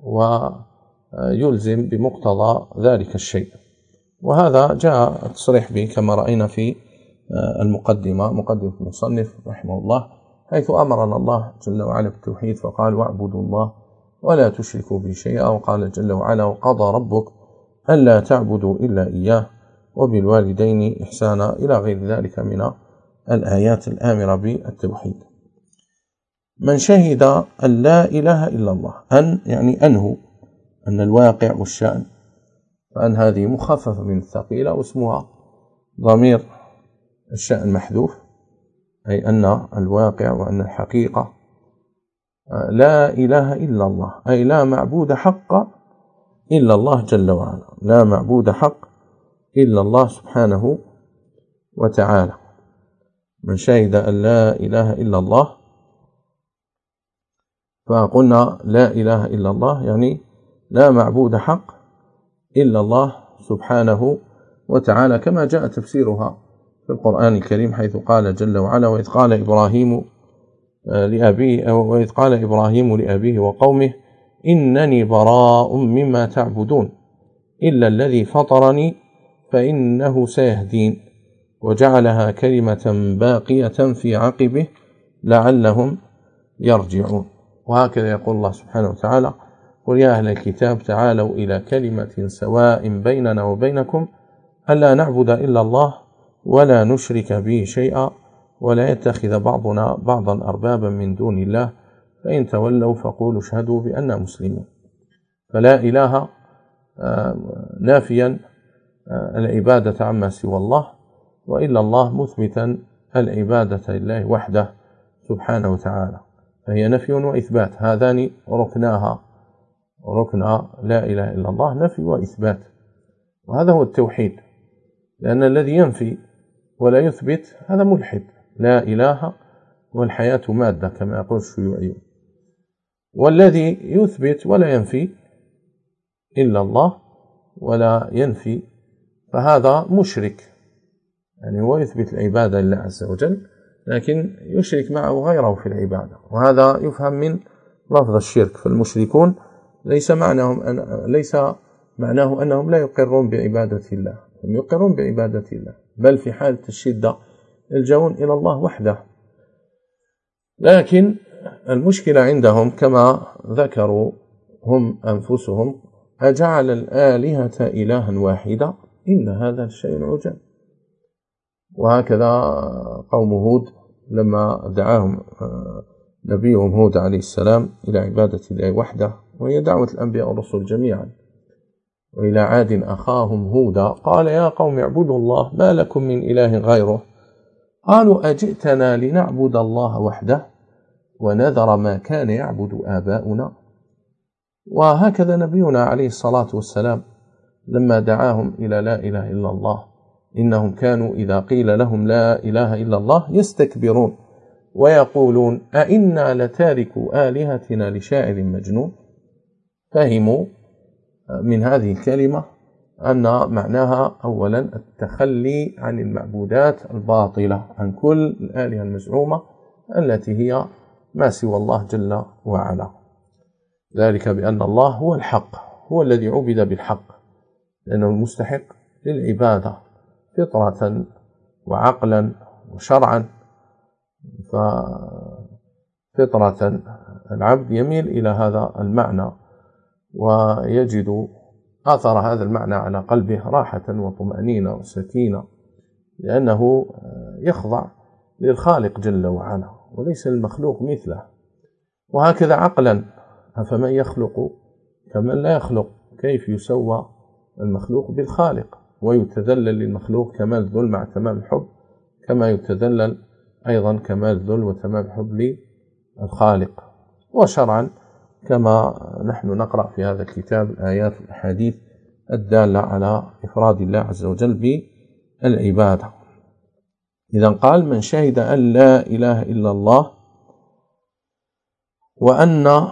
ويلزم بمقتضى ذلك الشيء، وهذا جاء التصريح به كما رأينا في المقدمة مقدمة المصنف رحمه الله، حيث أمرنا الله جل وعلا بالتوحيد فقال: واعبدوا الله ولا تشركوا به شيئا. وقال جل وعلا: وقضى ربك ألا تعبدوا إلا إياه وبالوالدين إحسانا، إلى غير ذلك من الآيات الآمرة بالتوحيد. من شهد أن لا إله إلا الله، أن يعني أنه أن الواقع والشأن، فأن هذه مخففة من الثقيلة واسمها ضمير الشأن محذوف، أي أن الواقع وأن الحقيقة لا إله إلا الله، أي لا معبود حق إلا الله جل وعلا، لا معبود حق إلا الله سبحانه وتعالى. من شهد أن لا إله إلا الله، فقلنا لا إله إلا الله يعني لا معبود حق إلا الله سبحانه وتعالى، كما جاء تفسيرها في القرآن الكريم حيث قال جل وعلا: وإذ قال إبراهيم لأبيه وإذ قال إبراهيم لأبيه وقومه إنني براء مما تعبدون إلا الذي فطرني فإنه سيهدين وجعلها كلمة باقية في عقبه لعلهم يرجعون. وهكذا يقول الله سبحانه وتعالى: قل يا أهل الكتاب تعالوا إلى كلمة سواء بيننا وبينكم ألا نعبد إلا الله ولا نشرك به شيئا ولا يتخذ بعضنا بعضا أربابا من دون الله فإن تولوا فقولوا اشهدوا بأننا مسلمون. فلا إله نافيا العبادة عما سوى الله، وإلا الله مثبتا العبادة لله وحده سبحانه وتعالى، فهي نفي وإثبات، هذان ركناها، ركنا لا إله إلا الله نفي وإثبات، وهذا هو التوحيد. لأن الذي ينفي ولا يثبت هذا ملحد، لا إله والحياة مادة كما يقول الشيوعيون، والذي يثبت ولا ينفي إلا الله ولا ينفي فهذا مشرك، يعني هو يثبت العبادة لله عز وجل لكن يشرك معه غيره في العبادة، وهذا يفهم من لفظ الشرك. فالمشركون ليس معناهم أن ليس معناه أنهم لا يقرون بعبادة الله، هم يقرون بعبادة الله، بل في حالة الشدة يلجؤون إلى الله وحده. لكن المشكلة عندهم كما ذكروا هم أنفسهم: أجعل الآلهة إلها واحدة إن هذا الشيء عجب. وهكذا قوم هود لما دعاهم نبيهم هود عليه السلام إلى عبادة الله وحده، وهي دعوة الأنبياء والرسل جميعا. وإلى عاد أخاهم هودا قال يا قوم اعبدوا الله ما لكم من إله غيره قالوا أجئتنا لنعبد الله وحده ونذر ما كان يعبد آباؤنا. وهكذا نبينا عليه الصلاة والسلام لما دعاهم إلى لا إله إلا الله إنهم كانوا إذا قيل لهم لا إله إلا الله يستكبرون ويقولون أئنا لتاركوا آلهتنا لشاعر مجنون. فهموا من هذه الكلمة أن معناها أولا التخلي عن المعبودات الباطلة، عن كل الآلهة المزعومة التي هي ما سوى الله جل وعلا، ذلك بأن الله هو الحق، هو الذي عبد بالحق لأنه المستحق للعبادة فطرة وعقلا وشرعا. ففطرة العبد يميل إلى هذا المعنى ويجد أثر هذا المعنى على قلبه راحة وطمأنينة وسكينة، لأنه يخضع للخالق جل وعلا وليس المخلوق مثله. وهكذا عقلا أفمن يخلق كمن لا يخلق كيف يسوى المخلوق بالخالق، ويتذلل للمخلوق كمال الذل مع تمام الحب، كما يتذلل أيضا كمال الذل وتمام الحب للخالق. وشرعا كما نحن نقرأ في هذا الكتاب الآيات والأحاديث الدالة على إفراد الله عز وجل بالعبادة. إذا قال: من شهد أن لا إله إلا الله وأن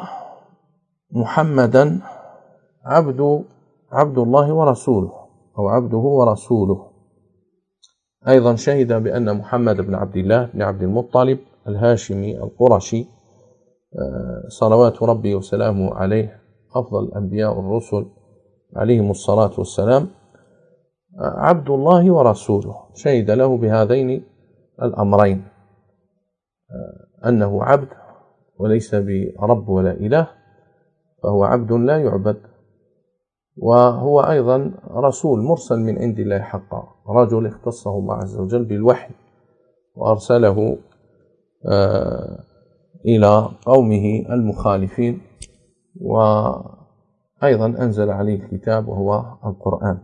محمدا عبد عبد الله ورسوله، أو عبده ورسوله. أيضا شهد بأن محمد بن عبد الله بن عبد المطلب الهاشمي القرشي صلوات ربي وسلامه عليه، أفضل الأنبياء والرسل عليهم الصلاة والسلام، عبد الله ورسوله. شهد له بهذين الأمرين، أنه عبد وليس برب ولا إله، فهو عبد لا يعبد، وهو أيضا رسول مرسل من عند الله حقا، رجل اختصه الله عز وجل بالوحي وأرسله إلى قومه المخالفين، وأيضا أنزل عليه الكتاب وهو القرآن.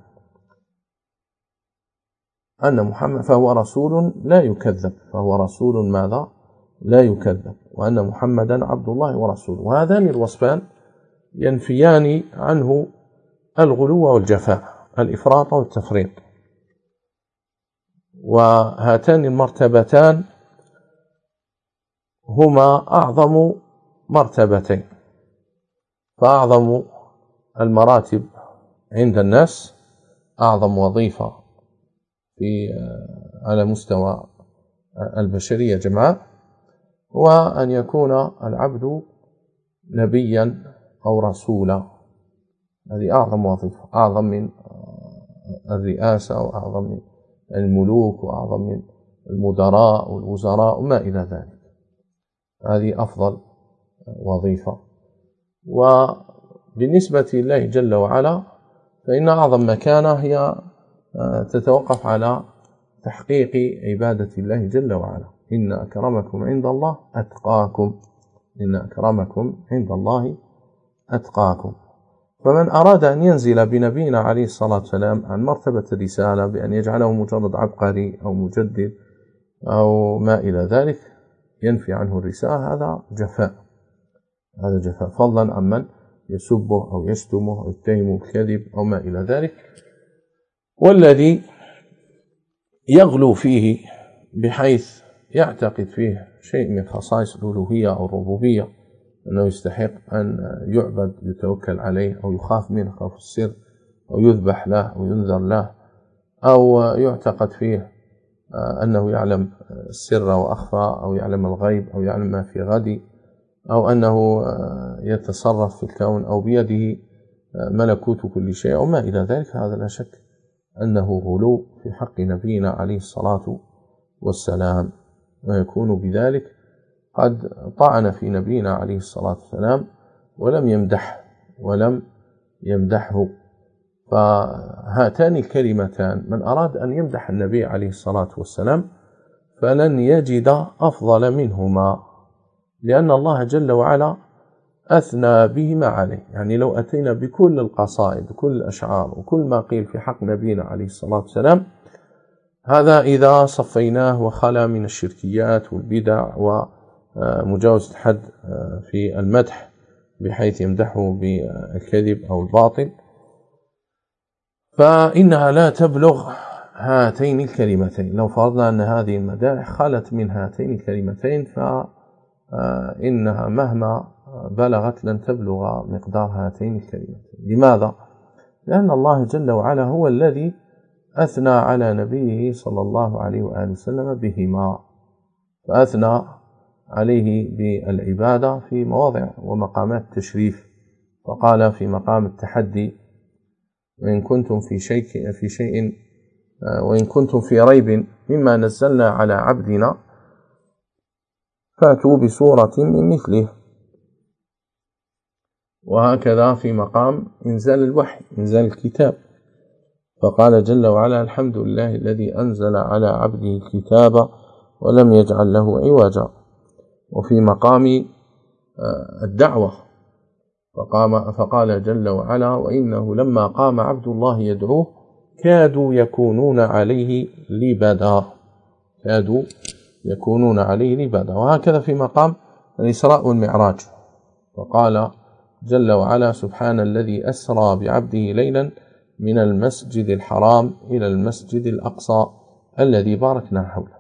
أن محمد فهو رسول لا يكذب، فهو رسول ماذا؟ لا يكذب. وأن محمدا عبد الله ورسوله. وهذان الوصفان ينفيان عنه الغلو والجفاء، الإفراط والتفريط. وهاتان المرتبتان هما أعظم مرتبتين، فأعظم المراتب عند الناس، أعظم وظيفة في على مستوى البشرية جمعاء، وأن يكون العبد نبيا أو رسولا. هذه أعظم وظيفة، أعظم من الرئاسة وأعظم من الملوك وأعظم من المدراء والوزراء وما إلى ذلك. هذه أفضل وظيفة. وبالنسبة لله جل وعلا فإن أعظم مكانة هي تتوقف على تحقيق عبادة الله جل وعلا. إن أكرمكم عند الله أتقاكم، إن أكرمكم عند الله أتقاكم. فمن أراد أن ينزل بنبينا عليه الصلاة والسلام عن مرتبة الرسالة بأن يجعله مجرد عبقري أو مجدد أو ما إلى ذلك ينفي عنه الرسالة، هذا جفاء، هذا جفاء، فضلا عمن يسبه أو يشتمه أو يتهمه بالكذب أو ما إلى ذلك. والذي يغلو فيه بحيث يعتقد فيه شيء من خصائص الألوهية أو الربوبية، أنه يستحق أن يعبد يتوكل عليه أو يخاف منه خوف السر أو يذبح له أو ينذر له، أو يعتقد فيه أنه يعلم السر وأخفى أو يعلم الغيب أو يعلم ما في غد، أو أنه يتصرف في الكون أو بيده ملكوت كل شيء أو ما إلى ذلك. هذا لا شك أنه غلو في حق نبينا عليه الصلاة والسلام، ويكون بذلك قد طعن في نبينا عليه الصلاة والسلام ولم يمدح ولم يمدحه. فهاتان الكلمتان من أراد أن يمدح النبي عليه الصلاة والسلام فلن يجد أفضل منهما، لأن الله جل وعلا أثنى بهما عليه. يعني لو أتينا بكل القصائد وكل الأشعار وكل ما قيل في حق نبينا عليه الصلاة والسلام، هذا إذا صفيناه وخلا من الشركيات والبدع ومجاوزة الحد في المدح بحيث يمدحه بالكذب أو الباطل، فإنها لا تبلغ هاتين الكلمتين. لو فرضنا أن هذه المدائح خلت من هاتين الكلمتين فإنها مهما بلغت لن تبلغ مقدار هاتين الكلمتين. لماذا؟ لأن الله جل وعلا هو الذي أثنى على نبيه صلى الله عليه وآله وسلم بهما، فأثنى عليه بالعبادة في مواضع ومقامات التشريف، فقال في مقام التحدي: وإن كنتم في شيء في شيء وإن كنتم في ريب مما نزلنا على عبدنا فأتوا بسورة من مثله. وهكذا في مقام إنزال الوحي، إنزال الكتاب، فقال جل وعلا: الحمد لله الذي أنزل على عبده الكتاب ولم يجعل له عوجا. وفي مقام الدعوة فقام فقال جل وعلا: وإنه لما قام عبد الله يدعوه كادوا يكونون عليه لبدا كادوا يكونون عليه لبدا. وهكذا في مقام الإسراء والمعراج، فقال جل وعلا: سبحان الذي أسرى بعبده ليلا من المسجد الحرام إلى المسجد الأقصى الذي باركنا حوله.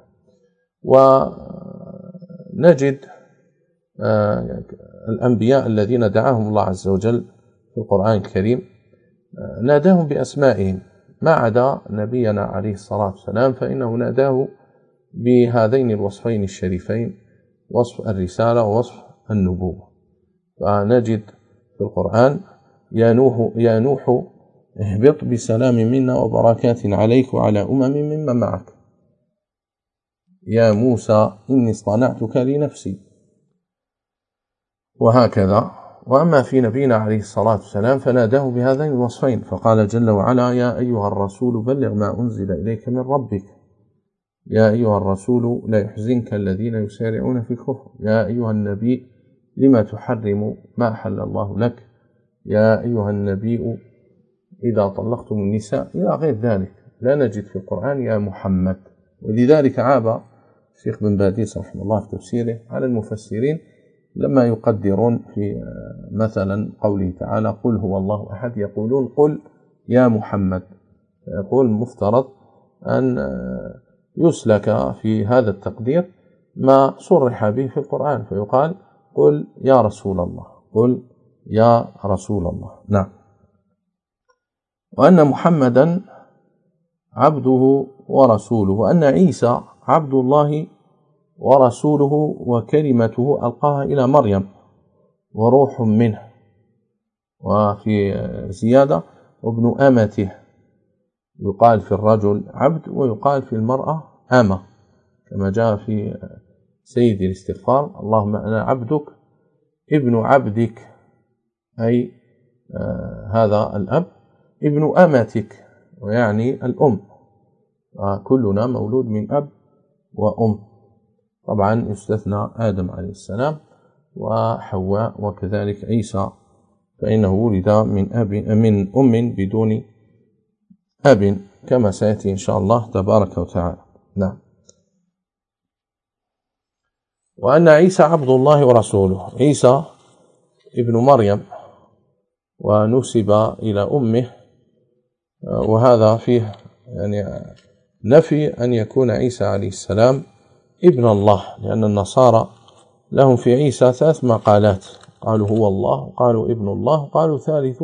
ونجد الأنبياء الذين دعاهم الله عز وجل في القرآن الكريم ناداهم بأسمائهم، ما عدا نبينا عليه الصلاة والسلام فإنه ناداه بهذين الوصفين الشريفين، وصف الرسالة ووصف النبوة. فنجد في القرآن: يا نوح يا نوح اهبط بسلام منا وبركات عليك وعلى أمم ممن معك. يا موسى إني اصطنعتك لنفسي. وهكذا. وأما في نبينا عليه الصلاة والسلام فناداه بهذين الوصفين، فقال جل وعلا: يا أيها الرسول بلغ ما أنزل إليك من ربك. يا أيها الرسول لا يحزنك الذين يسارعون في الكفر. يا أيها النبي لما تحرم ما أحل الله لك. يا أيها النبي إذا طلقتم النساء، إلى غير ذلك. لا نجد في القرآن يا محمد. ولذلك عاب الشيخ بن باديس رحمه الله في تفسيره على المفسرين لما يقدرون في مثلا قوله تعالى: قل هو الله أحد، يقولون قل يا محمد. يقول المفترض أن يسلك في هذا التقدير ما صرح به في القرآن، فيقال: قل يا رسول الله، قل يا رسول الله. نعم. وأن محمدا عبده ورسوله، وأن عيسى عبد الله ورسوله وكلمته ألقاها إلى مريم وروح منه. وفي زيادة: وابن أمته. يقال في الرجل عبد ويقال في المرأة أمة، كما جاء في سيد الاستغفار: اللهم أنا عبدك ابن عبدك، أي آه هذا الأب، ابن أمتك، ويعني الأم. كلنا مولود من أب وأم، طبعا يستثنى آدم عليه السلام وحواء، وكذلك عيسى فإنه ولد من أب من أم بدون أب، كما سيأتي إن شاء الله تبارك وتعالى. نعم. وأن عيسى عبد الله ورسوله. عيسى ابن مريم ونسب إلى أمه، وهذا فيه يعني نفي أن يكون عيسى عليه السلام ابن الله، لأن النصارى لهم في عيسى ثلاث مقالات: قالوا هو الله، وقالوا ابن الله، وقالوا ثالث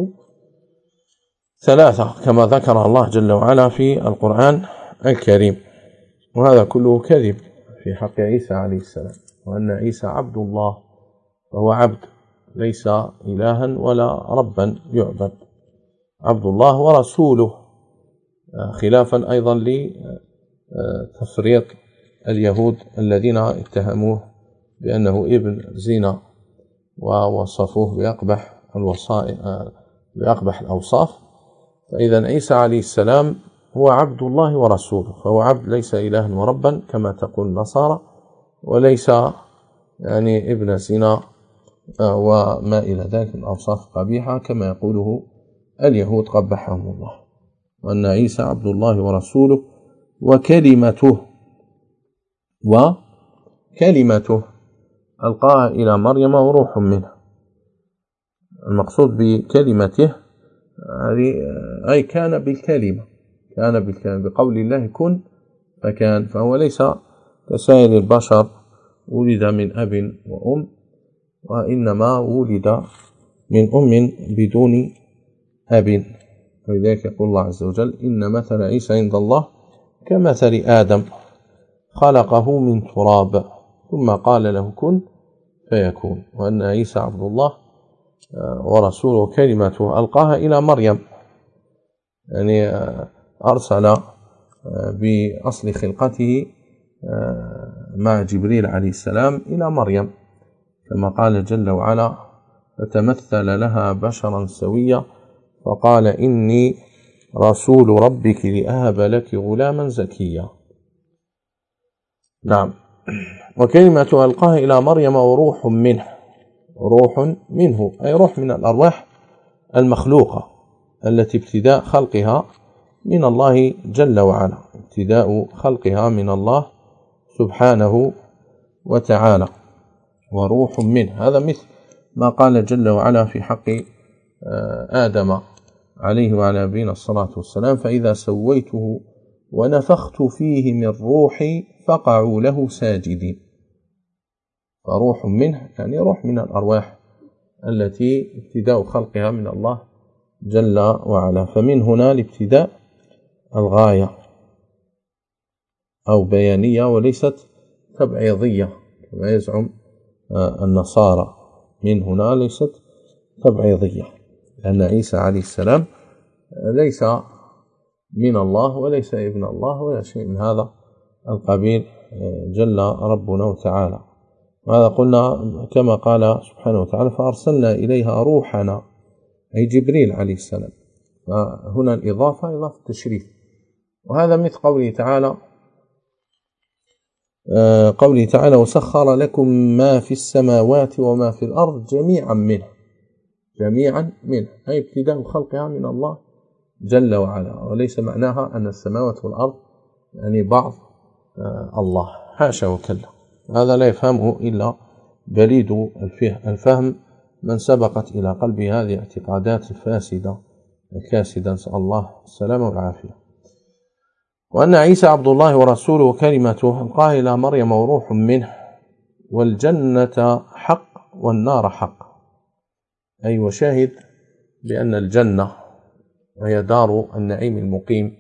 ثلاثة، كما ذكر الله جل وعلا في القرآن الكريم. وهذا كله كذب في حق عيسى عليه السلام. وأن عيسى عبد الله، فهو عبد ليس إلها ولا ربا يعبد، عبد الله ورسوله، خلافا أيضا لتفريط اليهود الذين اتهموه بأنه ابن زنا ووصفوه بأقبح الوصائف بأقبح الأوصاف. فإذا عيسى عليه السلام هو عبد الله ورسوله، فهو عبد ليس إلها وربا كما تقول النصارى، وليس يعني ابن زنا وما إلى ذلك من أوصاف قبيحة كما يقوله اليهود قبحهم الله. وأن عيسى عبد الله ورسوله وكلمته وكلمته ألقاها إلى مريم وروح منه. المقصود بكلمته أي كان بالكلمة، كان بالكلمة بقول الله كن فكان. فهو ليس كسائر البشر ولد من أب وأم، وإنما ولد من أم بدون أب. ولذلك يقول الله عز وجل: إن مثل عيسى عند الله كمثل آدم خلقه من تراب ثم قال له كن فيكون. وأن عيسى عبد الله ورسوله كلمته ألقاها إلى مريم، يعني أرسل بأصل خلقته مع جبريل عليه السلام إلى مريم، كما قال جل وعلا: فتمثل لها بشرا سويا فقال إني رسول ربك لأهب لك غلاما زكيا. نعم. وكلمة ألقاها إلى مريم وروح منه. روح منه، أي روح من الأرواح المخلوقة التي ابتداء خلقها من الله جل وعلا، ابتداء خلقها من الله سبحانه وتعالى، وروح منه. هذا مثل ما قال جل وعلا في حق آدم عليه وعلى نبينا الصلاة والسلام: فإذا سويته ونفخت فيه من روحي فقعوا له ساجدين. فروح منه يعني روح من الأرواح التي ابتداء خلقها من الله جل وعلا. فمن هنا الابتداء الغاية أو بيانية وليست تبعيضية كما يزعم النصارى، من هنا ليست تبعيضية، لأن عيسى عليه السلام ليس من الله وليس ابن الله ولا شيء من هذا القبيل جل ربنا وتعالى. وهذا قلنا كما قال سبحانه وتعالى: فأرسلنا إليها روحنا، أي جبريل عليه السلام. فهنا الإضافة إضافة تشريف. وهذا مثل قوله تعالى قوله تعالى: وسخر لكم ما في السماوات وما في الأرض جميعا منه، جميعا منه أي ابتداء خلقها من الله جل وعلا، وليس معناها أن السماوات والأرض يعني بعض الله، حاشا وكلا. هذا لا يفهمه إلا بليد الفهم من سبقت إلى قلبه هذه الاعتقادات الفاسدة الكاسدة، نسأل الله السلامة والعافية. وأن عيسى عبد الله ورسوله وكلمته ألقاها إلى مريم وروح منه، والجنة حق والنار حق، أي وشاهد بأن الجنة وهي دار النعيم المقيم،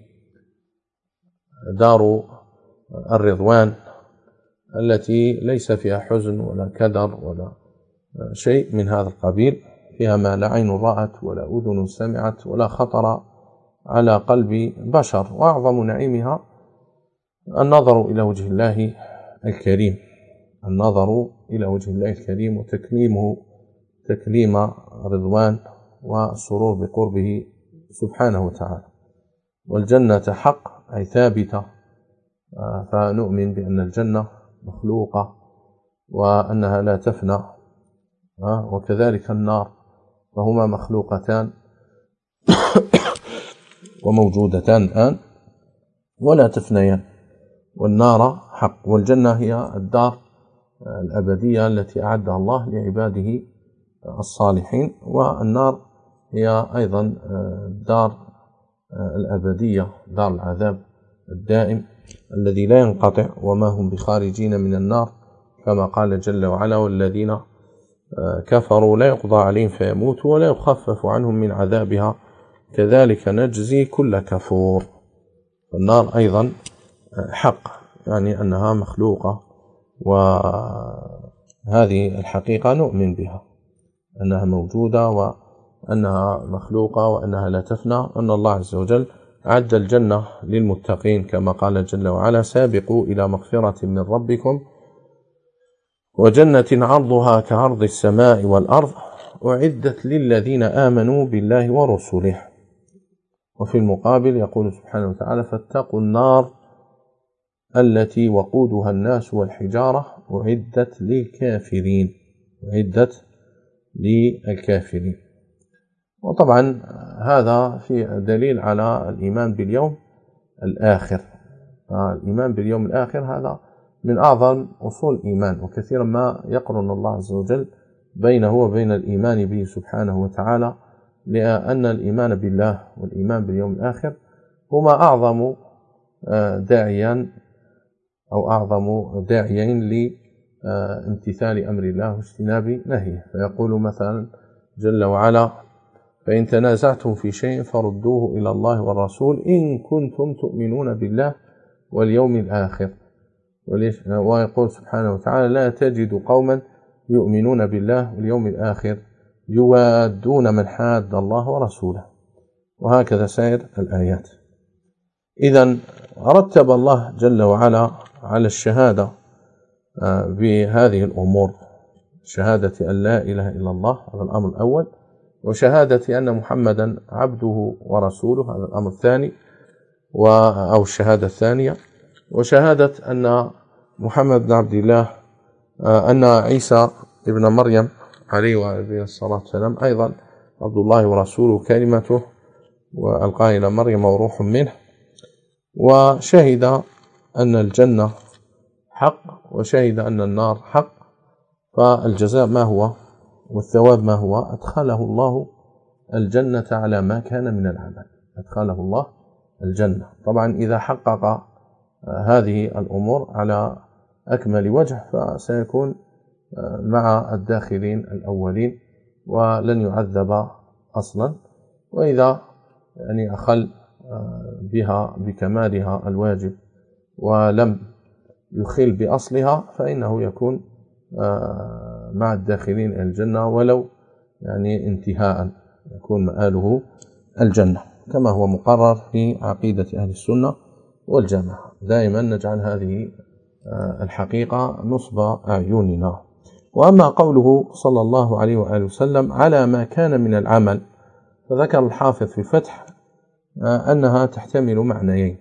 دار الرضوان التي ليس فيها حزن ولا كدر ولا شيء من هذا القبيل، فيها ما لا عين رأت ولا أذن سمعت ولا خطر على قلب بشر. وأعظم نعيمها النظر إلى وجه الله الكريم، النظر إلى وجه الله الكريم وتكليمه تكليم رضوان وسرور بقربه سبحانه وتعالى. والجنة حق أي ثابتة، فنؤمن بأن الجنة مخلوقة وأنها لا تفنى، وكذلك النار، فهما مخلوقتان وموجودتان الآن ولا تفنيان. والنار حق، والجنة هي الدار الأبدية التي أعدها الله لعباده الصالحين، والنار هي أيضا الدار الأبدية، دار العذاب الدائم الذي لا ينقطع، وما هم بخارجين من النار، كما قال جل وعلا: والذين كفروا لا يقضى عليهم فيموتوا ولا يخفف عنهم من عذابها كذلك نجزي كل كفور. النار أيضا حق، يعني أنها مخلوقة، وهذه الحقيقة نؤمن بها أنها موجودة وأنها مخلوقة وأنها لا تفنى، أن الله عز وجل أعد الجنة للمتقين كما قال جل وعلا: سابقوا إلى مغفرة من ربكم وجنة عرضها كعرض السماء والأرض أعدت للذين آمنوا بالله ورسله. وفي المقابل يقول سبحانه وتعالى: فاتقوا النار التي وقودها الناس والحجارة أعدت للكافرين، أعدت للكافرين. وطبعا هذا في دليل على الإيمان باليوم الآخر. الإيمان باليوم الآخر هذا من أعظم أصول الإيمان، وكثيرا ما يقرن الله عز وجل بينه وبين الإيمان به سبحانه وتعالى، لأن الإيمان بالله والإيمان باليوم الآخر هما أعظم داعيان أو أعظم داعيين لامتثال أمر الله واجتناب نهيه. فيقول مثلا جل وعلا: فإن تنازعتم في شيء فردوه إلى الله والرسول إن كنتم تؤمنون بالله واليوم الآخر. ويقول سبحانه وتعالى: لا تجد قوما يؤمنون بالله واليوم الآخر يوادون من حاد الله ورسوله. وهكذا سائر الآيات. إذن رتب الله جل وعلا على الشهادة بهذه الأمور: شهادة أن لا إله إلا الله، هذا الأمر الأول، وشهادة أن محمدا عبده ورسوله، هذا الأمر الثاني أو الشهادة الثانية، وشهادة أن محمد بن عبد الله أن عيسى ابن مريم عليه وعليه الصلاة والسلام أيضا عبد الله ورسوله كلمته وألقاه إلى مريم وروح منه، وشهد أن الجنة حق وشهد أن النار حق، فالجزاء ما هو والثواب ما هو؟ أدخله الله الجنة على ما كان من العمل، أدخله الله الجنة. طبعا إذا حقق هذه الأمور على أكمل وجه فسيكون مع الداخلين الأولين ولن يعذب أصلا، وإذا يعني أخل بها بكمالها الواجب ولم يخل بأصلها فإنه يكون مع الداخلين إلى الجنة ولو يعني انتهاء، يكون مآله الجنة كما هو مقرر في عقيدة أهل السنة والجماعة. دائما نجعل هذه الحقيقة نصب أعيننا. وأما قوله صلى الله عليه وآله وسلم على ما كان من العمل، فذكر الحافظ في الفتح أنها تحتمل معنيين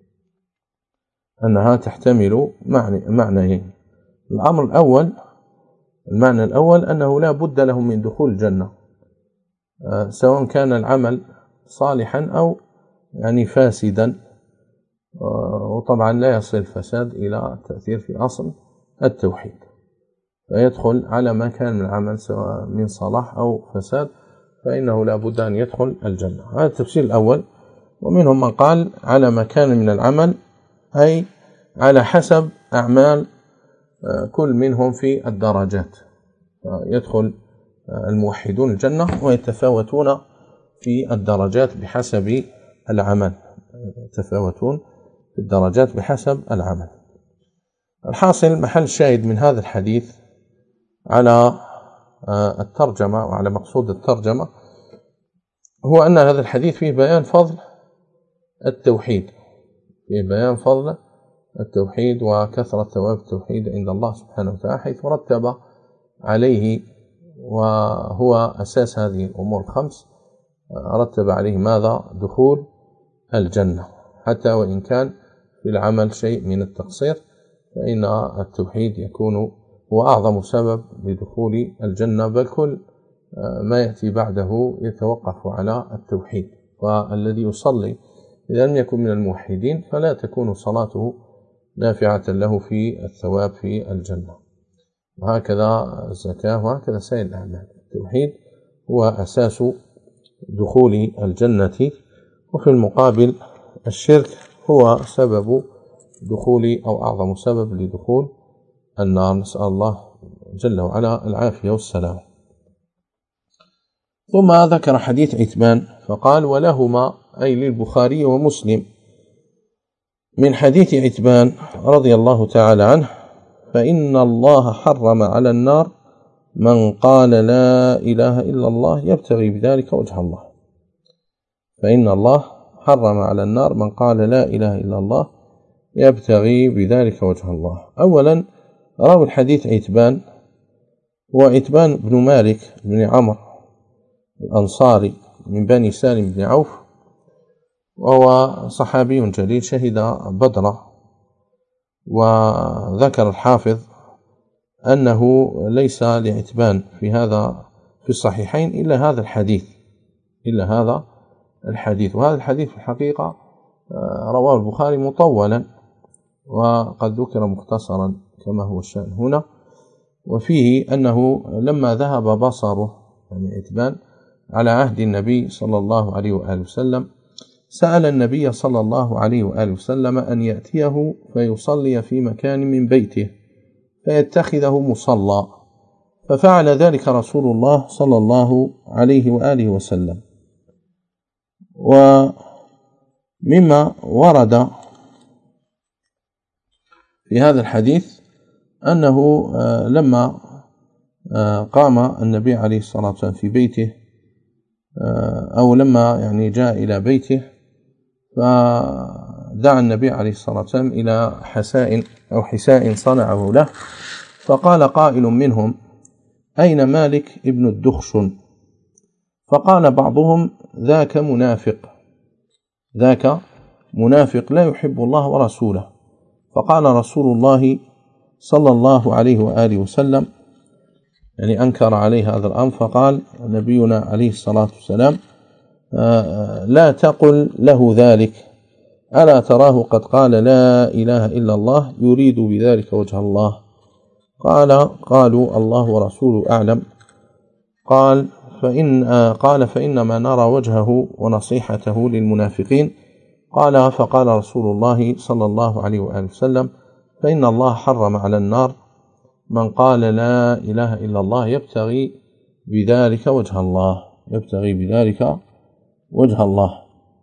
أنها تحتمل معنيين الأمر الأول المعنى الأول أنه لا بد لهم من دخول الجنة، سواء كان العمل صالحا أو يعني فاسدا، وطبعا لا يصل الفساد إلى التأثير في أصل التوحيد، فيدخل على ما كان من العمل سواء من صلاح أو فساد فإنه لا بد أن يدخل الجنة. هذا التفسير الأول. ومنهم من قال على ما كان من العمل أي على حسب أعمال كل منهم في الدرجات، يدخل الموحدون الجنة ويتفاوتون في الدرجات بحسب العمل، يتفاوتون في الدرجات بحسب العمل. الحاصل محل الشاهد من هذا الحديث على الترجمة وعلى مقصود الترجمة هو أن هذا الحديث فيه بيان فضل التوحيد، فيه بيان فضل التوحيد وكثرة ثواب التوحيد عند الله سبحانه وتعالى، حيث رتب عليه وهو أساس هذه الأمور الخمس، رتب عليه ماذا؟ دخول الجنة، حتى وإن كان في العمل شيء من التقصير فإن التوحيد يكون هو أعظم سبب لدخول الجنة، بل كل ما يأتي بعده يتوقف على التوحيد. والذي يصلي إذا لم يكن من الموحدين فلا تكون صلاته نافعة له في الثواب في الجنة. وهكذا الزكاة وهكذا سائر الأعمال، التوحيد هو أساس دخول الجنة، وفي المقابل الشرك هو سبب دخول أو أعظم سبب لدخول النار، نسأل الله جل وعلا العافية والسلام. ثم ذكر حديث عتبان فقال ولهما أي للبخاري ومسلم من حديث عتبان رضي الله تعالى عنه فإن الله حرم على النار من قال لا إله إلا الله يبتغي بذلك وجه الله. فإن الله حرم على النار من قال لا إله إلا الله يبتغي بذلك وجه الله. أولا راوي الحديث عتبان هو عتبان بن مالك بن عمرو الأنصاري من بني سالم بن عوف، وهو صحابي جليل شهد بدرا. وذكر الحافظ أنه ليس لعتبان في هذا في الصحيحين إلا هذا الحديث إلا هذا الحديث وهذا الحديث في الحقيقة رواه البخاري مطولا وقد ذكر مختصرا كما هو الشأن هنا. وفيه أنه لما ذهب بصره يعني عتبان على عهد النبي صلى الله عليه وآله وسلم سأل النبي صلى الله عليه وآله وسلم أن يأتيه فيصلي في مكان من بيته فيتخذه مصلى، ففعل ذلك رسول الله صلى الله عليه وآله وسلم. ومما ورد في هذا الحديث أنه لما قام النبي عليه الصلاة والسلام في بيته أو لما يعني جاء إلى بيته فدعا النبي عليه الصلاة والسلام إلى حساء أو حساء صنعه له، فقال قائل منهم أين مالك ابن الدخشن؟ فقال بعضهم ذاك منافق ذاك منافق لا يحب الله ورسوله. فقال رسول الله صلى الله عليه وآله وسلم يعني أنكر عليه هذا الأمر، فقال نبينا عليه الصلاة والسلام لا تقل له ذلك، ألا تراه قد قال لا إله إلا الله يريد بذلك وجه الله؟ قال قالوا الله ورسوله أعلم. قال فإن قال فإنما نرى وجهه ونصيحته للمنافقين. قال فقال رسول الله صلى الله عليه وآله وسلم فإن الله حرم على النار من قال لا إله إلا الله يبتغي بذلك وجه الله، يبتغي بذلك وجه الله.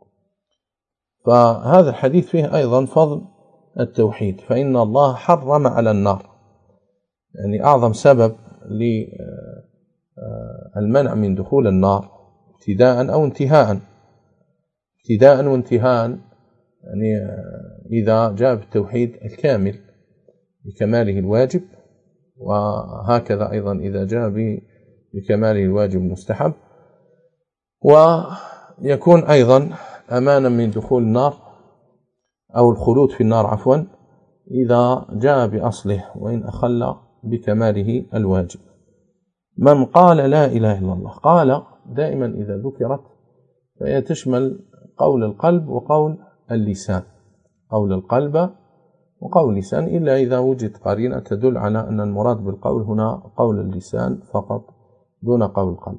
فهذا الحديث فيه أيضا فضل التوحيد، فإن الله حرم على النار، يعني أعظم سبب للمنع من دخول النار ابتداء أو انتهاء. ابتداء وانتهاء يعني إذا جاء بالتوحيد الكامل بكماله الواجب، وهكذا أيضا إذا جاء بكماله الواجب المستحب، ويكون أيضا أمانا من دخول النار أو الخلود في النار عفوا إذا جاء بأصله وإن أخل بكماله الواجب. من قال لا إله إلا الله، قال دائما إذا ذكرت فهي تشمل قول القلب وقول اللسان، قول القلب وقول اللسان، إلا إذا وجد قرينة تدل على أن المراد بالقول هنا قول اللسان فقط دون قول القلب.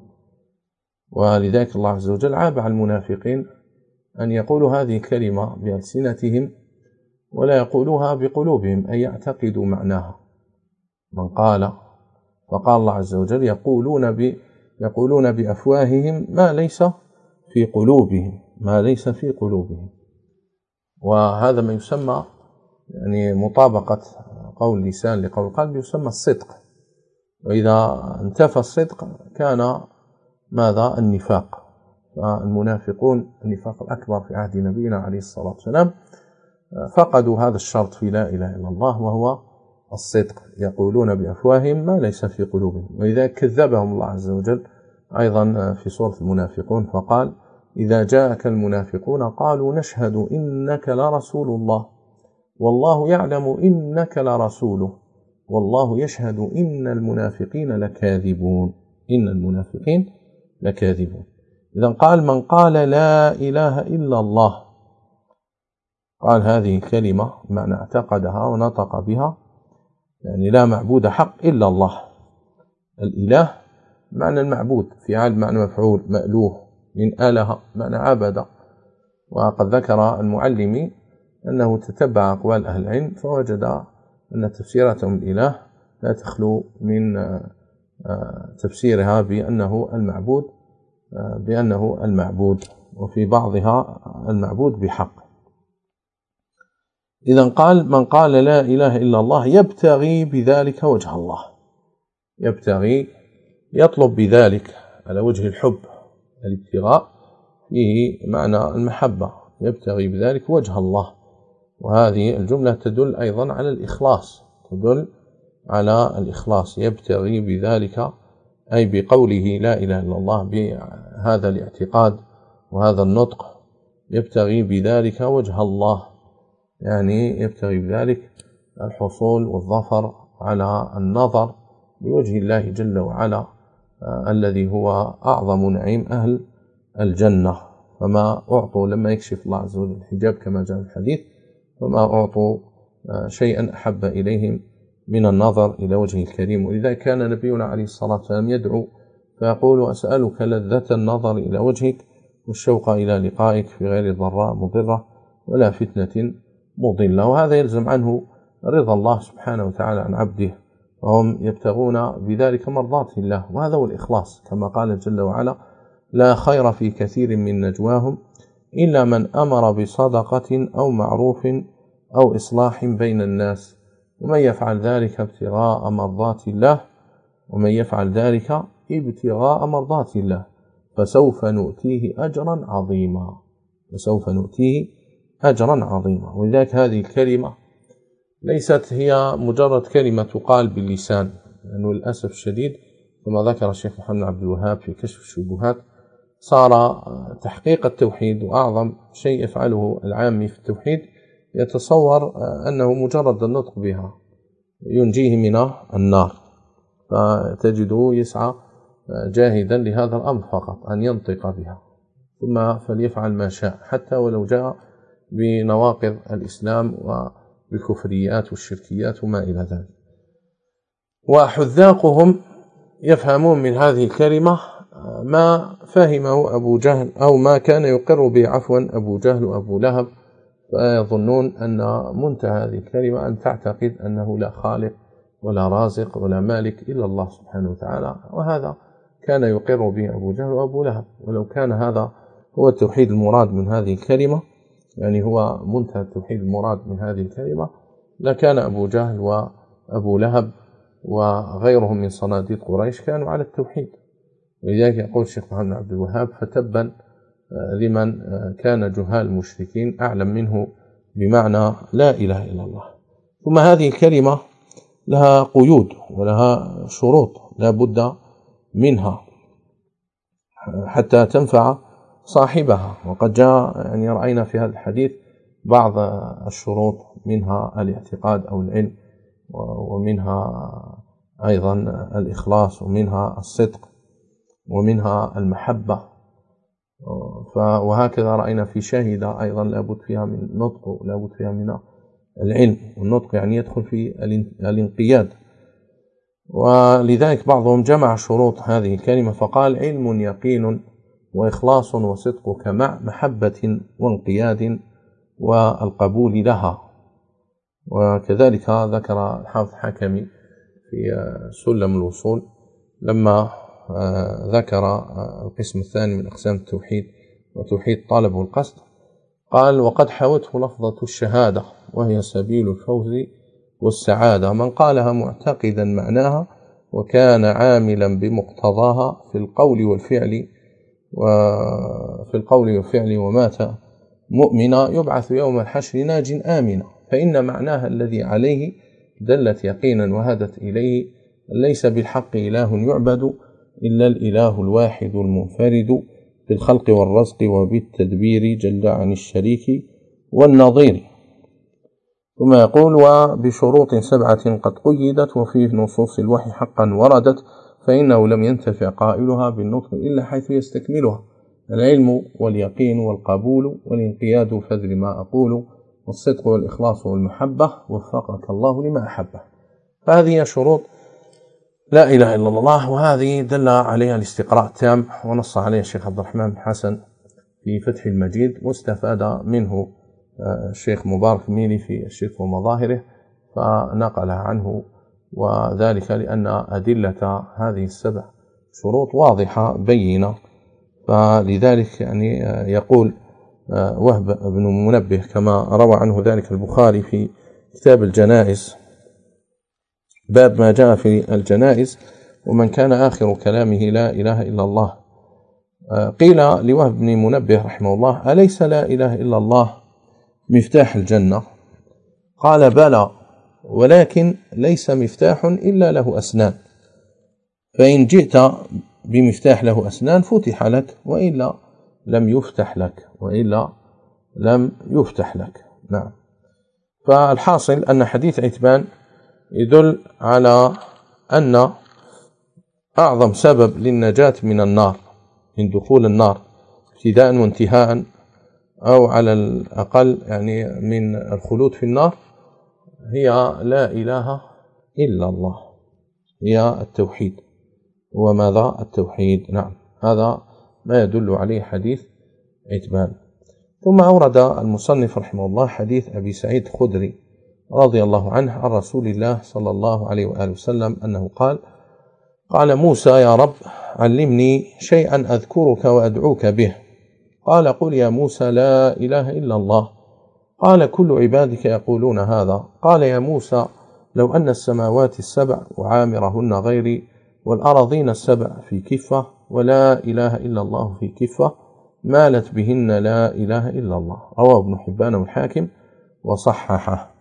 ولذلك الله عز وجل عاب على المنافقين أن يقولوا هذه الكلمة بألسنتهم ولا يقولوها بقلوبهم، أي يعتقدوا معناها. من قال، فقال الله عز وجل يقولون, ب يقولون بأفواههم ما ليس في قلوبهم، ما ليس في قلوبهم. وهذا ما يسمى يعني مطابقة قول اللسان لقول القلب، يسمى الصدق. وإذا انتفى الصدق كان ماذا؟ النفاق. فالمنافقون النفاق الأكبر في عهد نبينا عليه الصلاة والسلام فقدوا هذا الشرط في لا إله إلا الله وهو الصدق، يقولون بأفواههم ما ليس في قلوبهم. وإذا كذبهم الله عز وجل أيضا في سورة المنافقون فقال إذا جاءك المنافقون قالوا نشهد إنك لرسول الله والله يعلم إنك لرسوله والله يشهد إن المنافقين لكاذبون، إن المنافقين لكاذبون. إذا قال من قال لا إله إلا الله، قال هذه كلمة معنى اعتقدها ونطق بها، يعني لا معبود حق إلا الله. الإله معنى المعبود، فعال معنى مفعول، مألوه من آله معنى عبد. وقد ذكر المعلمي أنه تتبع أقوال أهل العلم فوجد أن تفسيراتهم الإله لا تخلو من تفسيرها بأنه المعبود بأنه المعبود وفي بعضها المعبود بحق. إذا قال من قال لا إله إلا الله يبتغي بذلك وجه الله، يبتغي يطلب بذلك على وجه الحب، الابتغاء فيه معنى المحبة، يبتغي بذلك وجه الله. وهذه الجملة تدل أيضا على الإخلاص، تدل على الإخلاص، يبتغي بذلك أي بقوله لا إله إلا الله بهذا الاعتقاد وهذا النطق، يبتغي بذلك وجه الله، يعني يبتغي بذلك الحصول والظفر على النظر لوجه الله جل وعلا الذي هو أعظم نعيم أهل الجنة. فما أعطوا لما يكشف الله عز وجل الحجاب كما جاء في الحديث، فما أعطوا شيئا أحب إليهم من النظر إلى وجهه الكريم. ولذا كان نبينا عليه الصلاة والسلام يدعو فيقول أسألك لذة النظر إلى وجهك والشوق إلى لقائك في غير ضراء مضرة ولا فتنة مضلة. وهذا يلزم عنه رضا الله سبحانه وتعالى عن عبده، وهم يبتغون بذلك مرضات الله، وهذا هو الإخلاص كما قال جل وعلا لا خير في كثير من نجواهم إلا من أمر بصدقة أو معروف أو إصلاح بين الناس ومن يفعل ذلك ابتغاء مرضات الله ومن يفعل ذلك ابتغاء مرضات الله فسوف نؤتيه أجرا عظيما، فسوف نؤتيه أجرا عظيما. ولذلك هذه الكلمة ليست هي مجرد كلمة تقال باللسان، لأنه للأسف الشديد كما ذكر الشيخ محمد عبد الوهاب في كشف الشبهات صار تحقيق التوحيد وأعظم شيء يفعله العامي في التوحيد يتصور أنه مجرد النطق بها ينجيه من النار. فتجده يسعى جاهدا لهذا الأمر فقط، أن ينطق بها، ثم فليفعل ما شاء حتى ولو جاء بنواقض الإسلام وبالكفريات والشركيات وما إلى ذلك. وحذاقهم يفهمون من هذه الكلمة ما فهمه أبو جهل أو ما كان يقر به عفوا أبو جهل وأبو لهب، فيظنون أن منتهى هذه الكلمة أن تعتقد أنه لا خالق ولا رازق ولا مالك إلا الله سبحانه وتعالى، وهذا كان يقر به أبو جهل وأبو لهب. ولو كان هذا هو التوحيد المراد من هذه الكلمة، يعني هو منتهى التوحيد المراد من هذه الكلمة، لكان أبو جهل وأبو لهب وغيرهم من صناديد قريش كانوا على التوحيد. ولذلك يقول الشيخ محمد بن عبد الوهاب: فتبا لمن كان جهال المشركين أعلم منه بمعنى لا إله إلا الله. ثم هذه الكلمة لها قيود ولها شروط لا بد منها حتى تنفع صاحبها، وقد جاء يعني رأينا في هذا الحديث بعض الشروط، منها الاعتقاد أو العلم، ومنها أيضا الإخلاص، ومنها الصدق، ومنها المحبة، وهكذا رأينا في شاهدة أيضا لابد فيها من نطق ولابد فيها من العلم، والنطق يعني يدخل في الانقياد. ولذلك بعضهم جمع شروط هذه الكلمة فقال: علم يقين وإخلاص وصدقك مع محبة وانقياد والقبول لها. وكذلك ذكر الحافظ الحكمي في سلم الوصول لما ذكر القسم الثاني من أقسام التوحيد وتوحيد طلب والقصد، قال: وقد حوته لفظة الشهادة وهي سبيل الفوز والسعادة، من قالها معتقدا معناها وكان عاملا بمقتضاها في القول والفعل وفي القول والفعل ومات مؤمنا يبعث يوم الحشر ناج آمنا، فإن معناها الذي عليه دلت يقينا وهدت إليه ليس بالحق إله يعبد إلا الإله الواحد المنفرد بالخلق والرزق وبالتدبير جل عن الشريك والنظير. ثم يقول: وبشروط سبعة قد قيدت وفي نصوص الوحي حقا وردت، فإنه لم ينتفع قائلها بالنطق إلا حيث يستكملها: العلم واليقين والقبول والانقياد فذر ما أقول والصدق والإخلاص والمحبة وفقك الله لما أحبه. فهذه شروط لا إله إلا الله، وهذه دل عليها الاستقراء التام ونص عليه الشيخ عبد الرحمن بن حسن في فتح المجيد، واستفاد منه الشيخ مبارك ميلي في الشرك ومظاهره فنقلها عنه، وذلك لأن أدلة هذه السبع شروط واضحة بينة. فلذلك يعني يقول وهب بن منبه كما روى عنه ذلك البخاري في كتاب الجنائز باب ما جاء في الجنائز: ومن كان آخر كلامه لا إله إلا الله. قيل لوهب بن منبه رحمه الله: أليس لا إله إلا الله مفتاح الجنة؟ قال: بلى، ولكن ليس مفتاح إلا له أسنان، فإن جئت بمفتاح له أسنان فتح لك، وإلا لم يفتح لك وإلا لم يفتح لك. نعم. فالحاصل أن حديث عتبان يدل على أن أعظم سبب للنجاة من النار، من دخول النار ابتداء وانتهاء، أو على الأقل يعني من الخلود في النار، هي لا إله إلا الله، هي التوحيد. وماذا التوحيد؟ نعم، هذا ما يدل عليه حديث عتبان. ثم أورد المصنف رحمه الله حديث أبي سعيد الخدري رضي الله عنه عن رسول الله صلى الله عليه وآله وسلم أنه قال: قال موسى: يا رب علمني شيئا أذكرك وأدعوك به. قال: قل يا موسى لا إله إلا الله. قال: كل عبادك يقولون هذا. قال: يا موسى لو أن السماوات السبع وعامرهن غيري والأراضين السبع في كفة ولا إله إلا الله في كفة مالت بهن لا إله إلا الله. رواه ابن حبان والحاكم وصححه.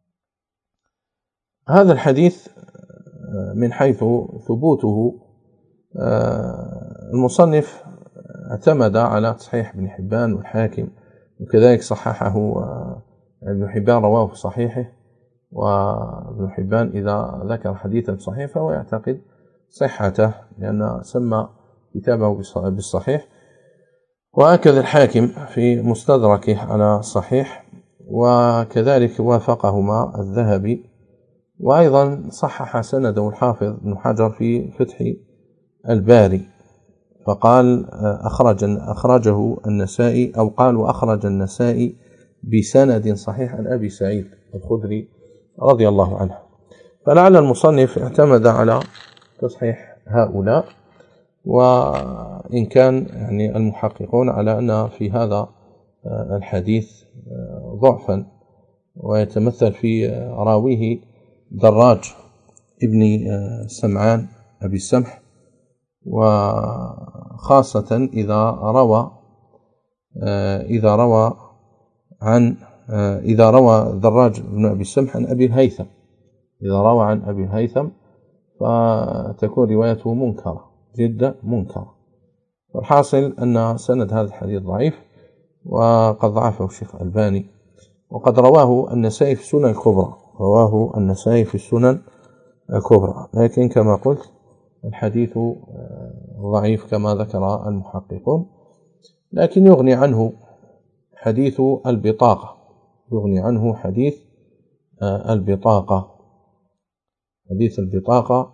هذا الحديث من حيث ثبوته المصنف اعتمد على صحيح ابن حبان والحاكم، وكذلك صححه ابن حبان رواه في صحيحه، وابن حبان إذا ذكر حديثا صحيح فهو يعتقد صحته لأن سمى كتابه بالصحيح، وأكد الحاكم في مستدركه على الصحيح، وكذلك وافقهما الذهبي، وأيضا صحح سنده الحافظ بن حجر في فتح الباري، فقال أخرج أخرجه النسائي، أو قال وأخرج النسائي بسند صحيح عن أبي سعيد الخدري رضي الله عنه. فلعل المصنف اعتمد على تصحيح هؤلاء، وإن كان يعني المحققون على أن في هذا الحديث ضعفا، ويتمثل في راويه دراج ابن سمعان أبي السمح، وخاصة إذا روى إذا روى عن إذا روى دراج بن أبي السمح عن أبي الهيثم، إذا روى عن أبي الهيثم فتكون روايته منكرة جدا منكرة. والحاصل أن سند هذا الحديث ضعيف، وقد ضعفه الشيخ الألباني، وقد رواه النسائي في السنن الكبرى، رواه النسائي في السنن الكبرى، لكن كما قلت الحديث ضعيف كما ذكر المحققون، لكن يغني عنه حديث البطاقة، يغني عنه حديث البطاقة حديث البطاقة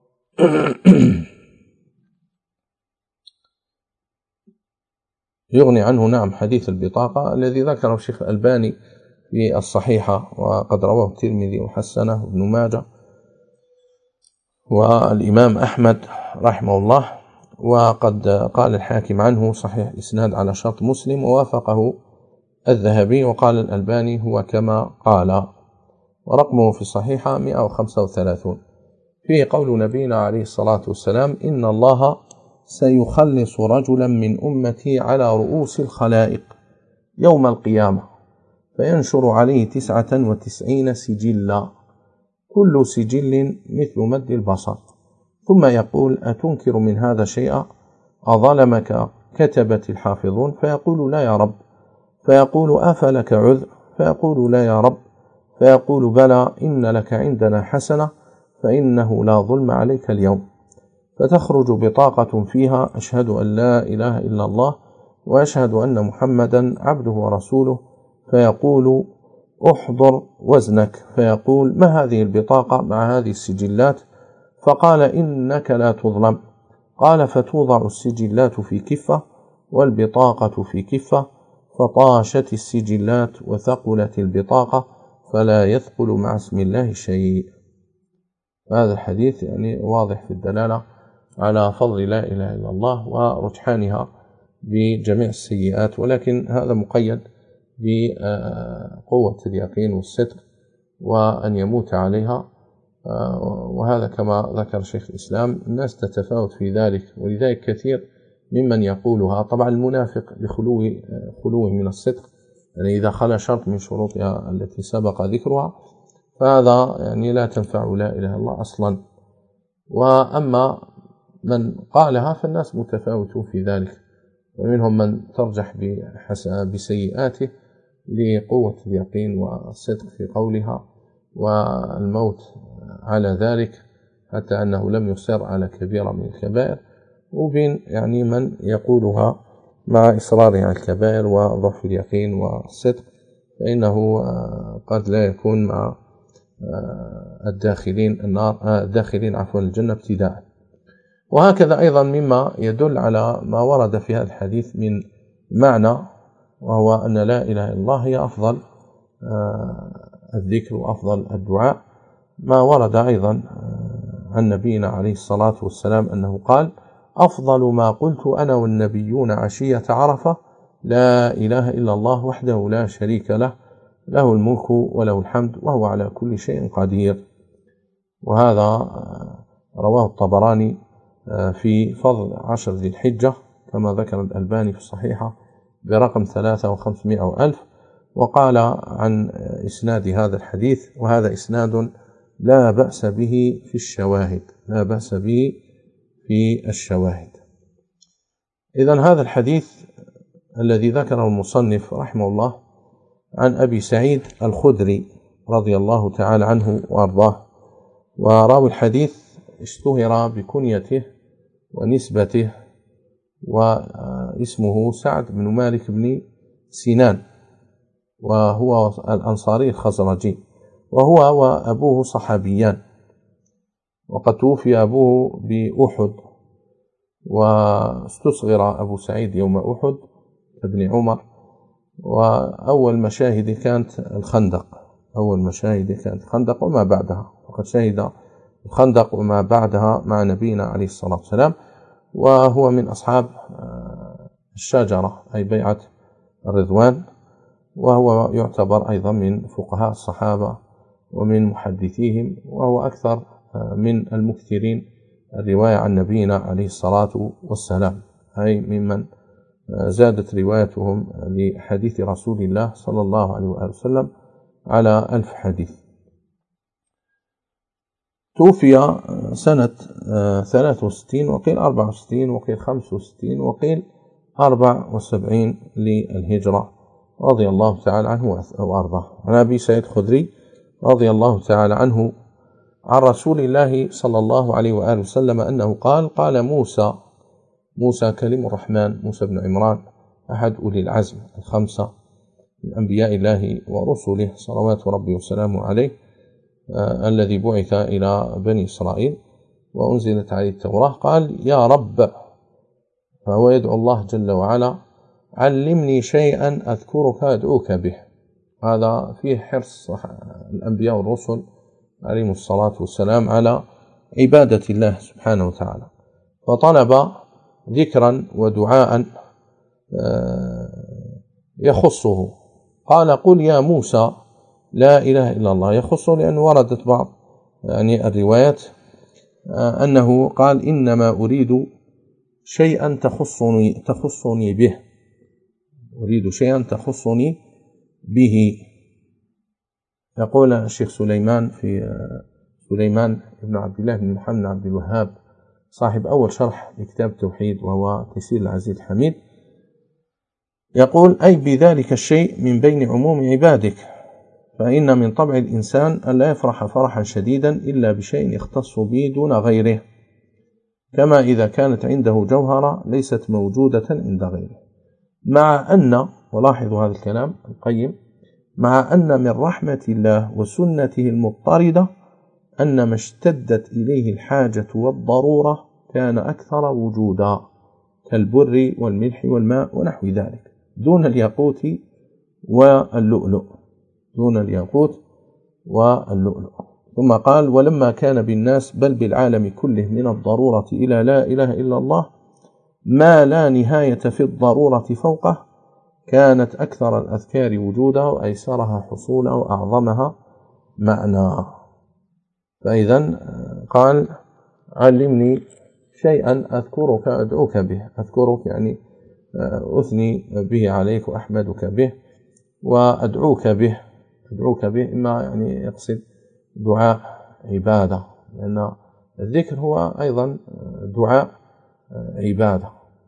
يغني عنه نعم حديث البطاقة الذي ذكره الشيخ الألباني في الصحيحة، وقد رواه الترمذي وحسنه ابن ماجه والإمام أحمد رحمه الله، وقد قال الحاكم عنه صحيح الإسناد على شرط مسلم، ووافقه الذهبي، وقال الألباني هو كما قال، ورقمه في الصحيحة مئة وخمسة وثلاثين. فيه قول نبينا عليه الصلاة والسلام: إن الله سيخلص رجلا من أمتي على رؤوس الخلائق يوم القيامة، فينشر عليه تسعة وتسعين سجلا، كل سجل مثل مد البصر، ثم يقول: أتنكر من هذا شيئا؟ أظلمك كتبة الحافظون؟ فيقول: لا يا رب. فيقول: أفلك عذر؟ فيقول: لا يا رب. فيقول: بلى، إن لك عندنا حسنة، فإنه لا ظلم عليك اليوم. فتخرج بطاقة فيها: أشهد أن لا إله إلا الله وأشهد أن محمدا عبده ورسوله. فيقول: أحضر وزنك. فيقول: ما هذه البطاقة مع هذه السجلات؟ فقال: إنك لا تظلم. قال: فتوضع السجلات في كفة والبطاقة في كفة، فطاشت السجلات وثقلت البطاقة، فلا يثقل مع اسم الله شيء. هذا الحديث يعني واضح في الدلالة على فضل لا إله إلا الله ورجحانها بجميع السيئات، ولكن هذا مقيد بقوة اليقين والصدق وأن يموت عليها، وهذا كما ذكر شيخ الإسلام الناس تتفاوت في ذلك، ولذلك كثير ممن يقولها. طبعا المنافق لخلوه خلوه من الصدق، يعني إذا خلا شرط من شروطها التي سبق ذكرها فهذا يعني لا تنفع لا إله إلا الله أصلا. وأما من قالها فالناس متفاوتون في ذلك، ومنهم من ترجح بسيئاته لقوة اليقين والصدق في قولها والموت على ذلك، حتى أنه لم يصر على كبيرة من الكبائر، وبين يعني من يقولها مع إصراره على الكبائر وضعف اليقين والصدق، فإنه قد لا يكون مع الداخلين النار الداخلين عفوا الجنة ابتداء. وهكذا أيضا مما يدل على ما ورد في هذا الحديث من معنى، وهو أن لا إله إلا الله هي أفضل الذكر وأفضل الدعاء، ما ورد أيضا عن نبينا عليه الصلاة والسلام أنه قال: أفضل ما قلت أنا والنبيون عشية عرفة لا إله إلا الله وحده لا شريك له، له الملك وله الحمد وهو على كل شيء قدير. وهذا رواه الطبراني في فضل عشر ذي الحجة كما ذكر الألباني في الصحيحة برقم ثلاثة وخمسمائة وألف. وقال عن إسناد هذا الحديث: وهذا إسناد لا بأس به في الشواهد لا بأس به في الشواهد. إذن هذا الحديث الذي ذكره المصنف رحمه الله عن أبي سعيد الخدري رضي الله تعالى عنه وأرضاه، وراوي الحديث اشتهر بكنيته ونسبته، واسمه سعد بن مالك بن سنان، وهو الأنصاري الخزرجي، وهو وأبوه صحابيان، وقد توفي أبوه بأحد، واستصغر أبو سعيد يوم أحد ابن عمر. وأول مشاهد كانت الخندق، أول مشاهد كانت الخندق وما بعدها، وقد شهد الخندق وما بعدها مع نبينا عليه الصلاة والسلام، وهو من أصحاب الشجرة أي بيعة الرضوان، وهو يعتبر أيضا من فقهاء الصحابة ومن محدثيهم، وهو أكثر من المكثرين الرواية عن نبينا عليه الصلاة والسلام، أي ممن زادت روايتهم لحديث رسول الله صلى الله عليه وآله وسلم على ألف حديث. توفي سنة ثلاث وستين، وقيل أربع وستين، وقيل خمس وستين، وقيل أربع وسبعين للهجرة، رضي الله تعالى عنه وأرضاه. عن أبي سعيد الخدري رضي الله تعالى عنه عن رسول الله صلى الله عليه وآله وسلم أنه قال: قال موسى موسى كلم الرحمن، موسى بن عمران، أحد أولي العزم الخمسة من أنبياء الله ورسله صلوات ربي وسلامه عليه، آه الذي بعث إلى بني إسرائيل وأنزلت عليه التوراة. قال: يا رب، فهو يدعو الله جل وعلا: علمني شيئا أذكرك أدعوك به. هذا فيه حرص الأنبياء والرسل عليهم الصلاة والسلام على عبادة الله سبحانه وتعالى، فطلب ذكرا ودعاء يخصه. قال: قل يا موسى لا إله إلا الله. يخصه لأنه وردت بعض يعني الروايات أنه قال: إنما أريد شيئا تخصني, تخصني به أريد شيئا تخصني به. يقول الشيخ سليمان في سليمان بن عبد الله بن محمد بن عبد الوهاب صاحب أول شرح لكتاب التوحيد وهو تيسير العزيز الحميد، يقول: أي بذلك الشيء من بين عموم عبادك، فإن من طبع الإنسان أن لا يفرح فرحا شديدا إلا بشيء يختص به دون غيره، كما إذا كانت عنده جوهرة ليست موجودة عند غيره. مع أن، ولاحظوا هذا الكلام القيم، مع أن من رحمة الله وسنته المضطردة أن ما اشتدت إليه الحاجة والضرورة كان أكثر وجودا، كالبر والملح والماء ونحو ذلك، دون الياقوت واللؤلؤ دون الياقوت واللؤلؤ. ثم قال: ولما كان بالناس بل بالعالم كله من الضرورة إلى لا إله إلا الله ما لا نهاية في الضرورة فوقه، كانت أكثر الأذكار وجودا وأيسرها حصولا وأعظمها معنى. فإذا قال: علمني شيئا أذكرك أدعوك به. أذكرك يعني أثني به عليك وأحمدك به، وأدعوك به أدعوك به إما يعني يقصد دعاء عبادة، لأن الذكر هو أيضا دعاء عبادة،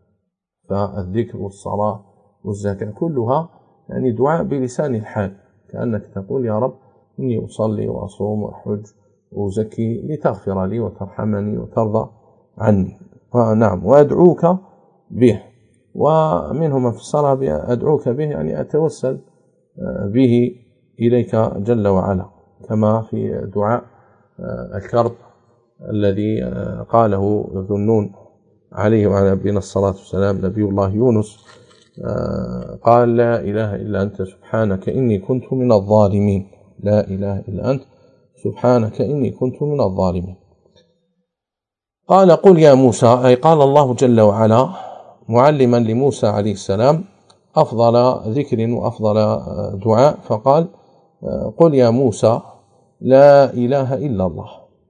فالذكر والصلاة والزكاة كلها يعني دعاء بلسان الحال، كأنك تقول: يا رب إني أصلي وأصوم وأحج وأزكي لتغفر لي وترحمني وترضى عني. نعم، وأدعوك به. ومنهم في الصلاة أدعوك به يعني أتوسل به إليك جل وعلا، كما في دعاء الكرب الذي قاله ذو النون عليه وعلى نبينا الصلاة والسلام نبي الله يونس، قال: لا إله إلا أنت سبحانك إني كنت من الظالمين. لا إله إلا أنت سبحانك إني كنت من الظالمين. قال: قل يا موسى، أي قال الله جل وعلا معلما لموسى عليه السلام أفضل ذكر وأفضل دعاء، فقال: قل يا موسى لا إله إلا الله.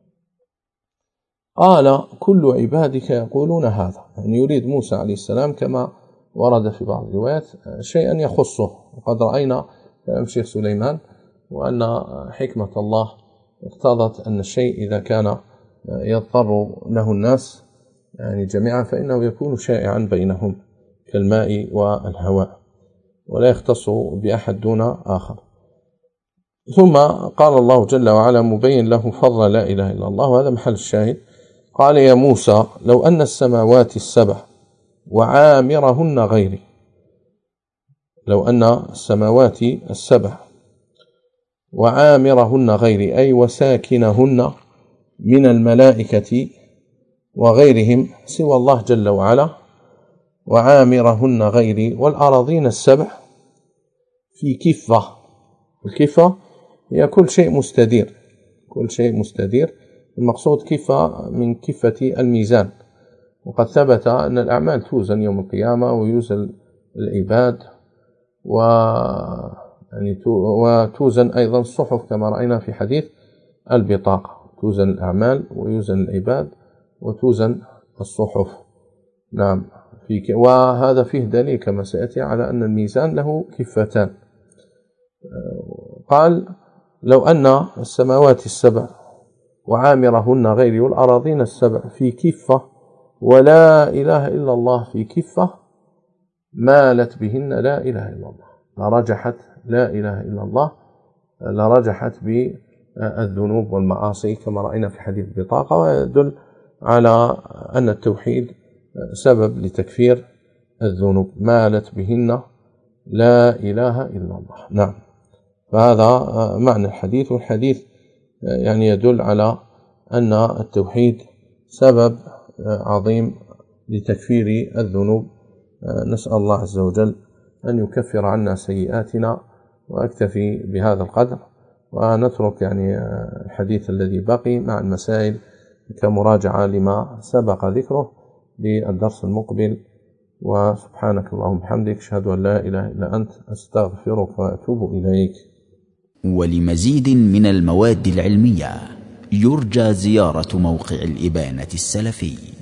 قال: كل عبادك يقولون هذا، يعني يريد موسى عليه السلام كما ورد في بعض الروايات شيئا يخصه. وقد رأينا كلام الشيخ سليمان وأن حكمة الله اقتضت أن الشيء إذا كان يضطر له الناس يعني جميعا فإنه يكون شائعا بينهم كالماء والهواء، ولا يختص بأحد دون آخر. ثم قال الله جل وعلا مبين له فضل لا إله إلا الله، وهذا محل الشاهد قال يا موسى لو أن السماوات السبع وعامرهن غيري، لو أن السماوات السبع وعامرهن غيري أي وساكنهن من الملائكة وغيرهم سوى الله جل وعلا، وعامرهن غيري، والأراضين السبع في كفة. الكفة هي كل شيء مستدير، كل شيء مستدير، المقصود كفة من كفة الميزان. وقد ثبت أن الأعمال توزن يوم القيامة ويوزن العباد، و يعني وتوزن أيضا الصحف كما رأينا في حديث البطاقة، توزن الأعمال ويوزن العباد وتوزن الصحف. نعم، في ك... وهذا فيه دليل كما سيأتي على أن الميزان له كفتان. قال لو أن السماوات السبع وعامرهن غيري والأراضين السبع في كفة ولا إله إلا الله في كفة مالت بهن لا إله إلا الله، لرجحت لا إله إلا الله، لرجحت بالذنوب والمعاصي كما رأينا في حديث البطاقة. ويدل على أن التوحيد سبب لتكفير الذنوب، مالت بهن لا إله إلا الله. نعم، فهذا معنى الحديث. والحديث يعني يدل على أن التوحيد سبب عظيم لتكفير الذنوب. نسأل الله عز وجل أن يكفر عنا سيئاتنا، وأكتفي بهذا القدر، ونترك يعني الحديث الذي بقي مع المسائل كمراجعة لما سبق ذكره للدرس المقبل. وسبحانك اللهم وبحمدك، أشهد أن لا إله إلا أنت، أستغفرك وأتوب إليك. ولمزيد من المواد العلمية يرجى زيارة موقع الإبانة السلفي.